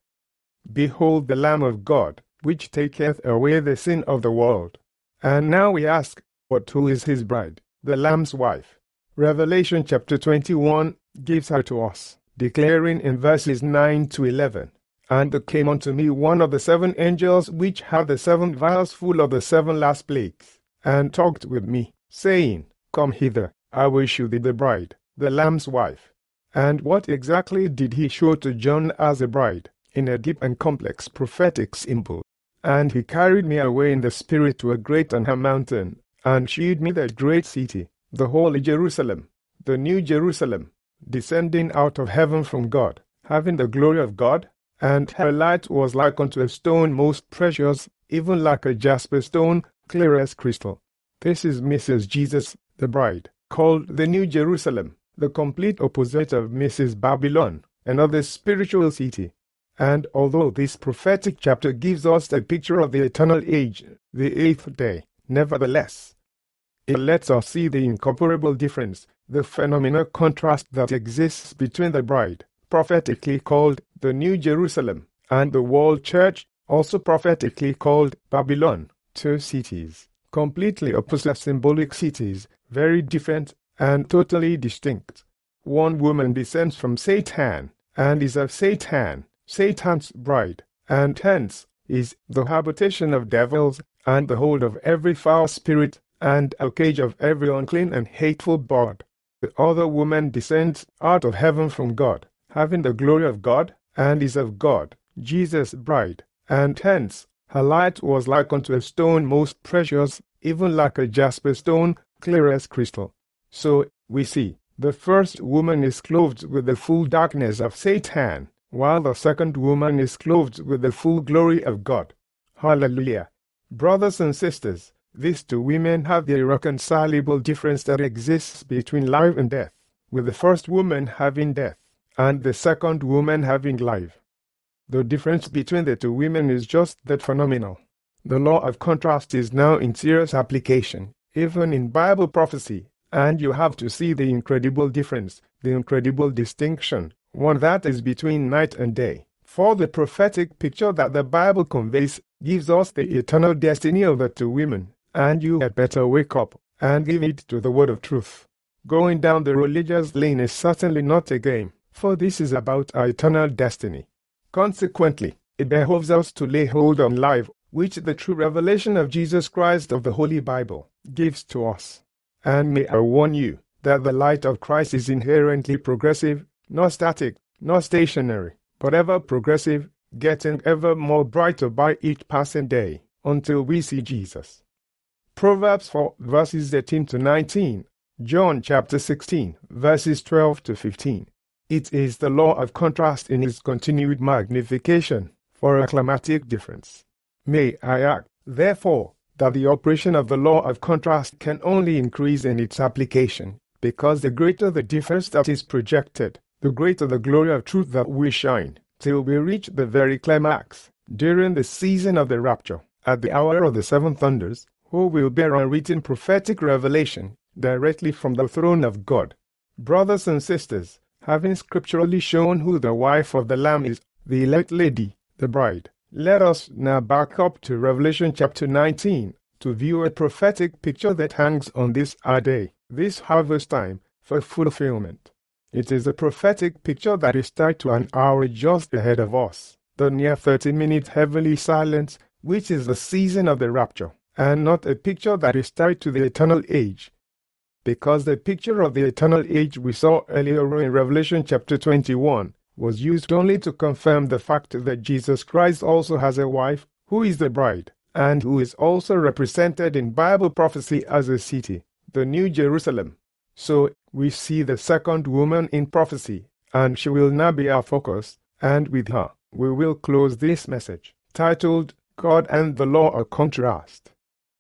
Behold the Lamb of God, which taketh away the sin of the world. And now we ask, what who is his bride, the Lamb's wife? Revelation chapter twenty-one gives her to us, declaring in verses nine to eleven, And there came unto me one of the seven angels which had the seven vials full of the seven last plagues, and talked with me, saying, Come hither, I will shew thee the bride, the Lamb's wife. And what exactly did he show to John as a bride? In a deep and complex prophetic symbol. And he carried me away in the spirit to a great and high mountain, and shewed me the great city, the holy Jerusalem, the new Jerusalem, descending out of heaven from God, having the glory of God, and her light was like unto a stone most precious, even like a jasper stone, clear as crystal. This is Missus Jesus, the bride, called the New Jerusalem, the complete opposite of Missus Babylon, another spiritual city. And although this prophetic chapter gives us a picture of the eternal age, the eighth day, nevertheless, it lets us see the incomparable difference, the phenomenal contrast that exists between the bride, prophetically called the New Jerusalem, and the world church, also prophetically called Babylon, two cities, completely opposite symbolic cities, very different and totally distinct. One woman descends from Satan, and is of Satan, Satan's bride, and hence is the habitation of devils, and the hold of every foul spirit, and a cage of every unclean and hateful bird. The other woman descends out of heaven from God, having the glory of God, and is of God, Jesus' bride, and hence her light was like unto a stone most precious, even like a jasper stone, clear as crystal. So, we see, the first woman is clothed with the full darkness of Satan, while the second woman is clothed with the full glory of God. Hallelujah. Brothers and sisters, these two women have the irreconcilable difference that exists between life and death, with the first woman having death, and the second woman having life. The difference between the two women is just that phenomenal. The law of contrast is now in serious application, even in Bible prophecy, and you have to see the incredible difference, the incredible distinction, one that is between night and day. For the prophetic picture that the Bible conveys gives us the eternal destiny of the two women, and you had better wake up and give it to the word of truth. Going down the religious lane is certainly not a game, for this is about our eternal destiny. Consequently, it behoves us to lay hold on life, which the true revelation of Jesus Christ of the Holy Bible gives to us. And may I warn you that the light of Christ is inherently progressive, not static, not stationary, but ever progressive, getting ever more brighter by each passing day, until we see Jesus. Proverbs four, verses eighteen to nineteen, John chapter sixteen, verses twelve to fifteen. It is the law of contrast in its continued magnification, for a climatic difference. May I add, therefore, that the operation of the law of contrast can only increase in its application, because the greater the difference that is projected, the greater the glory of truth that will shine, till we reach the very climax, during the season of the rapture, at the hour of the seven thunders, who will bear unwritten prophetic revelation directly from the throne of God. Brothers and sisters, having scripturally shown who the wife of the Lamb is, the elect lady, the bride, let us now back up to Revelation chapter nineteen to view a prophetic picture that hangs on this our day, this harvest time, for fulfillment. It is a prophetic picture that is tied to an hour just ahead of us, the near thirty-minute heavenly silence, which is the season of the rapture, and not a picture that is tied to the eternal age. Because the picture of the eternal age we saw earlier in Revelation chapter twenty-one was used only to confirm the fact that Jesus Christ also has a wife, who is the bride, and who is also represented in Bible prophecy as a city, the New Jerusalem. So, we see the second woman in prophecy, and she will now be our focus, and with her, we will close this message, titled, God and the Law of Contrast.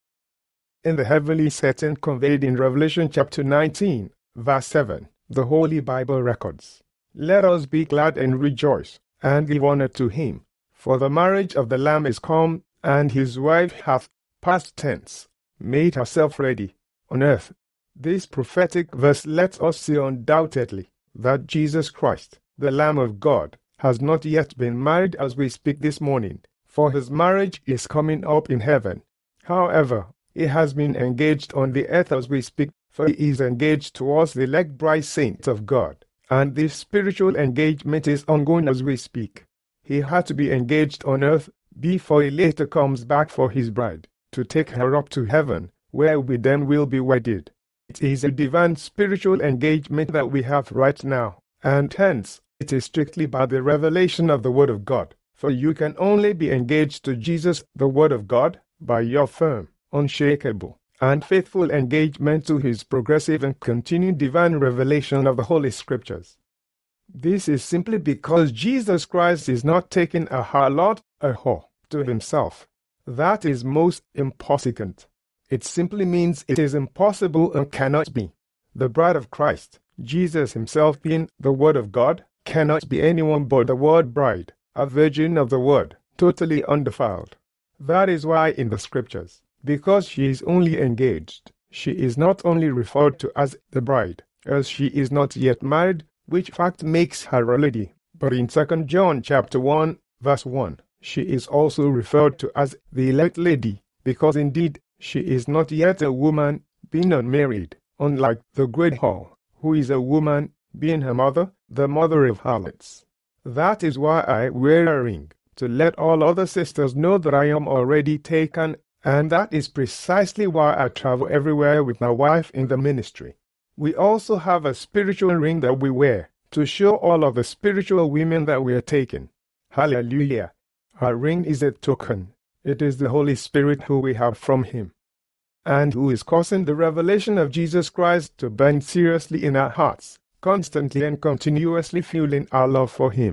In the heavenly setting conveyed in Revelation chapter nineteen, verse seven, the Holy Bible records, let us be glad and rejoice, and give honor to him, for the marriage of the Lamb is come, and his wife hath, past tense, made herself ready, on earth. This prophetic verse lets us see undoubtedly that Jesus Christ, the Lamb of God, has not yet been married as we speak this morning, for his marriage is coming up in heaven. However, he has been engaged on the earth as we speak, for he is engaged towards the elect bride saints of God, and this spiritual engagement is ongoing as we speak. He had to be engaged on earth before he later comes back for his bride, to take her up to heaven, where we then will be wedded. It is a divine spiritual engagement that we have right now, and hence, it is strictly by the revelation of the Word of God, for you can only be engaged to Jesus, the Word of God, by your firm, unshakable, and faithful engagement to his progressive and continued divine revelation of the Holy Scriptures. This is simply because Jesus Christ is not taking a harlot, a whore, to himself. That is most impossible. It simply means it is impossible and cannot be. The bride of Christ, Jesus himself being the Word of God, cannot be anyone but the Word bride, a virgin of the Word, totally undefiled. That is why in the Scriptures, because she is only engaged, she is not only referred to as the bride, as she is not yet married, which fact makes her a lady, but in Second John chapter one, verse one, she is also referred to as the elect lady, because indeed she is not yet a woman, being unmarried, unlike the great whore, who is a woman, being her mother, the mother of harlots. That is why I wear a ring, to let all other sisters know that I am already taken, and that is precisely why I travel everywhere with my wife in the ministry. We also have a spiritual ring that we wear, to show all of the spiritual women that we are taken. Hallelujah! Our ring is a token. It is the Holy Spirit who we have from him, and who is causing the revelation of Jesus Christ to burn seriously in our hearts, constantly and continuously fueling our love for him.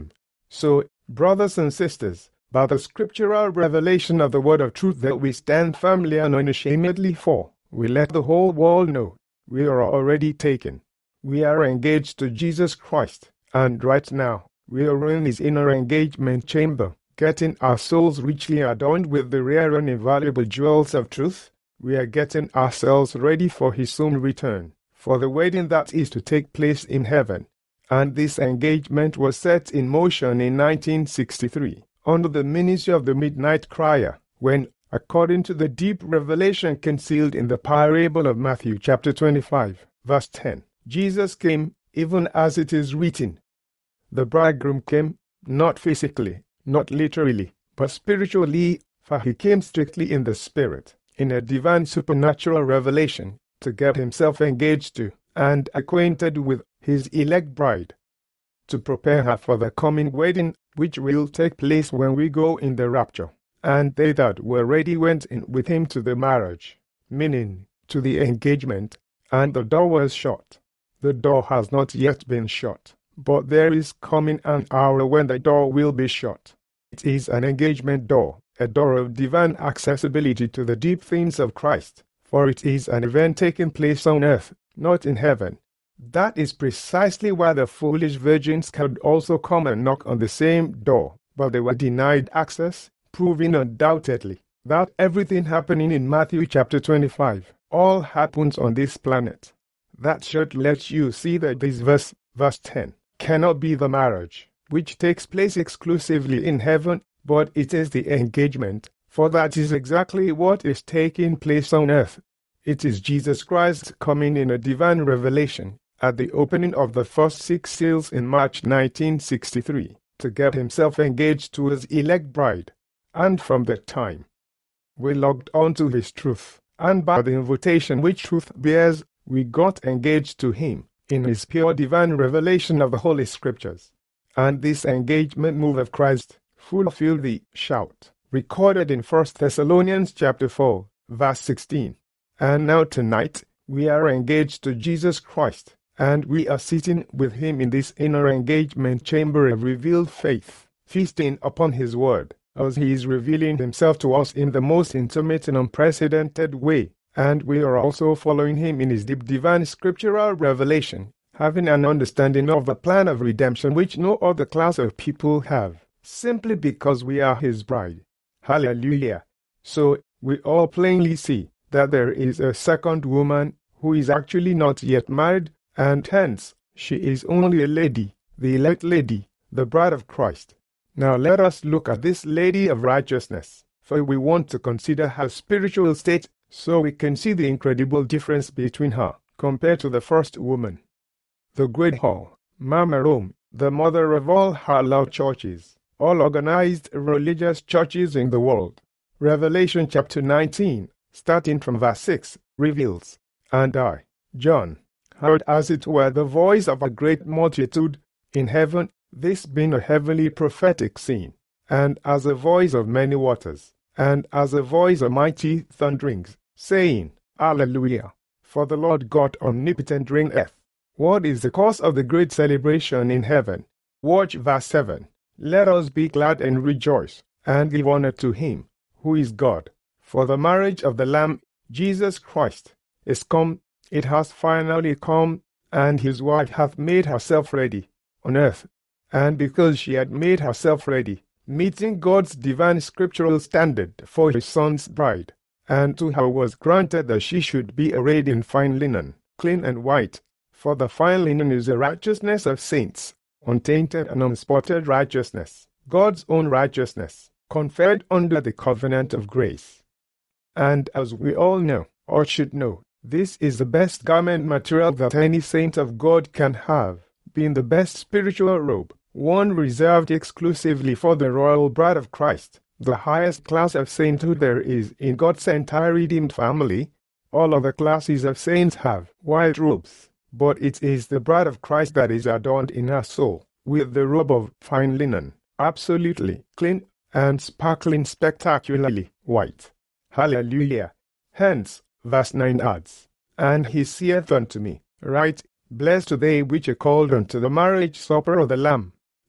So, brothers and sisters, by the scriptural revelation of the word of truth that we stand firmly and unashamedly for, we let the whole world know we are already taken. We are engaged to Jesus Christ, and right now, we are in his inner engagement chamber, getting our souls richly adorned with the rare and invaluable jewels of truth. We are getting ourselves ready for his soon return, for the wedding that is to take place in heaven. And this engagement was set in motion in nineteen sixty-three, under the ministry of the Midnight Crier, when, according to the deep revelation concealed in the parable of Matthew chapter twenty-five, verse ten, Jesus came, even as it is written. The bridegroom came, not physically, not literally, but spiritually, for he came strictly in the spirit, in a divine supernatural revelation, to get himself engaged to, and acquainted with, his elect bride, to prepare her for the coming wedding, which will take place when we go in the rapture. And they that were ready went in with him to the marriage, meaning, to the engagement, and the door was shut. The door has not yet been shut, but there is coming an hour when the door will be shut. It is an engagement door, a door of divine accessibility to the deep things of Christ, for it is an event taking place on earth, not in heaven. That is precisely why the foolish virgins could also come and knock on the same door, but they were denied access, proving undoubtedly that everything happening in Matthew chapter twenty-five all happens on this planet. That should let you see that this verse, verse ten, cannot be the marriage, which takes place exclusively in heaven, but it is the engagement, for that is exactly what is taking place on earth. It is Jesus Christ coming in a divine revelation at the opening of the first six seals in March nineteen sixty-three, to get himself engaged to his elect bride. And from that time, we logged on to his truth, and by the invitation which truth bears, we got engaged to him in his pure divine revelation of the Holy Scriptures. And this engagement move of Christ fulfilled the shout recorded in First Thessalonians chapter four, verse sixteen. And now tonight, we are engaged to Jesus Christ, and we are sitting with him in this inner engagement chamber of revealed faith, feasting upon his word, as he is revealing himself to us in the most intimate and unprecedented way, and we are also following him in his deep divine scriptural revelation, having an understanding of the plan of redemption which no other class of people have, simply because we are his bride. Hallelujah! So, we all plainly see that there is a second woman who is actually not yet married, and hence, she is only a lady, the elect lady, the bride of Christ. Now let us look at this lady of righteousness, for we want to consider her spiritual state, so we can see the incredible difference between her, compared to the first woman. The Great Hall, Mama Rome, the mother of all halal churches, all organized religious churches in the world. Revelation chapter nineteen, starting from verse six, reveals, And I, John, heard as it were the voice of a great multitude in heaven, this being a heavenly prophetic scene, and as a voice of many waters, and as a voice of mighty thunderings, saying, Alleluia, for the Lord God omnipotent reigneth. What is the cause of the great celebration in heaven? Watch verse seven. Let us be glad and rejoice, and give honor to him, who is God. For the marriage of the Lamb, Jesus Christ, is come, it has finally come, and his wife hath made herself ready on earth. And because she had made herself ready, meeting God's divine scriptural standard for his son's bride, and to her was granted that she should be arrayed in fine linen, clean and white, for the fine linen is the righteousness of saints, untainted and unspotted righteousness, God's own righteousness, conferred under the covenant of grace. And as we all know, or should know, this is the best garment material that any saint of God can have, being the best spiritual robe, one reserved exclusively for the royal bride of Christ, the highest class of sainthood there is in God's entire redeemed family. All other classes of saints have white robes, but it is the bride of Christ that is adorned in her soul with the robe of fine linen, absolutely clean and sparkling spectacularly white. Hallelujah! Hence, verse nine adds, And he saith unto me, Write, Blessed are they which are called unto the marriage supper of the Lamb.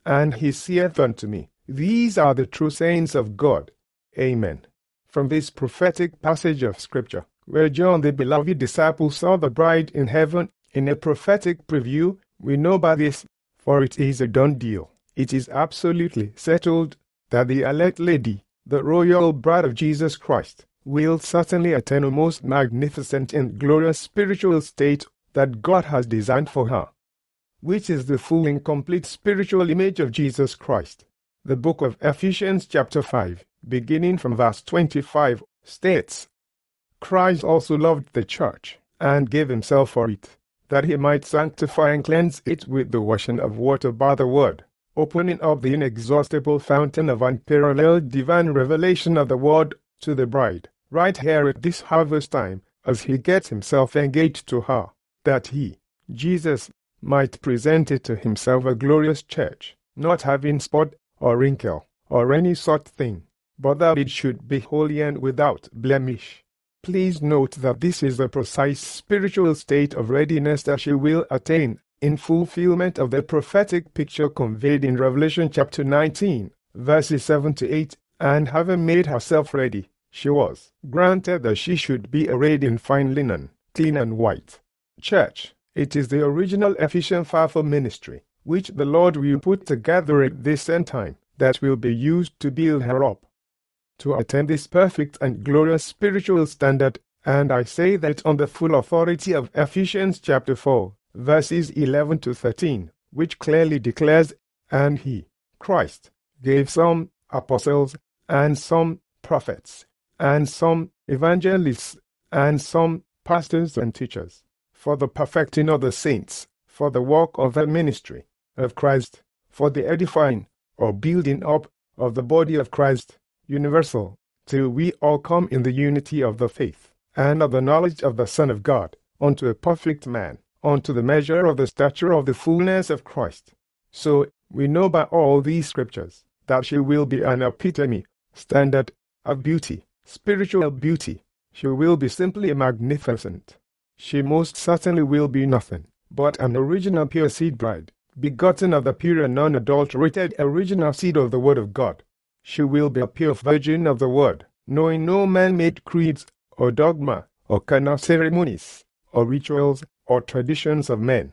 and he saith unto me, These are the true saints of God. Amen. From this prophetic passage of Scripture, where John the beloved disciple saw the bride in heaven, in a prophetic preview, we know by this, for it is a done deal, it is absolutely settled, that the elect lady, the royal bride of Jesus Christ, will certainly attain a most magnificent and glorious spiritual state that God has designed for her, which is the full and complete spiritual image of Jesus Christ. The book of Ephesians chapter five, beginning from verse twenty-five, states, Christ also loved the church, and gave himself for it, that he might sanctify and cleanse it with the washing of water by the word, opening up the inexhaustible fountain of unparalleled divine revelation of the word to the bride, right here at this harvest time, as he gets himself engaged to her, that he, Jesus, might present it to himself a glorious church, not having spot or wrinkle, or any such thing, but that it should be holy and without blemish. Please note that this is the precise spiritual state of readiness that she will attain, in fulfillment of the prophetic picture conveyed in Revelation chapter nineteen, verses seven to eight, and having made herself ready, she was granted that she should be arrayed in fine linen, clean and white. Church, it is the original Ephesian fivefold ministry, which the Lord will put together at this end time, that will be used to build her up to attain this perfect and glorious spiritual standard, and I say that on the full authority of Ephesians chapter four, verses eleven to thirteen, which clearly declares, And he, Christ, gave some apostles, and some prophets, and some evangelists, and some pastors and teachers, for the perfecting of the saints, for the work of the ministry of Christ, for the edifying or building up of the body of Christ, universal, till we all come in the unity of the faith, and of the knowledge of the Son of God, unto a perfect man, unto the measure of the stature of the fullness of Christ. So we know by all these scriptures that she will be an epitome, standard, of beauty, spiritual beauty. She will be simply magnificent. She most certainly will be nothing but an original pure seed bride, begotten of the pure and unadulterated original seed of the Word of God. She will be a pure virgin of the Word, knowing no man-made creeds, or dogma, or carnal ceremonies, or rituals, or traditions of men.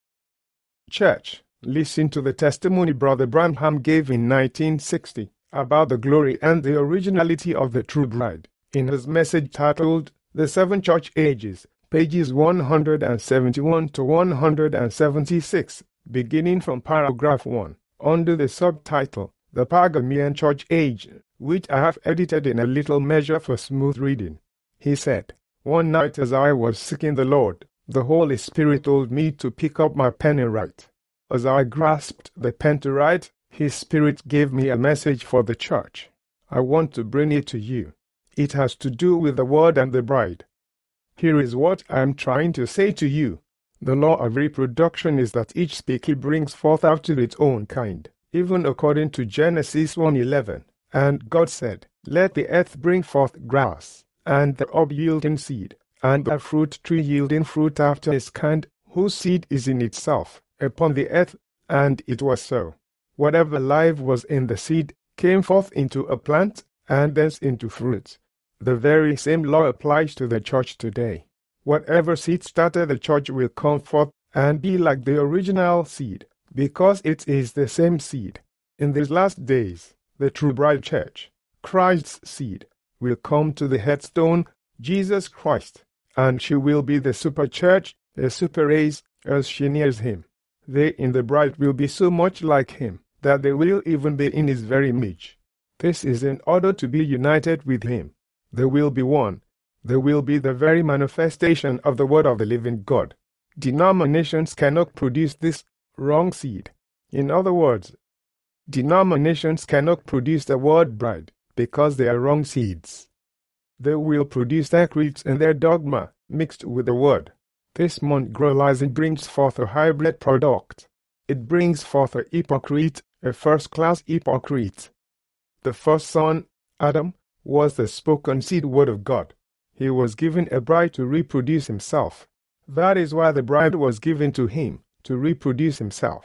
Church, listen to the testimony Brother Branham gave in nineteen sixty about the glory and the originality of the true bride, in his message titled The Seven Church Ages, pages one hundred seventy-one to one hundred seventy-six, beginning from paragraph one, under the subtitle, The Pergamian Church Age, which I have edited in a little measure for smooth reading. He said, One night as I was seeking the Lord, the Holy Spirit told me to pick up my pen and write. As I grasped the pen to write, His Spirit gave me a message for the church. I want to bring it to you. It has to do with the Word and the bride. Here is what I am trying to say to you. The law of reproduction is that each species brings forth after its own kind, even according to Genesis one eleven. And God said, Let the earth bring forth grass, and the herb yielding seed, and the fruit tree yielding fruit after its kind, whose seed is in itself, upon the earth. And it was so. Whatever life was in the seed came forth into a plant, and thence into fruit. The very same law applies to the church today. Whatever seed started the church will come forth and be like the original seed, because it is the same seed. In these last days, the true bride church, Christ's seed, will come to the headstone, Jesus Christ, and she will be the super church, the super race, as she nears him. They in the bride will be so much like him, that they will even be in his very image. This is in order to be united with him. They will be one. They will be the very manifestation of the Word of the living God. Denominations cannot produce this wrong seed. In other words, denominations cannot produce the word bride, because they are wrong seeds. They will produce their creeds and their dogma mixed with the Word. This mongrelizing brings forth a hybrid product. It brings forth a hypocrite, a first-class hypocrite. The first son, Adam, was the spoken seed word of God. He was given a bride to reproduce himself. That is why the bride was given to him, to reproduce himself,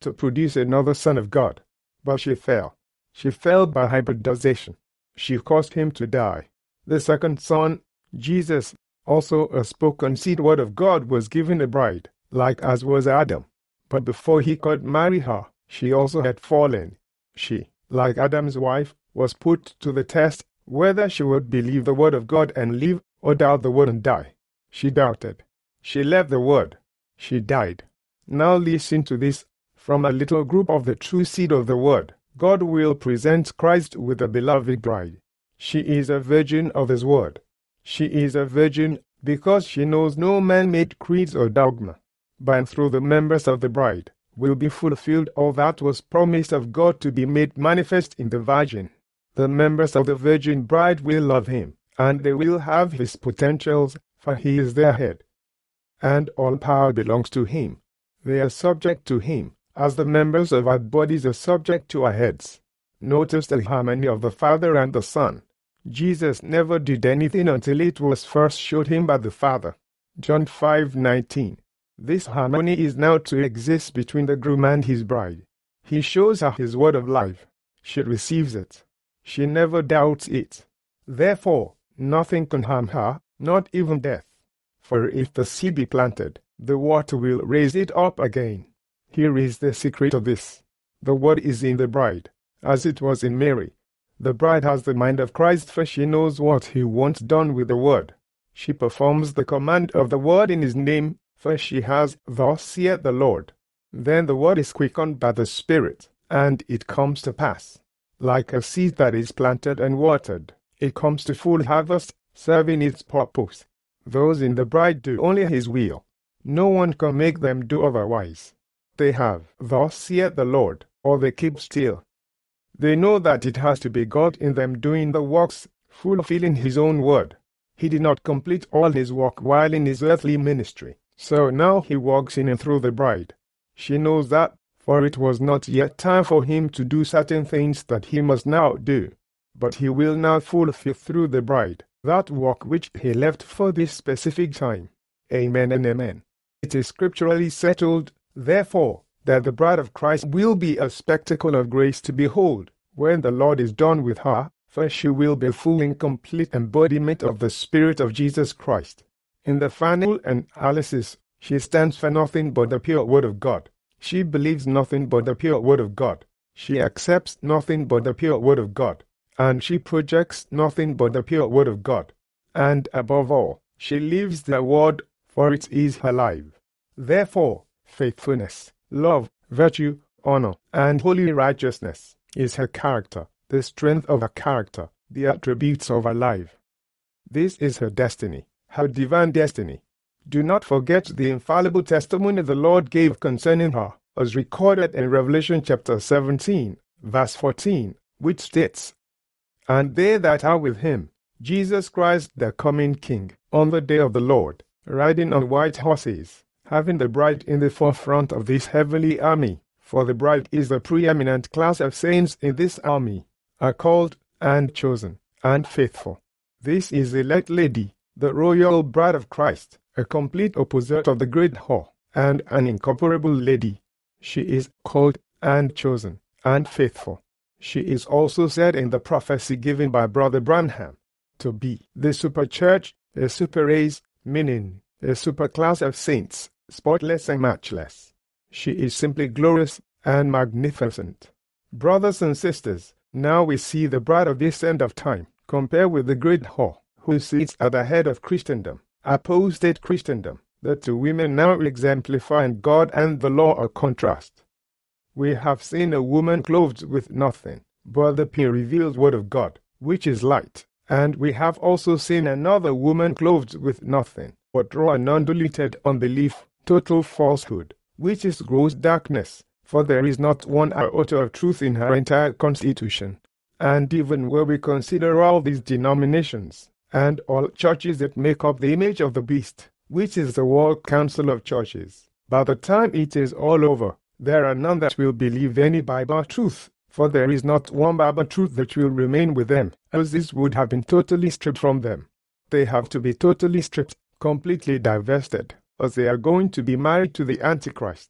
to produce another Son of God. But she fell. She fell by hybridization. She caused him to die. The second Son, Jesus, also a spoken seed word of God, was given a bride, like as was Adam. But before he could marry her, she also had fallen. She, like Adam's wife, was put to the test, whether she would believe the word of God and live, or doubt the word and die. She doubted. She left the word. She died. Now listen to this. From a little group of the true seed of the word, God will present Christ with a beloved bride. She is a virgin of his word. She is a virgin because she knows no man-made creeds or dogma. By and through the members of the bride will be fulfilled all that was promised of God to be made manifest in the virgin. The members of the virgin bride will love him, and they will have his potentials, for he is their head. And all power belongs to him. They are subject to him, as the members of our bodies are subject to our heads. Notice the harmony of the Father and the Son. Jesus never did anything until it was first showed him by the Father. John five nineteen. This harmony is now to exist between the groom and his bride. He shows her his word of life. She receives it. She never doubts it. Therefore, nothing can harm her, not even death. For if the seed be planted, the water will raise it up again. Here is the secret of this. The word is in the bride, as it was in Mary. The bride has the mind of Christ, for she knows what he wants done with the word. She performs the command of the word in his name, for she has, thus saith the Lord. Then the word is quickened by the Spirit, and it comes to pass. Like a seed that is planted and watered, it comes to full harvest, serving its purpose. Those in the bride do only his will. No one can make them do otherwise. They have, thus saith the Lord, or they keep still. They know that it has to be God in them doing the works, fulfilling his own word. He did not complete all his work while in his earthly ministry, so now he walks in and through the bride. She knows that, for it was not yet time for him to do certain things that he must now do. But he will now fulfill through the bride that work which he left for this specific time. Amen and amen. It is scripturally settled, therefore, that the bride of Christ will be a spectacle of grace to behold, when the Lord is done with her, for she will be full and complete embodiment of the Spirit of Jesus Christ. In the final analysis, she stands for nothing but the pure word of God. She believes nothing but the pure word of God. She accepts nothing but the pure word of God. And she projects nothing but the pure word of God. And above all, she lives the word, for it is her life. Therefore, faithfulness, love, virtue, honor, and holy righteousness is her character, the strength of her character, the attributes of her life. This is her destiny, her divine destiny. Do not forget the infallible testimony the Lord gave concerning her, as recorded in Revelation chapter seventeen, verse fourteen, which states, "And they that are with him, Jesus Christ the coming King, on the day of the Lord, riding on white horses, having the bride in the forefront of this heavenly army, for the bride is the preeminent class of saints in this army, are called, and chosen, and faithful. This is the elect lady, the royal bride of Christ, a complete opposite of the great whore, and an incomparable lady. She is called, and chosen, and faithful. She is also said in the prophecy given by Brother Branham to be the super church, a super race, meaning a super class of saints, spotless and matchless. She is simply glorious and magnificent. Brothers and sisters, now we see the bride of this end of time, compared with the great whore, who sits at the head of Christendom, apostate Christendom. The two women now exemplify in God and the law a contrast. We have seen a woman clothed with nothing but the pure revealed word of God, which is light, and we have also seen another woman clothed with nothing but raw and undiluted unbelief, total falsehood, which is gross darkness, for there is not one iota of truth in her entire constitution. And even where we consider all these denominations, and all churches that make up the image of the beast, which is the World Council of Churches, by the time it is all over, there are none that will believe any Bible truth, for there is not one Bible truth that will remain with them, as this would have been totally stripped from them. They have to be totally stripped, completely divested, as they are going to be married to the Antichrist.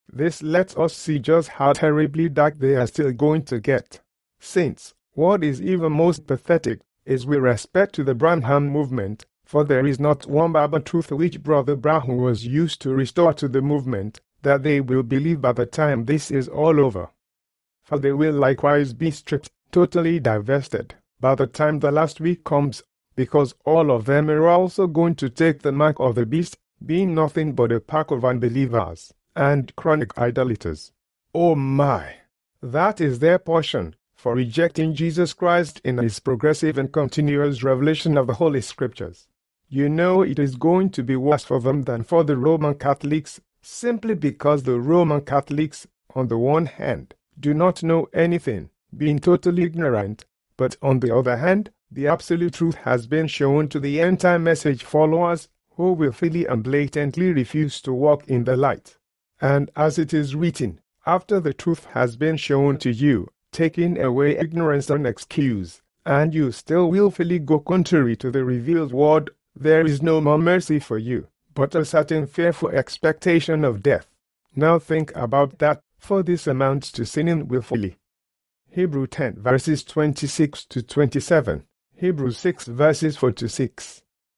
This lets us see just how terribly dark they are still going to get. Saints, what is even most pathetic is with respect to the Branham movement, for there is not one Bible truth which Brother Branham was used to restore to the movement, that they will believe by the time this is all over. For they will likewise be stripped, totally divested, by the time the last week comes, because all of them are also going to take the mark of the beast, being nothing but a pack of unbelievers and chronic idolaters. Oh my! That is their portion, for rejecting Jesus Christ in his progressive and continuous revelation of the Holy Scriptures. You know it is going to be worse for them than for the Roman Catholics, simply because the Roman Catholics, on the one hand, do not know anything, being totally ignorant, but on the other hand, the absolute truth has been shown to the anti-message followers, who willfully and blatantly refuse to walk in the light. And as it is written, after the truth has been shown to you, taking away ignorance and excuse, and you still willfully go contrary to the revealed word, there is no more mercy for you, but a certain fearful expectation of death. Now think about that, for this amounts to sinning willfully. Hebrews ten verses twenty-six to twenty-seven, Hebrews six verses four to six.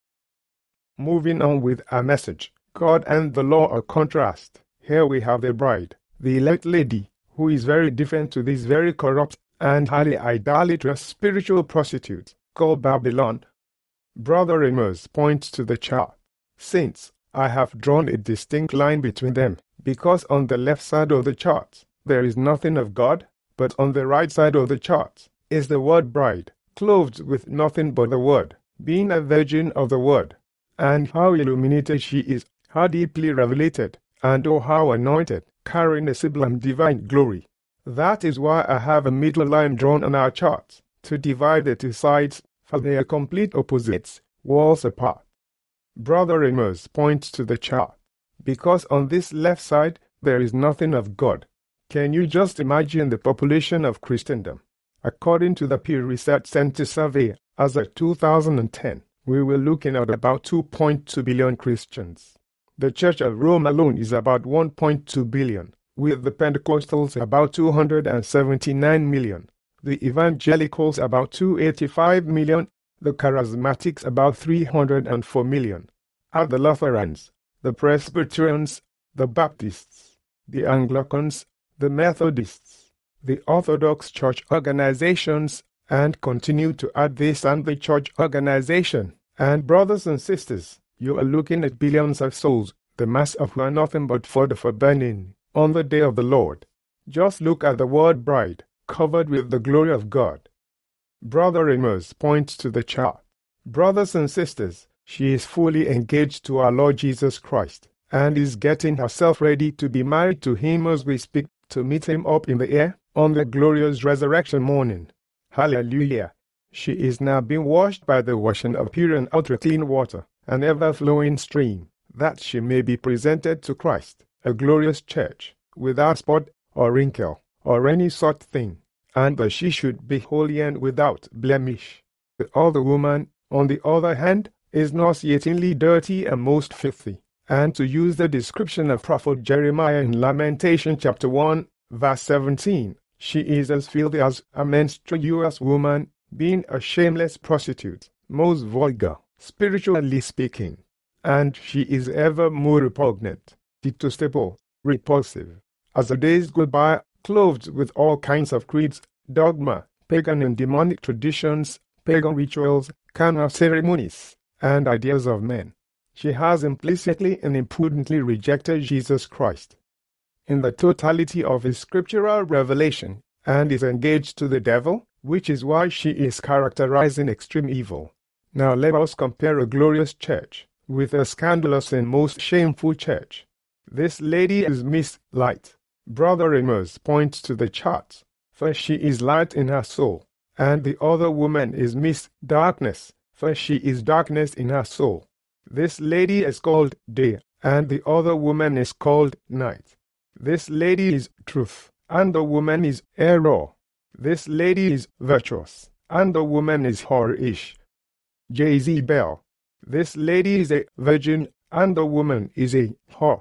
Moving on with our message, God and the law are contrast. Here we have the bride, the elect lady, who is very different to this very corrupt and highly idolatrous spiritual prostitute called Babylon. Brother Amos points to the chart. Saints, I have drawn a distinct line between them, because on the left side of the chart there is nothing of God, but on the right side of the chart is the word bride, clothed with nothing but the word, being a virgin of the word. And how illuminated she is, how deeply revelated, and oh how anointed, carrying a sublime divine glory. That is why I have a middle line drawn on our chart, to divide the two sides, for they are complete opposites, walls apart. Brother Amos points to the chart, because on this left side there is nothing of God. Can you just imagine the population of Christendom? According to the Pew Research Center survey, as of two thousand ten, we were looking at about two point two billion Christians. The Church of Rome alone is about one point two billion, with the Pentecostals about two hundred seventy-nine million, the Evangelicals about two hundred eighty-five million, the Charismatics about three hundred four million, and the Lutherans, the Presbyterians, the Baptists, the Anglicans, the Methodists, the Orthodox Church organizations, and continue to add this and the church organization. And brothers and sisters, you are looking at billions of souls, the mass of who are nothing but fodder for burning, on the day of the Lord. Just look at the word bride, covered with the glory of God. Brother Amos points to the chart. Brothers and sisters, she is fully engaged to our Lord Jesus Christ, and is getting herself ready to be married to him as we speak, to meet him up in the air, on the glorious resurrection morning. Hallelujah! She is now being washed by the washing of pure and ultra clean water, an ever-flowing stream, that she may be presented to Christ, a glorious church, without spot or wrinkle, or any such thing, and that she should be holy and without blemish. The other woman, on the other hand, is nauseatingly dirty and most filthy, and to use the description of Prophet Jeremiah in Lamentation chapter one, verse seventeen, she is as filthy as a menstruous woman, being a shameless prostitute, most vulgar, spiritually speaking, and she is ever more repugnant, detestable, repulsive, as the days go by, clothed with all kinds of creeds, dogma, pagan and demonic traditions, pagan rituals, carnal ceremonies, and ideas of men. She has implicitly and imprudently rejected Jesus Christ in the totality of his scriptural revelation, and is engaged to the devil, which is why she is characterizing extreme evil. Now let us compare a glorious church with a scandalous and most shameful church. This lady is Miss Light. Brother Amos points to the chart, for she is light in her soul, and the other woman is Miss Darkness, for she is darkness in her soul. This lady is called day, and the other woman is called night. This lady is truth, and the woman is error. This lady is virtuous, and the woman is whorish. Jezebel. This lady is a virgin, and the woman is a whore.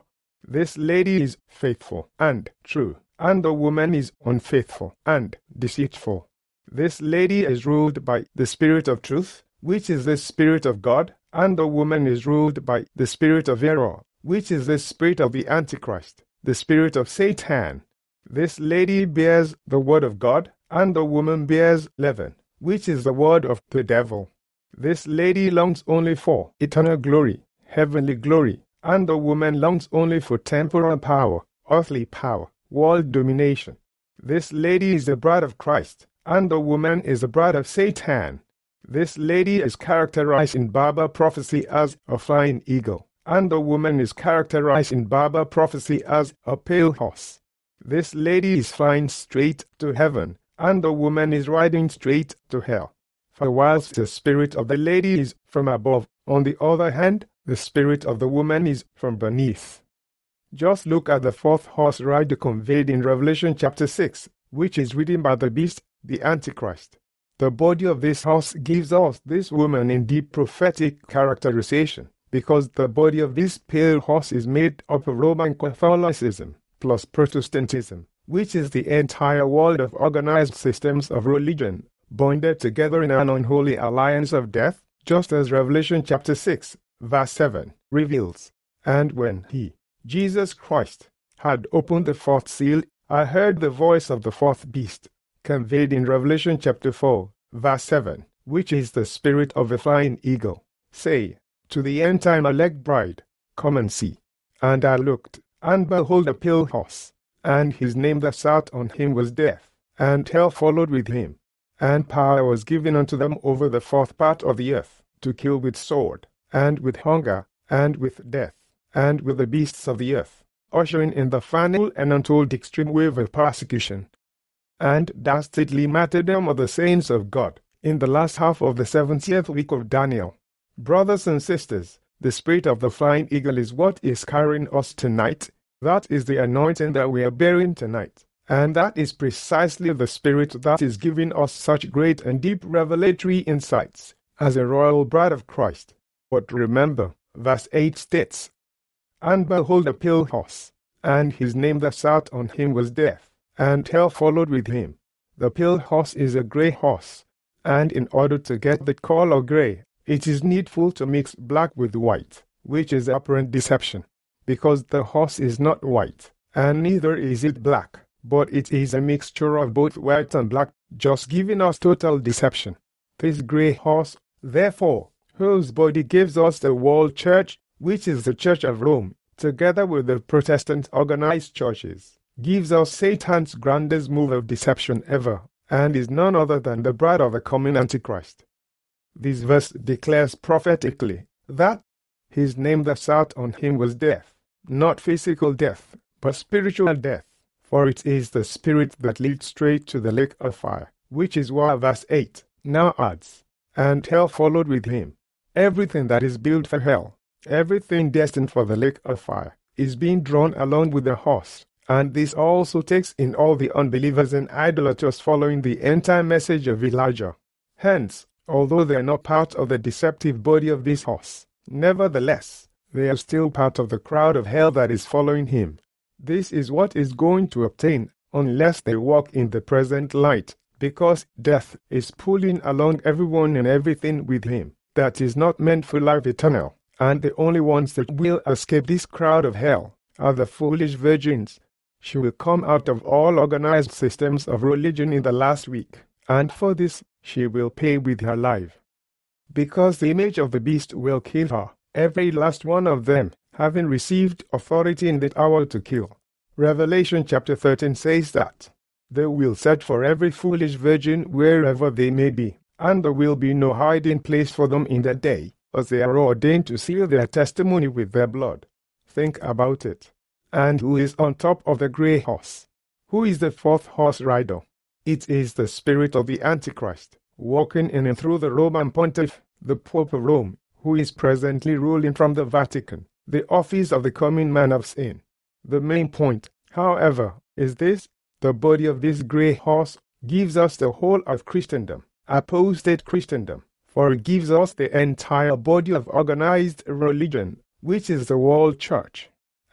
This lady is faithful and true, and the woman is unfaithful and deceitful. This lady is ruled by the Spirit of truth, which is the Spirit of God, and the woman is ruled by the spirit of error, which is the spirit of the Antichrist, the spirit of Satan. This lady bears the word of God, and the woman bears leaven, which is the word of the devil. This lady longs only for eternal glory, heavenly glory, and the woman longs only for temporal power, earthly power, world domination. This lady is the bride of Christ, and the woman is the bride of Satan. This lady is characterized in Bible prophecy as a flying eagle, and the woman is characterized in Bible prophecy as a pale horse. This lady is flying straight to heaven, and the woman is riding straight to hell. For whilst the spirit of the lady is from above, on the other hand, the spirit of the woman is from beneath. Just look at the fourth horse rider conveyed in Revelation chapter six, which is ridden by the beast, the Antichrist. The body of this horse gives us this woman in deep prophetic characterization, because the body of this pale horse is made up of Roman Catholicism plus Protestantism, which is the entire world of organized systems of religion, bonded together in an unholy alliance of death, just as Revelation chapter six, verse seven, reveals. And when he, Jesus Christ, had opened the fourth seal, I heard the voice of the fourth beast, conveyed in Revelation chapter four, verse seven, which is the spirit of a flying eagle, say, to the end-time elect bride, come and see. And I looked, and behold a pale horse, and his name that sat on him was Death, and hell followed with him. And power was given unto them over the fourth part of the earth, to kill with sword, and with hunger, and with death, and with the beasts of the earth, ushering in the final and untold extreme wave of persecution. And dastardly martyrdom of the saints of God, in the last half of the seventieth week of Daniel. Brothers and sisters, the spirit of the flying eagle is what is carrying us tonight. That is the anointing that we are bearing tonight. And that is precisely the spirit that is giving us such great and deep revelatory insights as a royal bride of Christ. But remember, verse eight states, and behold a pale horse, and his name that sat on him was Death, and hell followed with him. The pale horse is a grey horse, and in order to get the color grey, it is needful to mix black with white, which is apparent deception, because the horse is not white, and neither is it black, but it is a mixture of both white and black, just giving us total deception. This grey horse, therefore, whose body gives us the world church, which is the Church of Rome, together with the Protestant organized churches, gives us Satan's grandest move of deception ever, and is none other than the bride of the coming Antichrist. This verse declares prophetically that his name that sat on him was Death, not physical death, but spiritual death, for it is the spirit that leads straight to the lake of fire, which is why verse eight now adds, and hell followed with him. Everything that is built for hell, everything destined for the lake of fire, is being drawn along with the horse, and this also takes in all the unbelievers and idolaters following the end-time message of Elijah. Hence, although they are not part of the deceptive body of this horse, nevertheless, they are still part of the crowd of hell that is following him. This is what is going to obtain unless they walk in the present light, because death is pulling along everyone and everything with him that is not meant for life eternal, and the only ones that will escape this crowd of hell are the foolish virgins. She will come out of all organized systems of religion in the last week, and for this she will pay with her life. Because the image of the beast will kill her, every last one of them, having received authority in that hour to kill. Revelation chapter thirteen says that they will search for every foolish virgin wherever they may be, and there will be no hiding place for them in that day, as they are ordained to seal their testimony with their blood. Think about it. And who is on top of the grey horse? Who is the fourth horse rider? It is the spirit of the Antichrist, walking in and through the Roman Pontiff, the Pope of Rome, who is presently ruling from the Vatican, the office of the coming man of sin. The main point, however, is this: the body of this grey horse gives us the whole of Christendom, apostate Christendom, for it gives us the entire body of organized religion, which is the world church.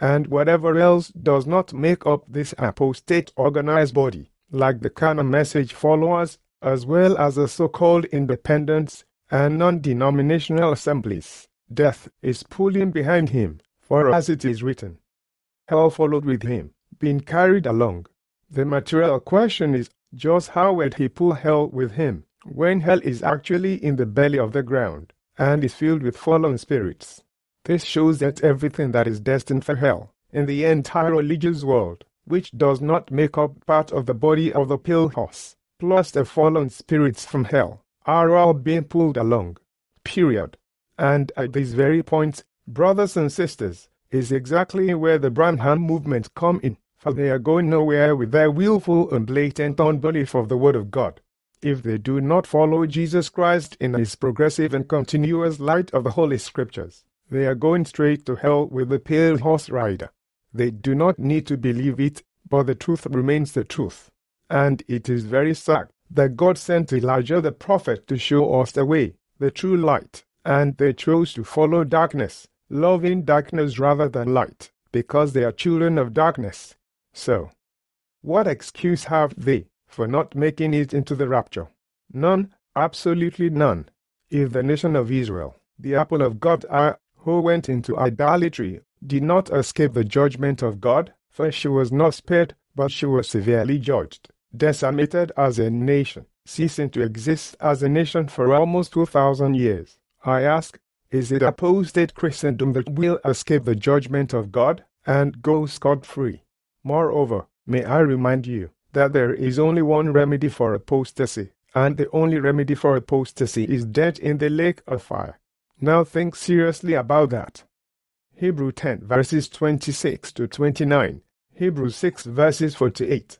and whatever else does not make up this apostate organized body, like the canon message followers, as well as the so-called independents and non-denominational assemblies. Death is pulling behind him, for as it is written, hell followed with him, being carried along. The material question is, just how would he pull hell with him, when hell is actually in the belly of the ground, and is filled with fallen spirits? This shows that everything that is destined for hell, in the entire religious world, which does not make up part of the body of the pale horse, plus the fallen spirits from hell, are all being pulled along. Period. And at these very points, brothers and sisters, is exactly where the Branham movement come in, for they are going nowhere with their willful and blatant unbelief of the Word of God. If they do not follow Jesus Christ in his progressive and continuous light of the Holy Scriptures, they are going straight to hell with the pale horse rider. They do not need to believe it, but the truth remains the truth. And it is very sad that God sent Elijah the prophet to show us the way, the true light, and they chose to follow darkness, loving darkness rather than light, because they are children of darkness. So, what excuse have they for not making it into the rapture? None, absolutely none. If the nation of Israel, the apple of God's eye, who went into idolatry, did not escape the judgment of God, for she was not spared, but she was severely judged, decimated as a nation, ceasing to exist as a nation for almost two thousand years. I ask, is it apostate Christendom that will escape the judgment of God and go scot-free? Moreover, may I remind you that there is only one remedy for apostasy, and the only remedy for apostasy is death in the lake of fire. Now think seriously about that. Hebrews ten verses twenty-six to twenty-nine, Hebrews six verses forty-eight.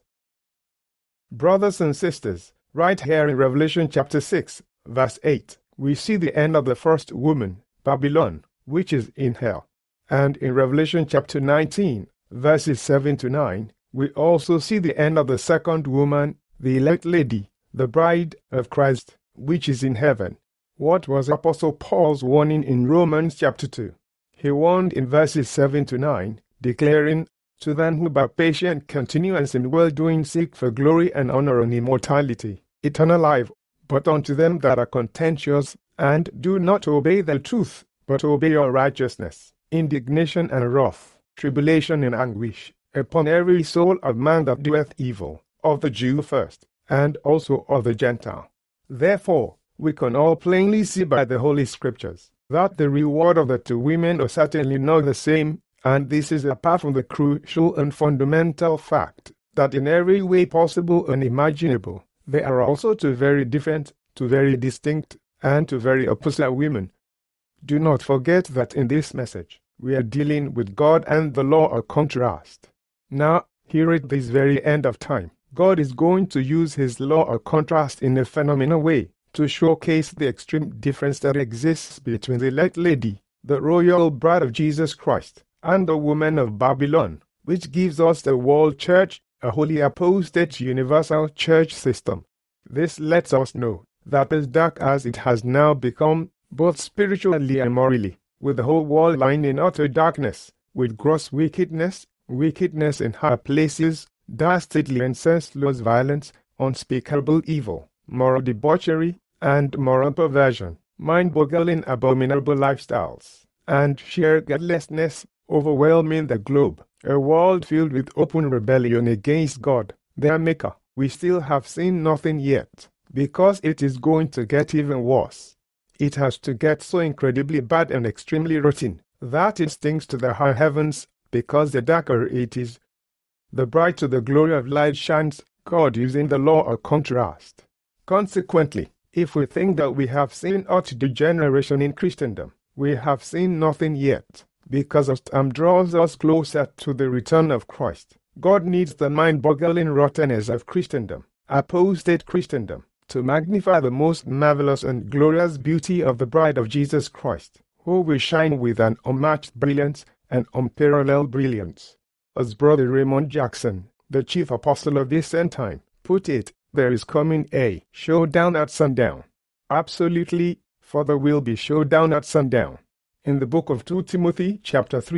Brothers and sisters, right here in Revelation chapter six, verse eight, we see the end of the first woman, Babylon, which is in hell. And in Revelation chapter nineteen, verses seven to nine, we also see the end of the second woman, the elect lady, the bride of Christ, which is in heaven. What was Apostle Paul's warning in Romans chapter two? He warned in verses seven to nine, declaring, to them who by patient continuance in well-doing seek for glory and honor and immortality, eternal life, but unto them that are contentious, and do not obey the truth, but obey your righteousness, indignation and wrath, tribulation and anguish, upon every soul of man that doeth evil, of the Jew first, and also of the Gentile. Therefore, we can all plainly see by the Holy Scriptures that the reward of the two women are certainly not the same, and this is apart from the crucial and fundamental fact that in every way possible and imaginable, they are also two very different, two very distinct, and two very opposite women. Do not forget that in this message, we are dealing with God and the law of contrast. Now, here at this very end of time, God is going to use his law of contrast in a phenomenal way to showcase the extreme difference that exists between the elect lady, the royal bride of Jesus Christ, and the woman of Babylon, which gives us the world church, a holy apostate universal church system. This lets us know that as dark as it has now become, both spiritually and morally, with the whole world lying in utter darkness, with gross wickedness, wickedness in high places, dastardly and senseless violence, unspeakable evil, moral debauchery, and moral perversion, mind-boggling abominable lifestyles, and sheer godlessness overwhelming the globe, a world filled with open rebellion against God, their Maker. We still have seen nothing yet, because it is going to get even worse. It has to get so incredibly bad and extremely rotten that it stinks to the high heavens, because the darker it is, the brighter the glory of light shines, God using the law of contrast. Consequently, if we think that we have seen utter degeneration in Christendom, we have seen nothing yet, because as time draws us closer to the return of Christ, God needs the mind-boggling rottenness of Christendom, apostate Christendom, to magnify the most marvelous and glorious beauty of the bride of Jesus Christ, who will shine with an unmatched brilliance and unparalleled brilliance. As Brother Raymond Jackson, the chief apostle of this end time, put it, there is coming a showdown at sundown. Absolutely, for there will be showdown at sundown. In the book of Second Timothy chapter three,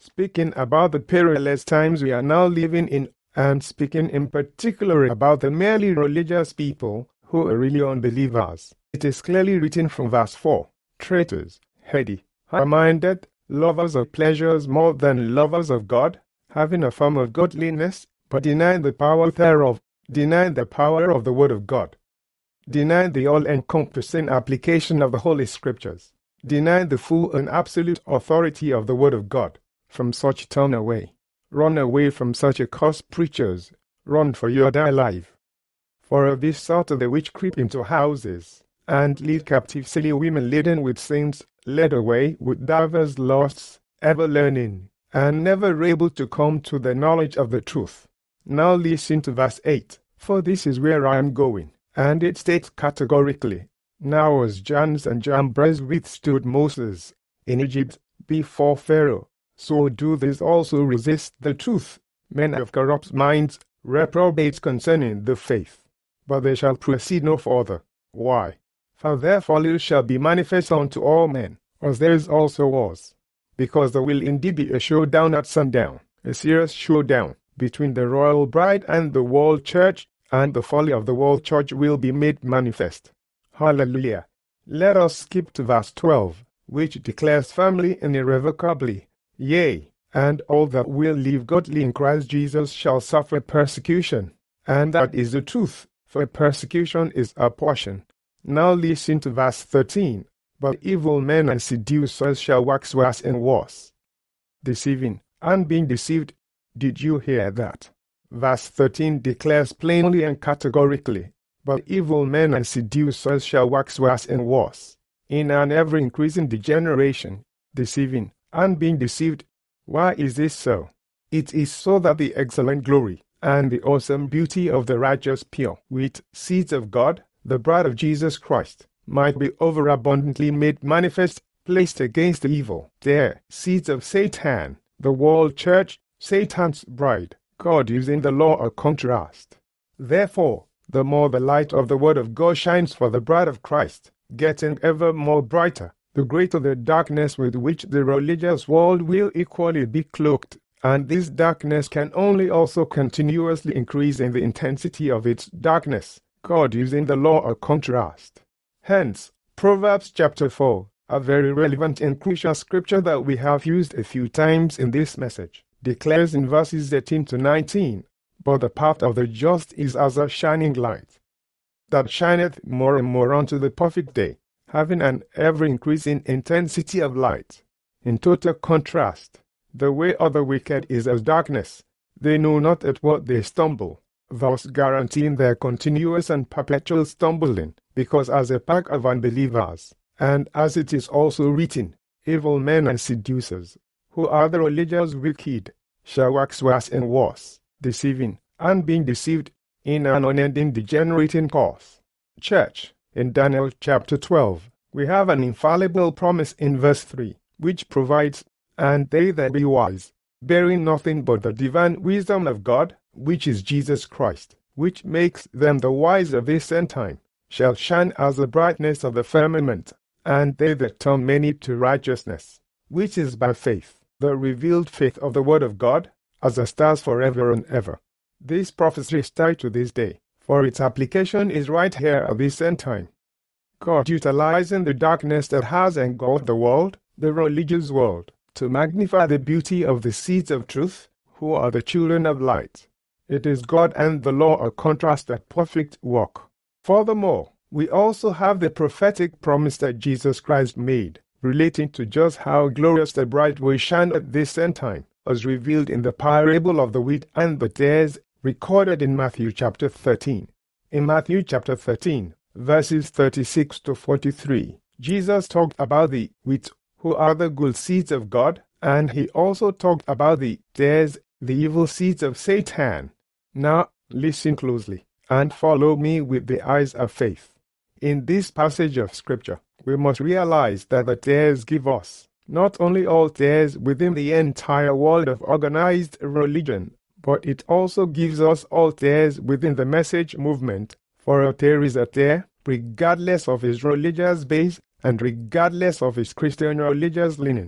speaking about the perilous times we are now living in, and speaking in particular about the merely religious people who are really unbelievers. It is clearly written from verse four, traitors, heady, high-minded, lovers of pleasures more than lovers of God, having a form of godliness, but denying the power thereof, denying the power of the word of God, denying the all-encompassing application of the Holy Scriptures, denying the full and absolute authority of the word of God. From such turn away. Run away from such accursed preachers. Run for your dear life. For of this sort of the which creep into houses, and lead captive silly women laden with sins, led away with divers lusts, ever learning, and never able to come to the knowledge of the truth. Now listen to verse eight, for this is where I am going, and it states categorically, now as Jannes and Jambres withstood Moses in Egypt before Pharaoh, so do these also resist the truth, men of corrupt minds, reprobates concerning the faith. But they shall proceed no further. Why? For their folly shall be manifest unto all men, as theirs also was. Because there will indeed be a showdown at sundown, a serious showdown, between the royal bride and the world church, and the folly of the world church will be made manifest. Hallelujah. Let us skip to verse twelve, which declares firmly and irrevocably, yea, and all that will live godly in Christ Jesus shall suffer persecution. And that is the truth, for persecution is a portion. Now listen to verse thirteen. But evil men and seducers shall wax worse and worse, deceiving, and being deceived. Did you hear that? Verse thirteen declares plainly and categorically, but evil men and seducers shall wax worse and worse, in an ever-increasing degeneration, deceiving, and being deceived. Why is this so? It is so that the excellent glory and the awesome beauty of the righteous pure wheat seeds of God, the bride of Jesus Christ, might be overabundantly made manifest, placed against the evil, there, seeds of Satan, the world church, Satan's bride, God using the law of contrast. Therefore, the more the light of the word of God shines for the bride of Christ, getting ever more brighter, the greater the darkness with which the religious world will equally be cloaked, and this darkness can only also continuously increase in the intensity of its darkness, God using the law of contrast. Hence, Proverbs chapter four, a very relevant and crucial scripture that we have used a few times in this message, declares in verses eighteen to nineteen, but the path of the just is as a shining light, that shineth more and more unto the perfect day, having an ever-increasing intensity of light. In total contrast, the way of the wicked is as darkness. They know not at what they stumble, thus guaranteeing their continuous and perpetual stumbling, because as a pack of unbelievers, and as it is also written, evil men and seducers, who are the religious wicked, shall wax worse and worse, deceiving, and being deceived, in an unending degenerating course. Church, in Daniel chapter twelve, we have an infallible promise in verse three, which provides, and they that be wise, bearing nothing but the divine wisdom of God, which is Jesus Christ, which makes them the wise of this end time, shall shine as the brightness of the firmament, and they that turn many to righteousness, which is by faith, the revealed faith of the word of God, as the stars forever and ever. This prophecy is tied to this day, for its application is right here at this end time. God utilizing the darkness that has engulfed the world, the religious world, to magnify the beauty of the seeds of truth, who are the children of light. It is God and the law of contrast at perfect work. Furthermore, we also have the prophetic promise that Jesus Christ made, relating to just how glorious the bride will shine at this end time, as revealed in the parable of the wheat and the tares, recorded in Matthew chapter thirteen. In Matthew chapter thirteen, verses thirty-six to forty-three, Jesus talked about the wheat, who are the good seeds of God, and he also talked about the tares, the evil seeds of Satan. Now, listen closely, and follow me with the eyes of faith. In this passage of Scripture, we must realize that the tares give us not only all tares within the entire world of organized religion, but it also gives us all tares within the message movement, for a tare is a tare, regardless of his religious base and regardless of his Christian religious leaning.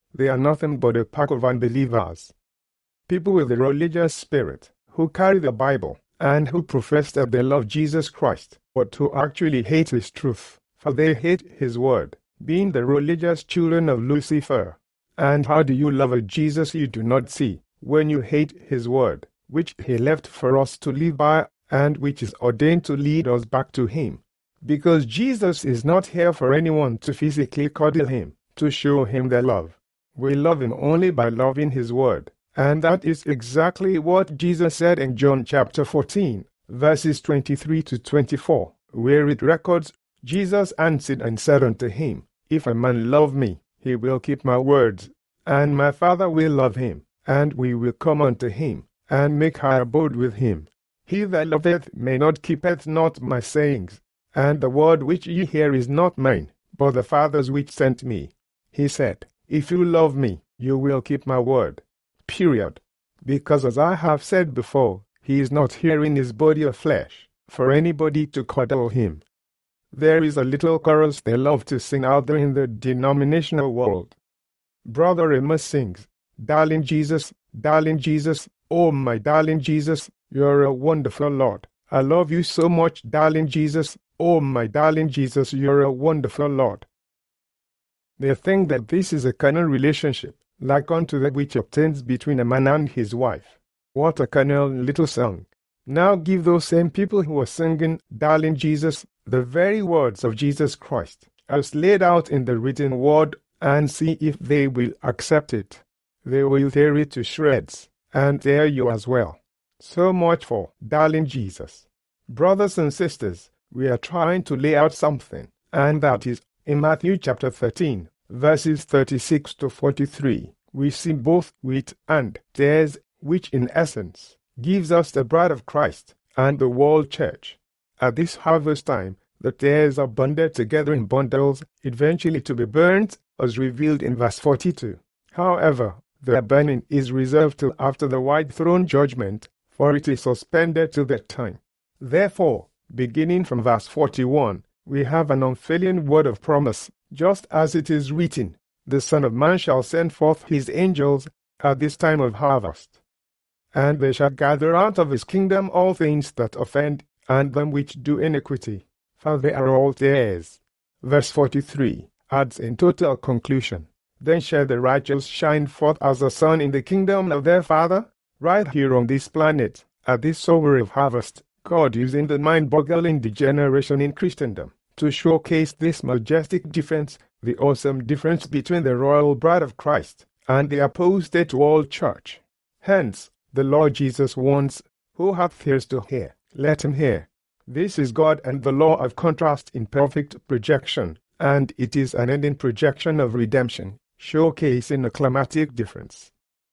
They are nothing but a pack of unbelievers. People with a religious spirit, who carry the Bible, and who profess that they love Jesus Christ, but who actually hate His truth, for they hate His word, being the religious children of Lucifer. And how do you love a Jesus you do not see, when you hate His word, which He left for us to live by, and which is ordained to lead us back to Him? Because Jesus is not here for anyone to physically cuddle Him, to show Him their love. We love Him only by loving His word. And that is exactly what Jesus said in John chapter fourteen, verses twenty-three to twenty-four, where it records, Jesus answered and said unto him, If a man love me, he will keep my words, and my Father will love him, and we will come unto him, and make our abode with him. He that loveth me not keepeth not my sayings, and the word which ye hear is not mine, but the Father's which sent me. He said, If you love me, you will keep my word. Period. Because as I have said before, he is not here in his body of flesh, for anybody to cuddle him. There is a little chorus they love to sing out there in the denominational world. Brother Amos sings, Darling Jesus, darling Jesus, oh my darling Jesus, you're a wonderful Lord. I love you so much, darling Jesus, oh my darling Jesus, you're a wonderful Lord. They think that this is a carnal relationship, like unto that which obtains between a man and his wife. What a carnal little song. Now give those same people who are singing, Darling Jesus, the very words of Jesus Christ, as laid out in the written word, and see if they will accept it. They will tear it to shreds, and tear you as well. So much for Darling Jesus. Brothers and sisters, we are trying to lay out something, and that is in Matthew chapter thirteen, verses thirty-six to forty-three, we see both wheat and tares, which in essence gives us the bride of Christ and the world church. At this harvest time, the tares are bundled together in bundles, eventually to be burnt, as revealed in verse forty-two. However, their burning is reserved till after the white throne judgment, for it is suspended till that time. Therefore, beginning from verse forty-one, we have an unfailing word of promise, just as it is written, The Son of Man shall send forth his angels at this time of harvest. And they shall gather out of his kingdom all things that offend, and them which do iniquity, for they are all tares. Verse forty-three adds in total conclusion, Then shall the righteous shine forth as the sun in the kingdom of their Father. Right here on this planet, at this sower of harvest, God using the mind-boggling degeneration in Christendom to showcase this majestic difference, the awesome difference between the royal bride of Christ and the apostate world church. Hence, the Lord Jesus warns, Who hath ears to hear, let him hear. This is God and the law of contrast in perfect projection, and it is an ending projection of redemption, showcasing a climatic difference.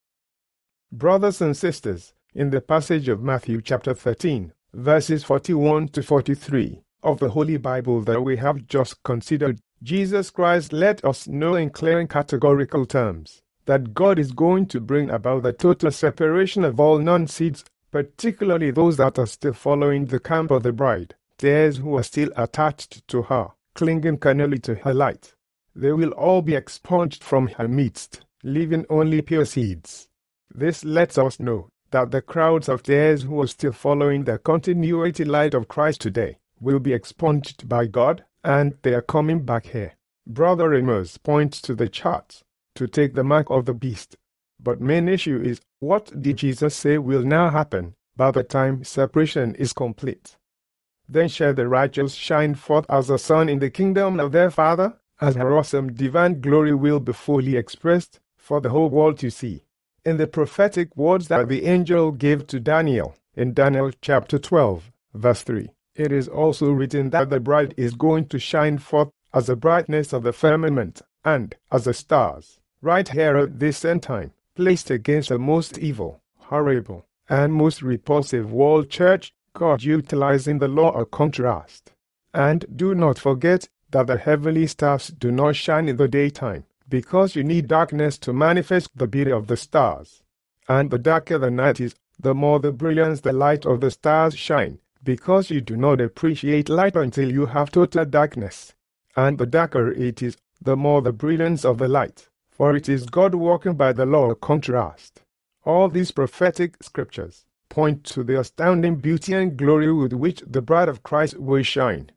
Brothers and sisters, in the passage of Matthew chapter thirteen, verses forty-one to forty-three, of the Holy Bible that we have just considered, Jesus Christ let us know in clear and categorical terms that God is going to bring about the total separation of all non-seeds, particularly those that are still following the camp of the bride, theirs who are still attached to her, clinging carnally to her light. They will all be expunged from her midst, leaving only pure seeds. This lets us know that the crowds of theirs who are still following the continuity light of Christ today will be expunged by God, and they are coming back here. Brother Amos points to the charts to take the mark of the beast. But main issue is, what did Jesus say will now happen by the time separation is complete? Then shall the righteous shine forth as the sun in the kingdom of their Father, as her awesome divine glory will be fully expressed for the whole world to see. In the prophetic words that the angel gave to Daniel in Daniel chapter twelve, verse three, it is also written that the bride is going to shine forth as the brightness of the firmament and as the stars, right here at this end time, placed against the most evil, horrible, and most repulsive world church, God utilizing the law of contrast. And do not forget that the heavenly stars do not shine in the daytime, because you need darkness to manifest the beauty of the stars. And the darker the night is, the more the brilliance the light of the stars shine, because you do not appreciate light until you have total darkness. And the darker it is, the more the brilliance of the light, For it is God working by the law of contrast. All these prophetic scriptures point to the astounding beauty and glory with which the bride of Christ will shine.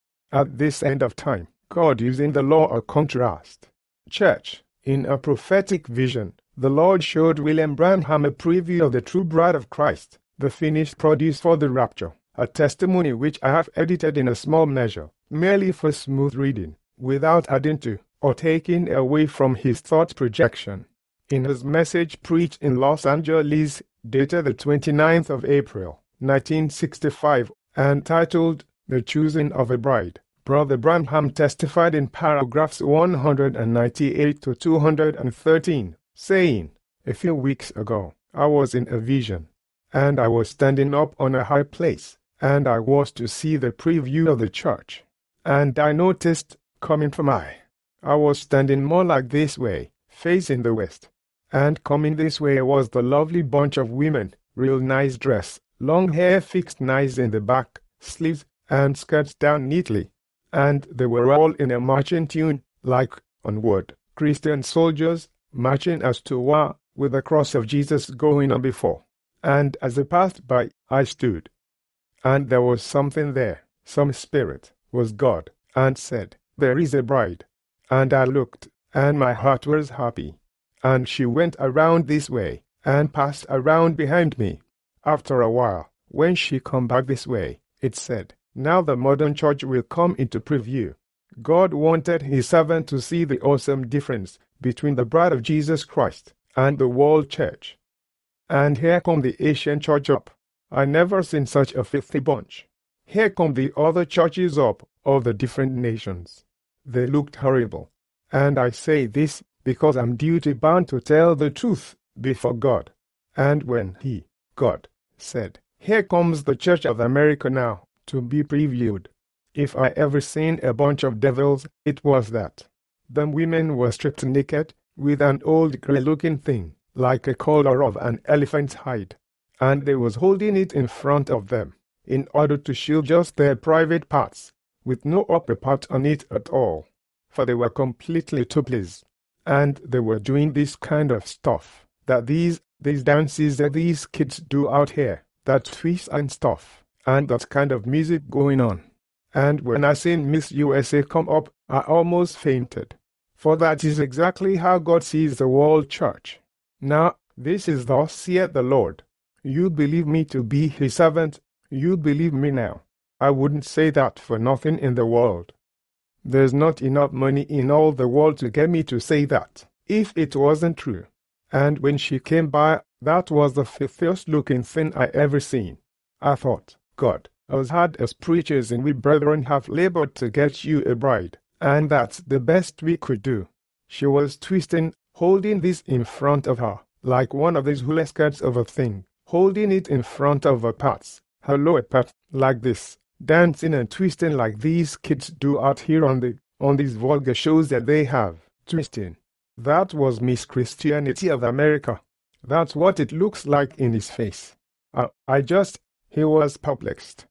At this end of time, God using the law of contrast. Church, in a prophetic vision, the Lord showed William Branham a preview of the true bride of Christ, the finished produce for the rapture, a testimony which I have edited in a small measure, merely for smooth reading, without adding to or taking away from his thought projection. In his message preached in Los Angeles, dated the twenty-ninth of April, nineteen sixty-five, and titled The Choosing of a Bride, Brother Branham testified in paragraphs one hundred ninety-eight to two hundred thirteen, saying, "A few weeks ago, I was in a vision, and I was standing up on a high place, and I was to see the preview of the church. And I noticed, coming from I, I was standing more like this way, facing the west. And coming this way was the lovely bunch of women, real nice dress, long hair fixed nice in the back, sleeves, and skirts down neatly. And they were all in a marching tune, like, on wood, Christian soldiers, marching as to war, with the cross of Jesus going on before. And as I passed by, I stood. And there was something there, some spirit, was God, and said, 'There is a bride.' And I looked, and my heart was happy. And she went around this way, and passed around behind me. After a while, when she come back this way, it said, 'Now the modern church will come into preview.' God wanted his servant to see the awesome difference between the bride of Jesus Christ and the world church. And here come the Asian church up. I never seen such a filthy bunch. Here come the other churches up of the different nations. They looked horrible. And I say this because I'm duty-bound to tell the truth before God. And when he, God, said, 'Here comes the Church of America now, to be previewed,' if I ever seen a bunch of devils, it was that. The women were stripped naked, with an old grey-looking thing, like a collar of an elephant's hide, and they was holding it in front of them, in order to show just their private parts, with no upper part on it at all, for they were completely topless. And they were doing this kind of stuff, that these, these dances that these kids do out here, that twist and stuff, and that kind of music going on. And when I seen Miss U S A come up, I almost fainted. For that is exactly how God sees the world church. Now, this is thus saith the Lord. You believe me to be his servant, you believe me now. I wouldn't say that for nothing in the world. There's not enough money in all the world to get me to say that, if it wasn't true. And when she came by, that was the filthiest looking thing I ever seen. I thought, God, as hard as preachers and we brethren have labored to get you a bride, and that's the best we could do. She was twisting, holding this in front of her, like one of these hula skirts of a thing, holding it in front of her parts, her lower part, like this, dancing and twisting like these kids do out here on the on these vulgar shows that they have, twisting. That was Miss Christianity of America. That's what it looks like in his face. I, I just, he was perplexed.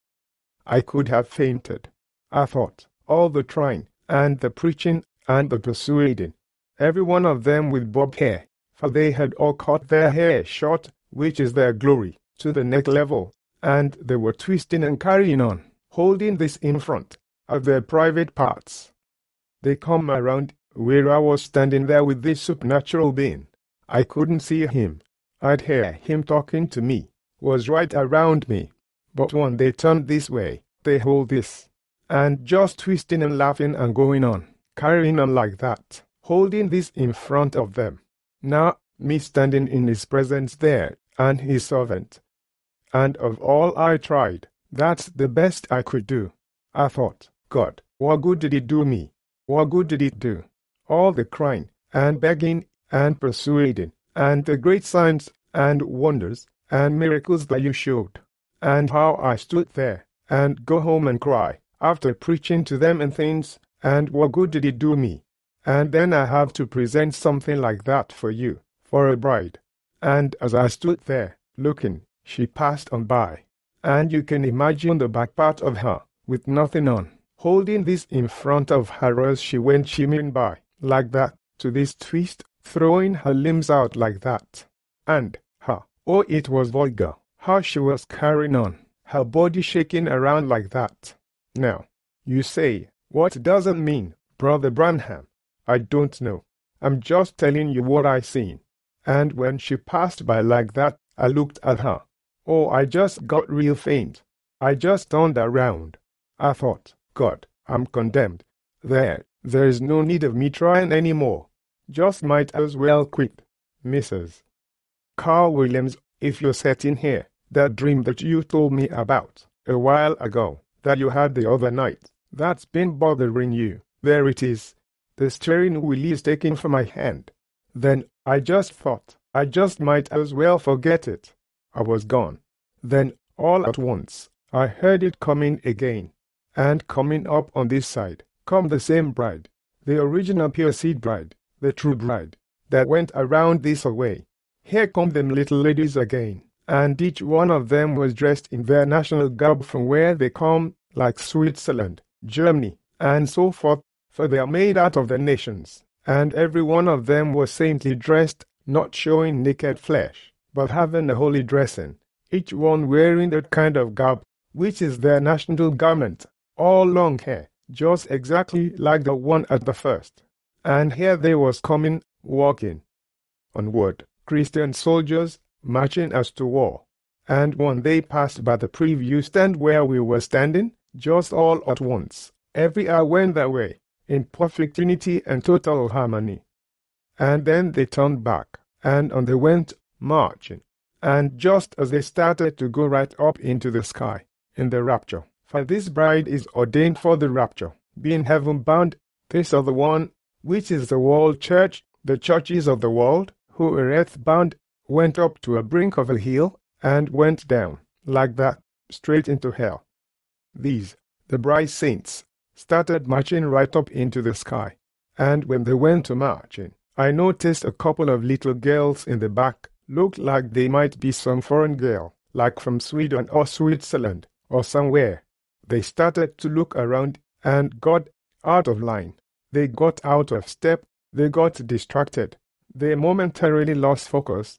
I could have fainted. I thought, all the trying, and the preaching, and the persuading, every one of them with bob hair, for they had all cut their hair short, which is their glory, to the neck level, and they were twisting and carrying on, holding this in front of their private parts. They come around where I was standing there with this supernatural being. I couldn't see him. I'd hear him talking to me, was right around me. But when they turned this way, they hold this, and just twisting and laughing and going on, carrying on like that, holding this in front of them. Now, me standing in his presence there, and his servant. And of all I tried, that's the best I could do. I thought, God, what good did it do me? What good did it do? All the crying, and begging, and persuading, and the great signs, and wonders, and miracles that you showed, and how I stood there, and go home and cry, after preaching to them and things, and what good did it do me? And then I have to present something like that for you, for a bride. And as I stood there, looking, she passed on by, and you can imagine the back part of her, with nothing on, holding this in front of her as she went shimmering by, like that, to this twist, throwing her limbs out like that. And, ha, oh it was vulgar, how she was carrying on, her body shaking around like that. Now, you say, what does it mean, Brother Branham? I don't know. I'm just telling you what I seen. And when she passed by like that, I looked at her. Oh, I just got real faint. I just turned around. I thought, God, I'm condemned. There, there is no need of me trying any more. Just might as well quit. Missus Carl Williams, if you're sitting here, that dream that you told me about a while ago, that you had the other night, that's been bothering you. There it is. The steering wheel is taken from my hand. Then I just thought, I just might as well forget it. I was gone. Then, all at once, I heard it coming again. And coming up on this side, come the same bride, the original pure seed bride, the true bride, that went around this away. Here come them little ladies again, and each one of them was dressed in their national garb from where they come, like Switzerland, Germany, and so forth, for they are made out of the nations, and every one of them was saintly dressed, not showing naked flesh, but having a holy dressing, each one wearing that kind of garb, which is their national garment, all long hair, just exactly like the one at the first. And here they was coming, walking onward, Christian soldiers, marching as to war. And when they passed by the preview stand where we were standing, just all at once, every eye went that way, in perfect unity and total harmony. And then they turned back, and on they went, marching. And just as they started to go right up into the sky, in the rapture, for this bride is ordained for the rapture, being heaven-bound, this other one, which is the world church, the churches of the world, who are earth-bound, went up to a brink of a hill, and went down, like that, straight into hell. These, the bride saints, started marching right up into the sky, and when they went to marching, I noticed a couple of little girls in the back, looked like they might be some foreign girl, like from Sweden or Switzerland, or somewhere. They started to look around, and got out of line. They got out of step, they got distracted. They momentarily lost focus.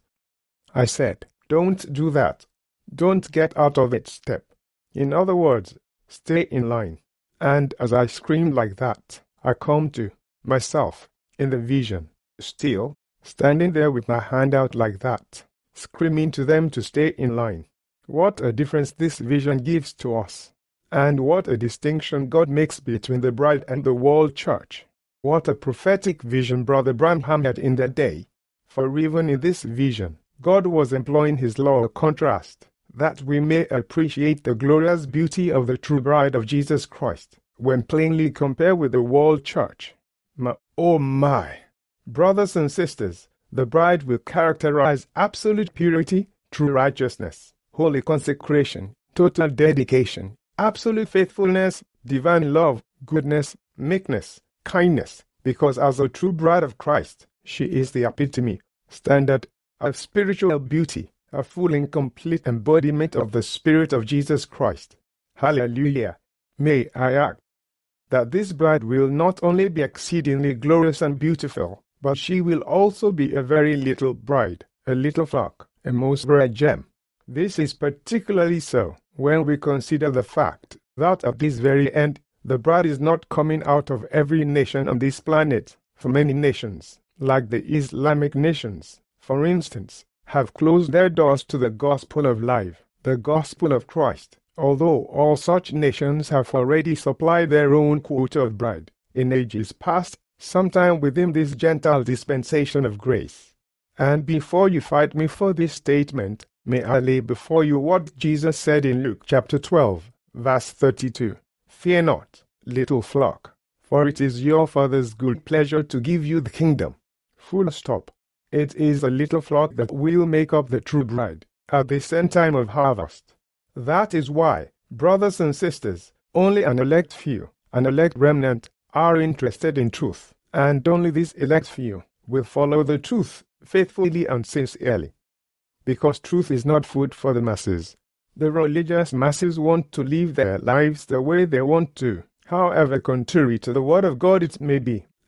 I said, don't do that. Don't get out of its step. In other words, stay in line. And as I screamed like that, I come to myself in the vision, still standing there with my hand out like that, screaming to them to stay in line. What a difference this vision gives to us. And what a distinction God makes between the bride and the world church. What a prophetic vision Brother Branham had in that day. For even in this vision, God was employing his law of contrast, that we may appreciate the glorious beauty of the true bride of Jesus Christ, when plainly compared with the world church. My, oh my! Brothers and sisters, the bride will characterize absolute purity, true righteousness, holy consecration, total dedication, absolute faithfulness, divine love, goodness, meekness, kindness, because as a true bride of Christ, she is the epitome, standard, of spiritual beauty, a full and complete embodiment of the Spirit of Jesus Christ. Hallelujah! May I add that this bride will not only be exceedingly glorious and beautiful, but she will also be a very little bride, a little flock, a most rare gem. This is particularly so when we consider the fact that at this very end, the bride is not coming out of every nation on this planet, for many nations, like the Islamic nations, for instance, have closed their doors to the gospel of life, the gospel of Christ, although all such nations have already supplied their own quota of bride, in ages past, sometime within this Gentile dispensation of grace. And before you fight me for this statement, may I lay before you what Jesus said in Luke chapter twelve, verse thirty-two. Fear not, little flock, for it is your Father's good pleasure to give you the kingdom. Full stop. It is a little flock that will make up the true bride at this end time of harvest. That is why, brothers and sisters, only an elect few, an elect remnant, are interested in truth, and only these elect few will follow the truth faithfully and sincerely. Because truth is not food for the masses. The religious masses want to live their lives the way they want to, however contrary to the word of God it may be,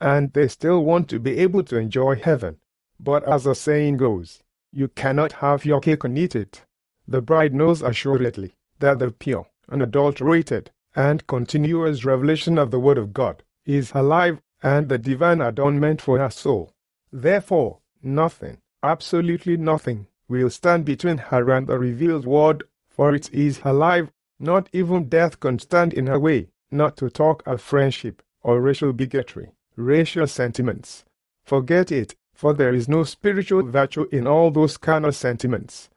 and they still want to be able to enjoy heaven. But as the saying goes, you cannot have your cake and eat it. The bride knows assuredly that the pure, unadulterated, and continuous revelation of the Word of God is alive and the divine adornment for her soul. Therefore, nothing, absolutely nothing, will stand between her and the revealed Word, for it is alive. Not even death can stand in her way, not to talk of friendship, or racial bigotry, racial sentiments. Forget it, for there is no spiritual virtue in all those carnal sentiments.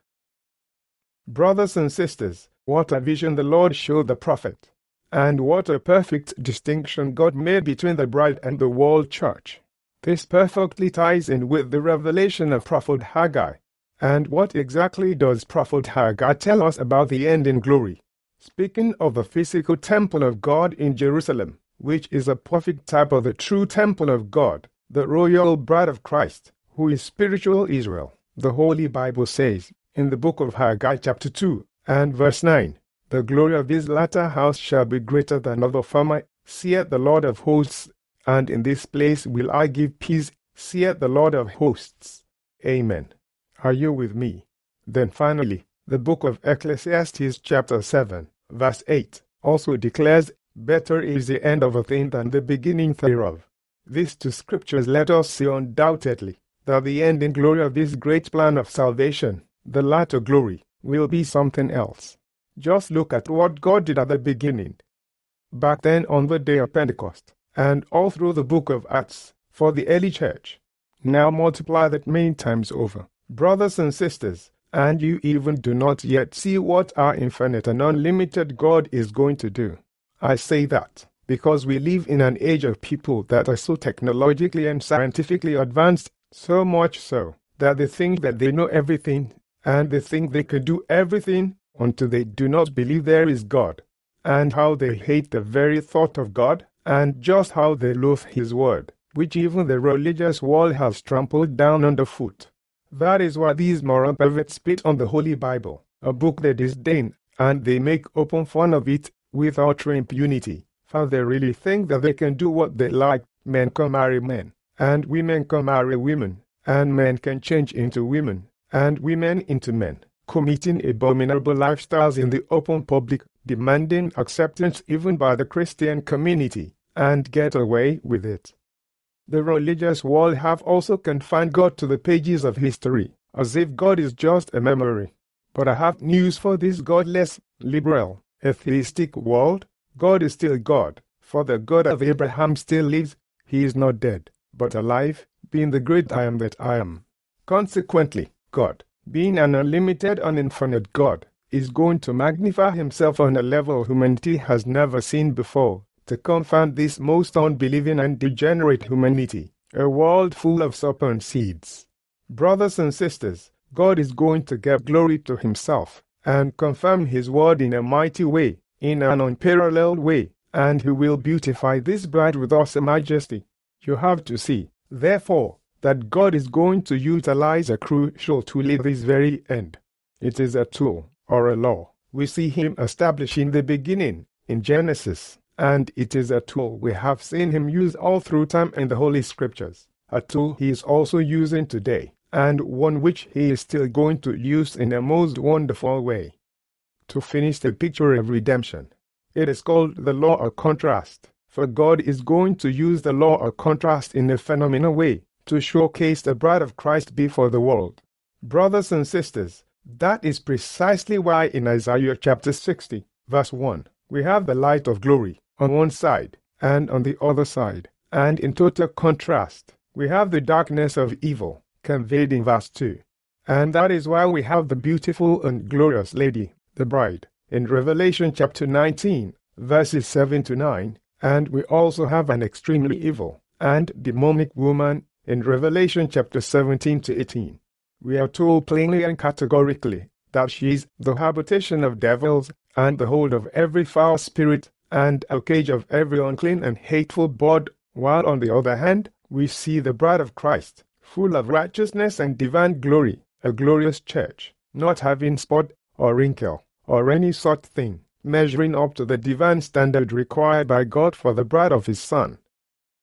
Brothers and sisters, what a vision the Lord showed the prophet, and what a perfect distinction God made between the bride and the world church. This perfectly ties in with the revelation of Prophet Haggai. And what exactly does Prophet Haggai tell us about the end in glory? Speaking of the physical temple of God in Jerusalem, which is a perfect type of the true temple of God, the royal bride of Christ, who is spiritual Israel, the Holy Bible says, in the book of Haggai chapter two and verse nine, the glory of this latter house shall be greater than of the former, saith the Lord of hosts, and in this place will I give peace, saith the Lord of hosts. Amen. Are you with me? Then finally, the book of Ecclesiastes chapter seven, verse eight, also declares, better is the end of a thing than the beginning thereof. These two scriptures let us see undoubtedly that the end in glory of this great plan of salvation, the latter glory, will be something else. Just look at what God did at the beginning. Back then on the day of Pentecost, and all through the book of Acts, for the early church. Now multiply that many times over. Brothers and sisters, and you even do not yet see what our infinite and unlimited God is going to do. I say that because we live in an age of people that are so technologically and scientifically advanced, so much so that they think that they know everything, and they think they can do everything until they do not believe there is God, and how they hate the very thought of God, and just how they loathe His word, which even the religious world has trampled down underfoot. That is why these moral perverts spit on the Holy Bible, a book they disdain, and they make open fun of it with utter impunity, for they really think that they can do what they like. Men can marry men, and women can marry women, and men can change into women, and women into men, committing abominable lifestyles in the open public, demanding acceptance even by the Christian community, and get away with it. The religious world have also confined God to the pages of history, as if God is just a memory. But I have news for this godless, liberal, atheistic world. God is still God, for the God of Abraham still lives. He is not dead, but alive, being the great I am that I am. Consequently, God, being an unlimited and infinite God, is going to magnify Himself on a level humanity has never seen before, to confound this most unbelieving and degenerate humanity, a world full of serpent seeds. Brothers and sisters, God is going to give glory to Himself, and confirm His word in a mighty way, in an unparalleled way, and He will beautify this bride with awesome majesty. You have to see, therefore, that God is going to utilize a crucial tool at this very end. It is a tool, or a law, we see Him establishing the beginning, in Genesis. And it is a tool we have seen Him use all through time in the Holy Scriptures, a tool He is also using today, and one which He is still going to use in a most wonderful way. To finish the picture of redemption, it is called the law of contrast, for God is going to use the law of contrast in a phenomenal way to showcase the bride of Christ before the world. Brothers and sisters, that is precisely why in Isaiah chapter sixty, verse one, we have the light of glory on one side, and on the other side, and in total contrast, we have the darkness of evil, conveyed in verse two. And that is why we have the beautiful and glorious lady, the bride, in Revelation chapter nineteen, verses seven to nine, and we also have an extremely evil and demonic woman in Revelation chapter seventeen to eighteen. We are told plainly and categorically that she is the habitation of devils, and the hold of every foul spirit, and a cage of every unclean and hateful bird, while on the other hand, we see the bride of Christ, full of righteousness and divine glory, a glorious church, not having spot or wrinkle, or any such thing, measuring up to the divine standard required by God for the bride of His Son.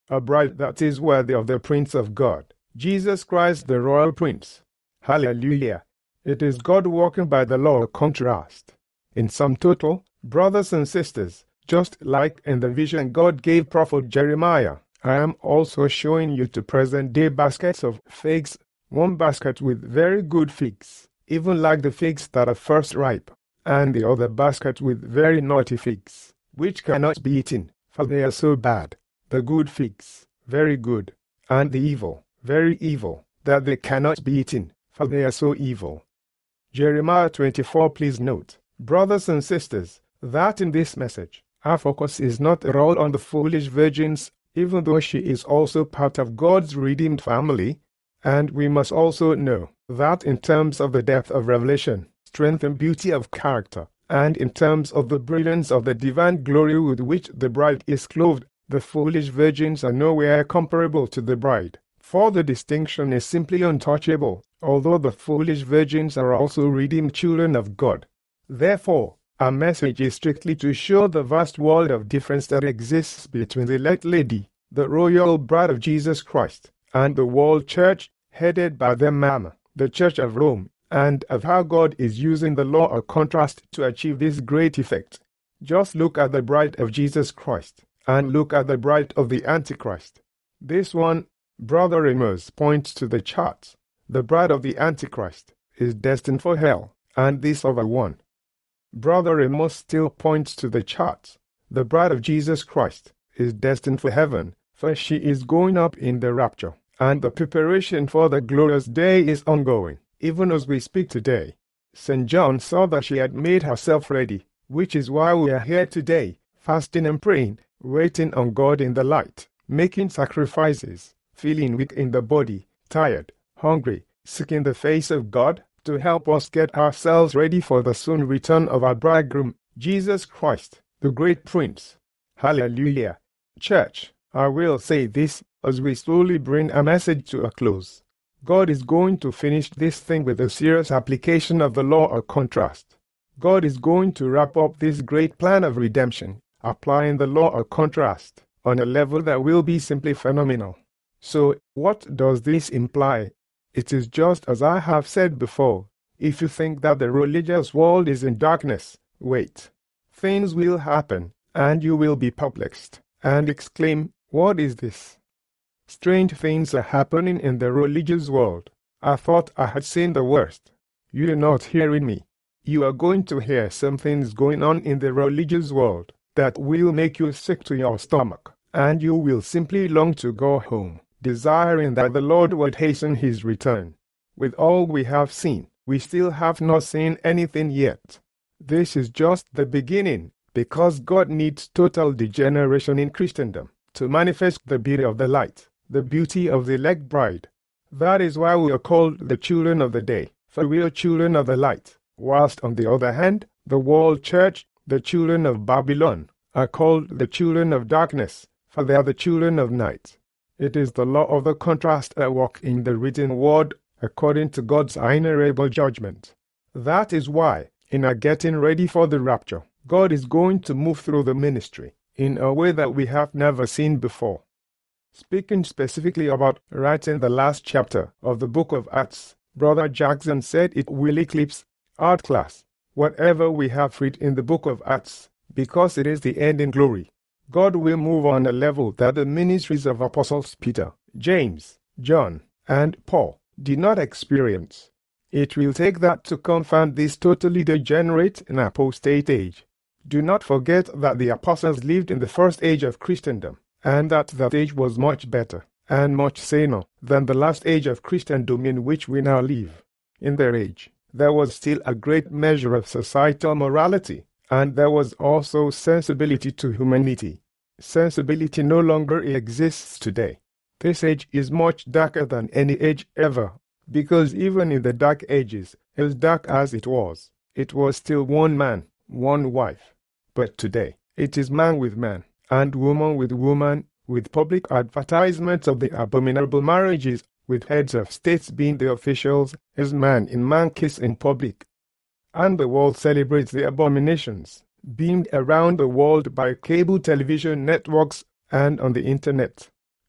a bride that is worthy of the Prince of God, Jesus Christ the Royal Prince. Hallelujah! It is God walking by the law of contrast. In sum total, brothers and sisters, just like in the vision God gave Prophet Jeremiah, I am also showing you two present-day baskets of figs, one basket with very good figs, even like the figs that are first ripe, and the other basket with very naughty figs, which cannot be eaten, for they are so bad. The good figs, very good, and the evil, very evil, that they cannot be eaten, for they are so evil. Jeremiah twenty-four. Please note, brothers and sisters, that in this message, our focus is not at all on the foolish virgins, even though she is also part of God's redeemed family, and we must also know that in terms of the depth of revelation, strength and beauty of character, and in terms of the brilliance of the divine glory with which the bride is clothed, the foolish virgins are nowhere comparable to the bride, for the distinction is simply untouchable, although the foolish virgins are also redeemed children of God. Therefore, our message is strictly to show the vast world of difference that exists between the elect lady, the royal bride of Jesus Christ, and the world church, headed by their mama, the Church of Rome, and of how God is using the law of contrast to achieve this great effect. Just look at the bride of Jesus Christ, and look at the bride of the Antichrist. This one, Brother Amos, points to the chart. The bride of the Antichrist is destined for hell, and this other one, Brother Amos, still points to the chart. The bride of Jesus Christ is destined for heaven, for she is going up in the rapture, and the preparation for the glorious day is ongoing, even as we speak today. Saint John saw that she had made herself ready, which is why we are here today, fasting and praying, waiting on God in the light, making sacrifices, feeling weak in the body, tired, hungry, seeking the face of God to help us get ourselves ready for the soon return of our bridegroom, Jesus Christ, the great Prince. Hallelujah! Church, I will say this as we slowly bring our message to a close. God is going to finish this thing with a serious application of the law of contrast. God is going to wrap up this great plan of redemption, applying the law of contrast on a level that will be simply phenomenal. So, what does this imply? It is just as I have said before. If you think that the religious world is in darkness, wait. Things will happen, and you will be perplexed, and exclaim, "What is this?" Strange things are happening in the religious world. I thought I had seen the worst. You are not hearing me. You are going to hear some things going on in the religious world that will make you sick to your stomach, and you will simply long to go home, desiring that the Lord would hasten his return. With all we have seen, we still have not seen anything yet. This is just the beginning, because God needs total degeneration in Christendom to manifest the beauty of the light, the beauty of the elect bride. That is why we are called the children of the day, for we are children of the light, whilst on the other hand, the world church, the children of Babylon, are called the children of darkness, for they are the children of night. It is the law of the contrast at work in the written word, according to God's inevitable judgment. That is why, in our getting ready for the rapture, God is going to move through the ministry in a way that we have never seen before. Speaking specifically about writing the last chapter of the book of Acts, Brother Jackson said it will eclipse art class, whatever we have read in the book of Acts, because it is the end in glory. God will move on a level that the ministries of Apostles Peter, James, John, and Paul did not experience. It will take that to confound this totally degenerate and apostate age. Do not forget that the apostles lived in the first age of Christendom, and that that age was much better and much saner than the last age of Christendom in which we now live. In their age, there was still a great measure of societal morality, and there was also sensibility to humanity. Sensibility no longer exists today. This age is much darker than any age ever, because even in the dark ages, as dark as it was, it was still one man, one wife. But today, it is man with man, and woman with woman, with public advertisements of the abominable marriages, with heads of states being the officials, as man in man kiss in public. And the world celebrates the abominations, beamed around the world by cable television networks and on the internet.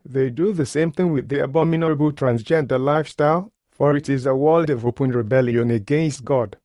They do the same thing with the abominable transgender lifestyle, for it is a world of open rebellion against God.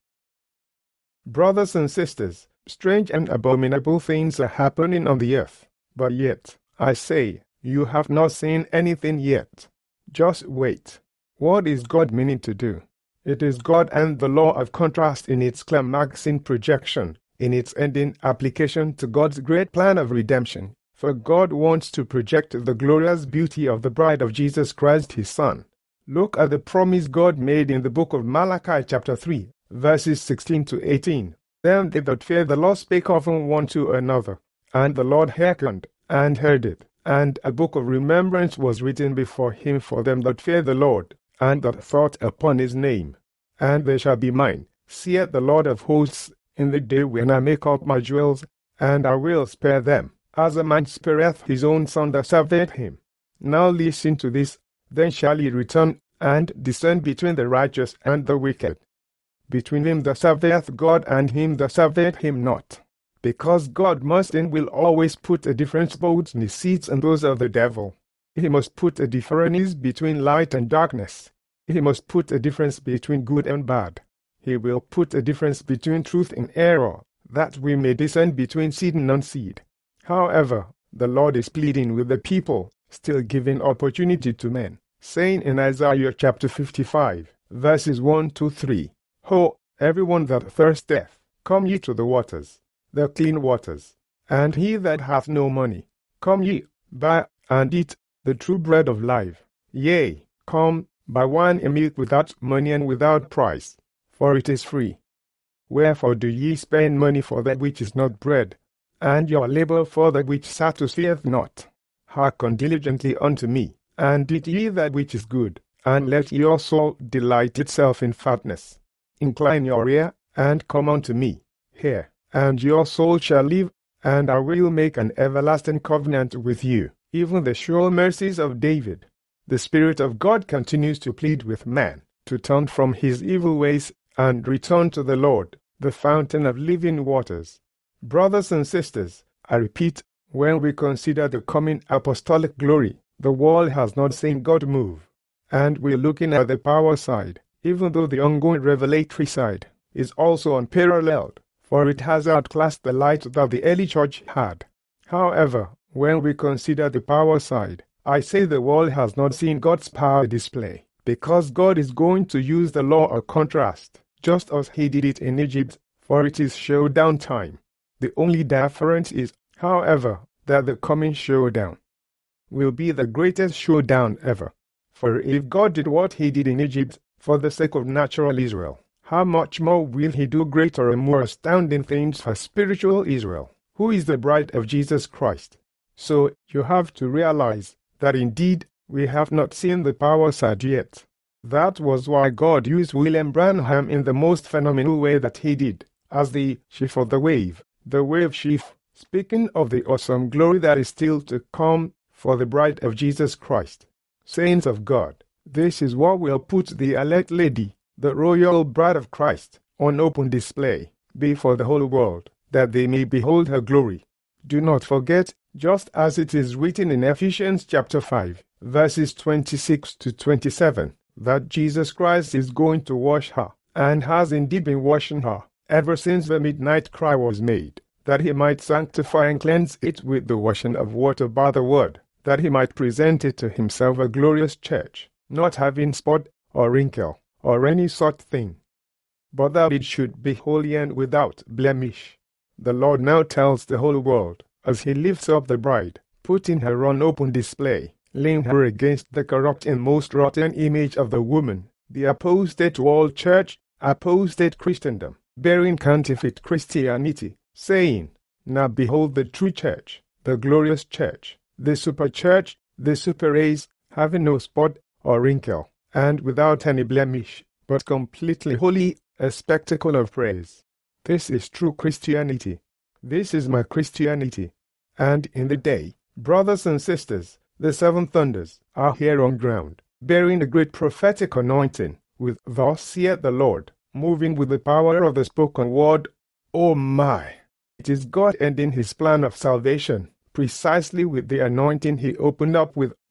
Brothers and sisters, strange and abominable things are happening on the earth, but yet, I say, you have not seen anything yet. Just wait. What is God meaning to do? It is God and the law of contrast in its climaxing projection, in its ending application to God's great plan of redemption. For God wants to project the glorious beauty of the bride of Jesus Christ, his Son. Look at the promise God made in the book of Malachi chapter three, verses sixteen to eighteen. Then they that fear the Lord spake often one to another, and the Lord hearkened, and heard it. And a book of remembrance was written before him for them that fear the Lord, and that thought upon his name. And they shall be mine, saith the Lord of hosts, in the day when I make up my jewels, and I will spare them, as a man spareth his own son that serveth him. Now listen to this, then shall he return, and discern between the righteous and the wicked, between him that serveth God and him that serveth him not. Because God must and will always put a difference both in his seeds and those of the devil. He must put a difference between light and darkness. He must put a difference between good and bad. He will put a difference between truth and error, that we may discern between seed and non-seed. However, the Lord is pleading with the people, still giving opportunity to men, saying in Isaiah chapter fifty-five, verses one to three, Ho, everyone that thirsteth, come ye to the waters, the clean waters. And he that hath no money, come ye, buy and eat the true bread of life. Yea, come, buy wine and milk without money and without price, for it is free. Wherefore do ye spend money for that which is not bread, and your labor for that which satisfieth not? Hearken diligently unto me, and eat ye that which is good, and let your soul delight itself in fatness. Incline your ear, and come unto me. Hear, and your soul shall live, and I will make an everlasting covenant with you, even the sure mercies of David. The Spirit of God continues to plead with man, to turn from his evil ways, and return to the Lord, the fountain of living waters. Brothers and sisters, I repeat, when we consider the coming apostolic glory, the world has not seen God move. And we're looking at the power side, even though the ongoing revelatory side is also unparalleled, for it has outclassed the light that the early church had. However, when we consider the power side, I say the world has not seen God's power display, because God is going to use the law of contrast, just as he did it in Egypt, for it is showdown time. The only difference is, however, that the coming showdown will be the greatest showdown ever. For if God did what he did in Egypt for the sake of natural Israel, how much more will he do greater and more astounding things for spiritual Israel, who is the bride of Jesus Christ? So you have to realize that indeed we have not seen the power side yet. That was why God used William Branham in the most phenomenal way that he did, as the chief of the wave, the wave chief, speaking of the awesome glory that is still to come for the bride of Jesus Christ. Saints of God, this is what will put the elect lady, the royal bride of Christ, on open display before the whole world, that they may behold her glory. Do not forget, just as it is written in Ephesians chapter five, verses twenty-six to twenty-seven, that Jesus Christ is going to wash her, and has indeed been washing her, ever since the midnight cry was made, that he might sanctify and cleanse it with the washing of water by the word, that he might present it to himself a glorious church, not having spot or wrinkle, or any such thing, but that it should be holy and without blemish. The Lord now tells the whole world, as he lifts up the bride, putting her on open display, laying her against the corrupt and most rotten image of the woman, the apostate world church, apostate Christendom, bearing counterfeit Christianity, saying, Now behold the true church, the glorious church, the super church, the super race, having no spot or wrinkle, and without any blemish, but completely holy, a spectacle of praise. This is true Christianity. This is my Christianity. And in the day, brothers and sisters, the seven thunders are here on ground, bearing a great prophetic anointing, with Thus saith the Lord, moving with the power of the spoken word. Oh my! It is God ending his plan of salvation, precisely with the anointing he opened up with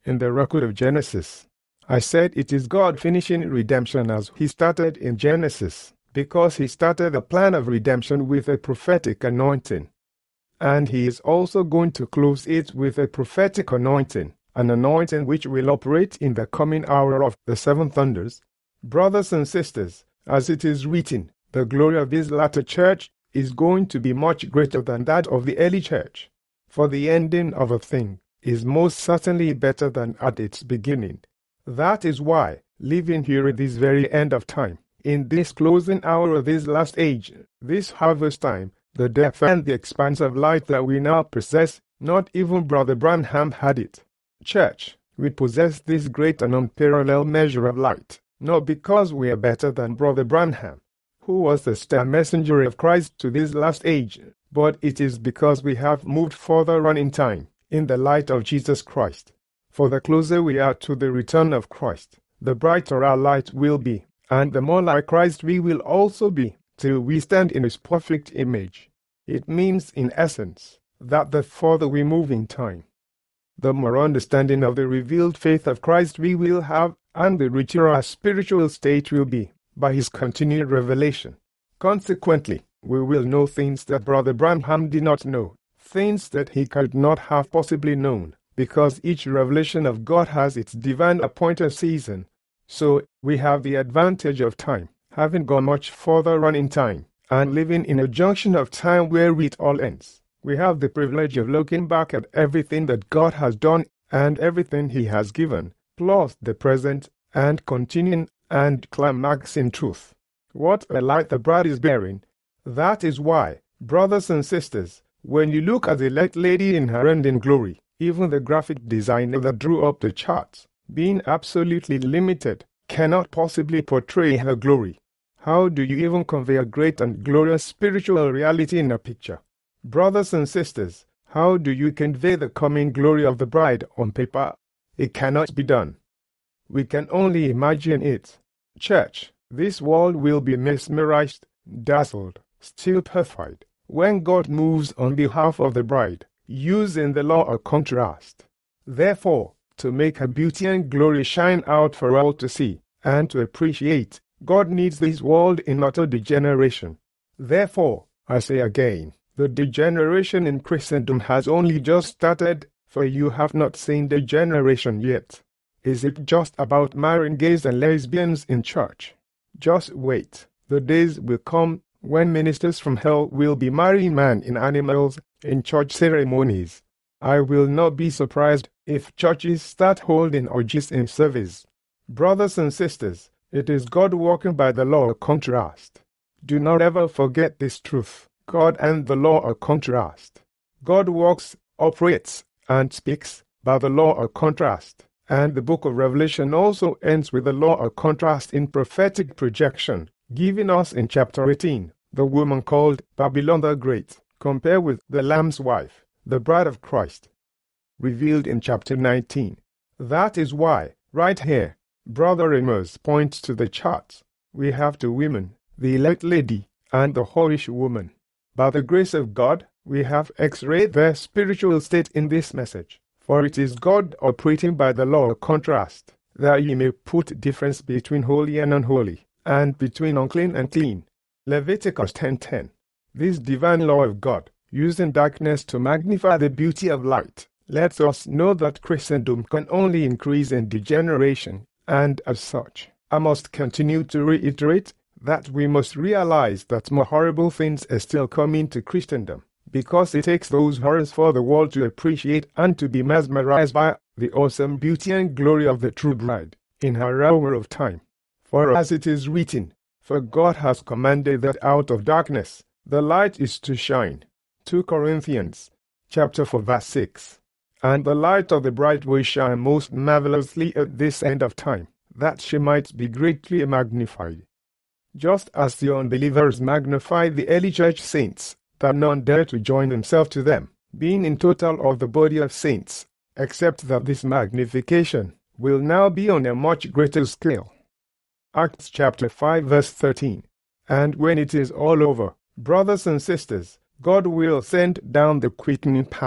in the record of Genesis. I said it is God finishing redemption as he started in Genesis, because he started the plan of redemption with a prophetic anointing. And he is also going to close it with a prophetic anointing, an anointing which will operate in the coming hour of the seven thunders. Brothers and sisters, as it is written, the glory of this latter church is going to be much greater than that of the early church. For the ending of a thing is most certainly better than at its beginning. That is why, living here at this very end of time, in this closing hour of this last age, this harvest time, the depth and the expanse of light that we now possess, not even Brother Branham had it. Church, we possess this great and unparalleled measure of light, not because we are better than Brother Branham, who was the star messenger of Christ to this last age, but it is because we have moved further on in time, in the light of Jesus Christ. For the closer we are to the return of Christ, the brighter our light will be, and the more like Christ we will also be, till we stand in his perfect image. It means, in essence, that the further we move in time, the more understanding of the revealed faith of Christ we will have, and the richer our spiritual state will be, by his continued revelation. Consequently, we will know things that Brother Branham did not know, things that he could not have possibly known, because each revelation of God has its divine appointed season. So, we have the advantage of time, having gone much further on in time, and living in a junction of time where it all ends. We have the privilege of looking back at everything that God has done and everything he has given, plus the present and continuing and climaxing truth. What a light the bride is bearing! That is why, brothers and sisters, when you look at the elect lady in her end in glory, even the graphic designer that drew up the charts, being absolutely limited, cannot possibly portray her glory. How do you even convey a great and glorious spiritual reality in a picture? Brothers and sisters, how do you convey the coming glory of the bride on paper? It cannot be done. We can only imagine it. Church, this world will be mesmerized, dazzled, stupefied, when God moves on behalf of the bride, using the law of contrast. Therefore, to make her beauty and glory shine out for all to see and to appreciate, God needs this world in utter degeneration. Therefore, I say again, the degeneration in Christendom has only just started, for you have not seen degeneration yet. Is it just about marrying gays and lesbians in church? Just wait. The days will come when ministers from hell will be marrying man in animals in church ceremonies. I will not be surprised if churches start holding orgies in service. Brothers and sisters, it is God working by the law of contrast. Do not ever forget this truth. God and the law of contrast. God works, operates, and speaks by the law of contrast. And the book of Revelation also ends with the law of contrast in prophetic projection, given us in chapter eighteen, the woman called Babylon the Great, compared with the Lamb's wife, the bride of Christ, revealed in chapter nineteen. That is why, right here, Brother Amos points to the charts. We have two women, the elect lady and the whorish woman. By the grace of God, we have x-rayed their spiritual state in this message. For it is God operating by the law of contrast, that ye may put difference between holy and unholy, and between unclean and clean. Leviticus ten ten. This divine law of God, using darkness to magnify the beauty of light, lets us know that Christendom can only increase in degeneration, and as such, I must continue to reiterate that we must realize that more horrible things are still coming to Christendom, because it takes those horrors for the world to appreciate and to be mesmerized by the awesome beauty and glory of the true bride in her hour of time. For as it is written, for God has commanded that out of darkness the light is to shine. Second Corinthians chapter four verse six. And the light of the bride will shine most marvelously at this end of time, that she might be greatly magnified. Just as the unbelievers magnified the early church saints, that none dare to join themselves to them, being in total of the body of saints, except that this magnification will now be on a much greater scale. Acts chapter five verse thirteen. And when it is all over, brothers and sisters, God will send down the quickening power,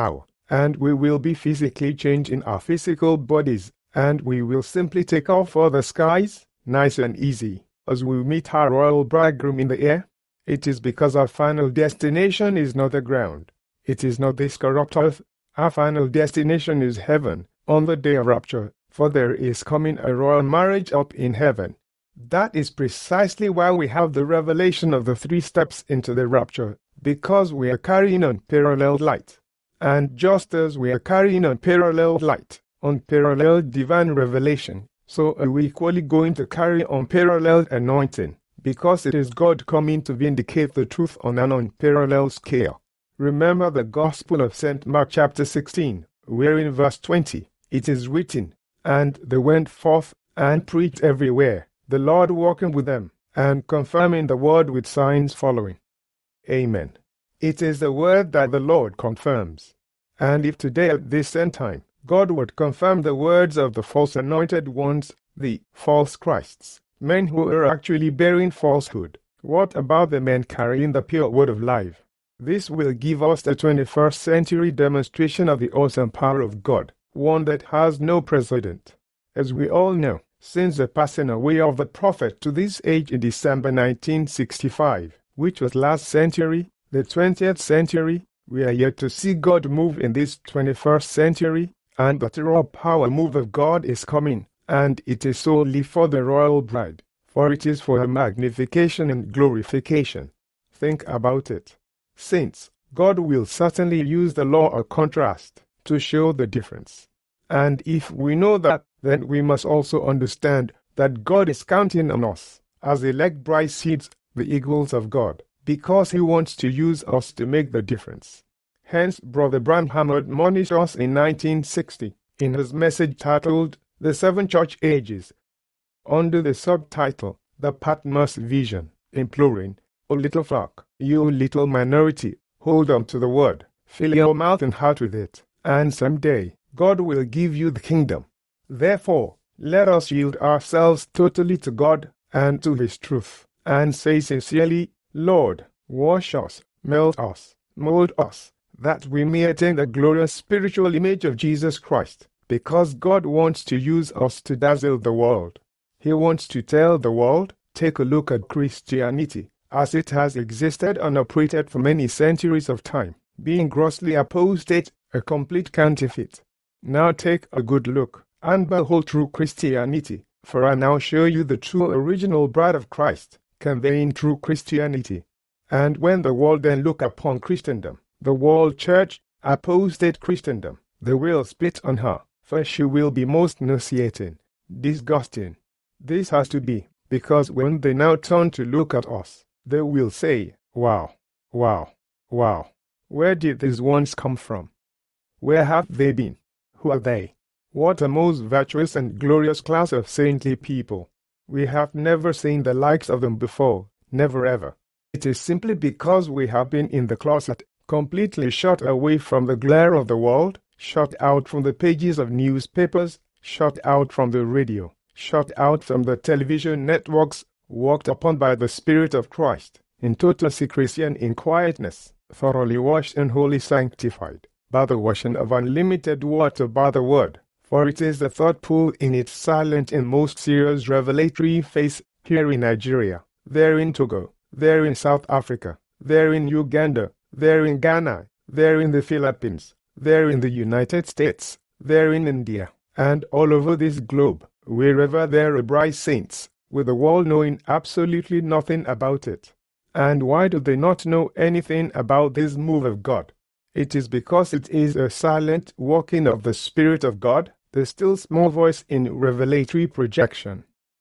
and we will be physically changed in our physical bodies, and we will simply take off for the skies, nice and easy, as we meet our royal bridegroom in the air. It is because our final destination is not the ground. It is not this corrupt earth. Our final destination is heaven, on the day of rapture, for there is coming a royal marriage up in heaven. That is precisely why we have the revelation of the three steps into the rapture, because we are carrying unparalleled light. And just as we are carrying unparalleled light, unparalleled divine revelation, so are we equally going to carry unparalleled anointing, because it is God coming to vindicate the truth on an unparalleled scale. Remember the Gospel of Saint Mark chapter sixteen, where in verse twenty, it is written, "And they went forth and preached everywhere, the Lord walking with them, and confirming the word with signs following." Amen. It is the word that the Lord confirms. And if today at this end time, God would confirm the words of the false anointed ones, the false Christs, men who are actually bearing falsehood, what about the men carrying the pure word of life? This will give us the twenty-first century demonstration of the awesome power of God, one that has no precedent. As we all know, since the passing away of the prophet to this age in December nineteen sixty-five, which was last century, the twentieth century, we are yet to see God move in this twenty-first century, and the raw power move of God is coming, and it is solely for the royal bride, for it is for her magnification and glorification. Think about it. Saints, God will certainly use the law of contrast to show the difference. And if we know that, then we must also understand that God is counting on us, as elect bride seeds, the eagles of God, because He wants to use us to make the difference. Hence, Brother Branham admonished us in nineteen sixty, in his message titled, The Seven Church Ages, under the subtitle, The Patmos Vision, imploring, "O little flock, you little minority, hold on to the word, fill your mouth and heart with it, and someday God will give you the kingdom. Therefore, let us yield ourselves totally to God and to His truth, and say sincerely, Lord, wash us, melt us, mold us, that we may attain the glorious spiritual image of Jesus Christ, because God wants to use us to dazzle the world. He wants to tell the world, take a look at Christianity, as it has existed and operated for many centuries of time, being grossly apostate, a complete counterfeit. Now take a good look, and behold true Christianity, for I now show you the true original bride of Christ, conveying true Christianity. And when the world then look upon Christendom, the world church, apostate Christendom, they will spit on her, for she will be most nauseating, disgusting. This has to be, because when they now turn to look at us, they will say, wow, wow, wow. Where did these ones come from? Where have they been? Who are they? What a most virtuous and glorious class of saintly people. We have never seen the likes of them before, never ever. It is simply because we have been in the closet, completely shut away from the glare of the world, shut out from the pages of newspapers, shut out from the radio, shut out from the television networks, walked upon by the Spirit of Christ, in total secrecy and in quietness, thoroughly washed and wholly sanctified, by the washing of unlimited water by the Word, for it is the thought pool in its silent and most serious revelatory phase, here in Nigeria, there in Togo, there in South Africa, there in Uganda, there in Ghana, there in the Philippines, there in the United States, there in India, and all over this globe, wherever there are bright saints, with the world knowing absolutely nothing about it. And why do they not know anything about this move of God? It is because it is a silent working of the Spirit of God, the still small voice in revelatory projection.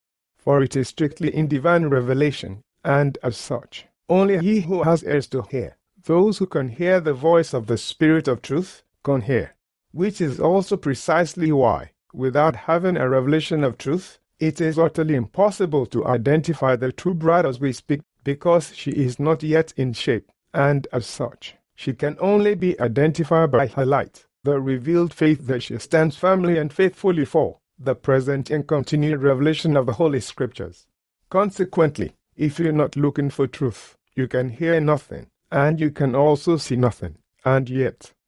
For it is strictly in divine revelation, and as such, only he who has ears to hear, those who can hear the voice of the Spirit of truth, can hear. Which is also precisely why, without having a revelation of truth, it is utterly impossible to identify the true bride as we speak, because she is not yet in shape, and as such, she can only be identified by her light, the revealed faith that she stands firmly and faithfully for, the present and continued revelation of the Holy Scriptures. Consequently, if you're not looking for truth, you can hear nothing, and you can also see nothing, and yet,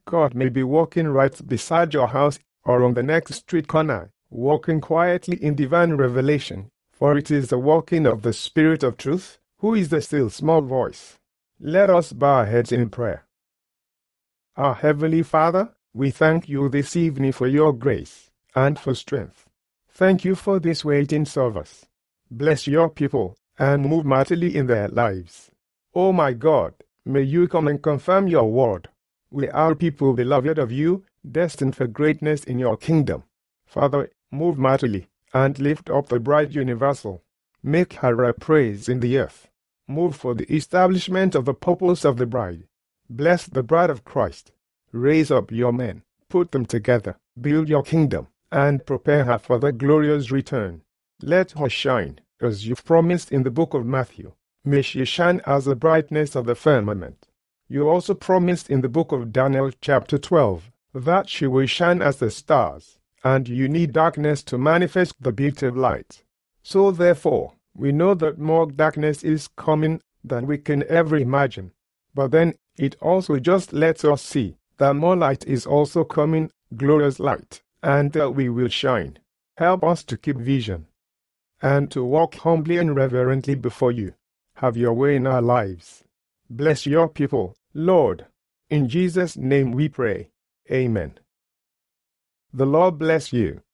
God may be walking right beside your house or on the next street corner, walking quietly in divine revelation, for it is the walking of the Spirit of truth, who is the still small voice. Let us bow our heads in prayer. Our Heavenly Father, we thank you this evening for your grace and for strength. Thank you for this waiting service. Bless your people and move mightily in their lives. Oh my God, may you come and confirm your word. We are people beloved of you, destined for greatness in your kingdom. Father, move mightily and lift up the bride universal. Make her a praise in the earth. Move for the establishment of the purpose of the bride. Bless the bride of Christ. Raise up your men, put them together, build your kingdom, and prepare her for the glorious return. Let her shine, as you've promised in the book of Matthew. May she shine as the brightness of the firmament. You also promised in the book of Daniel chapter twelve, that she will shine as the stars, and you need darkness to manifest the beauty of light. So therefore, we know that more darkness is coming than we can ever imagine. But then, it also just lets us see that more light is also coming, glorious light, and that we will shine. Help us to keep vision and to walk humbly and reverently before you. Have your way in our lives. Bless your people, Lord. In Jesus' name we pray. Amen. The Lord bless you.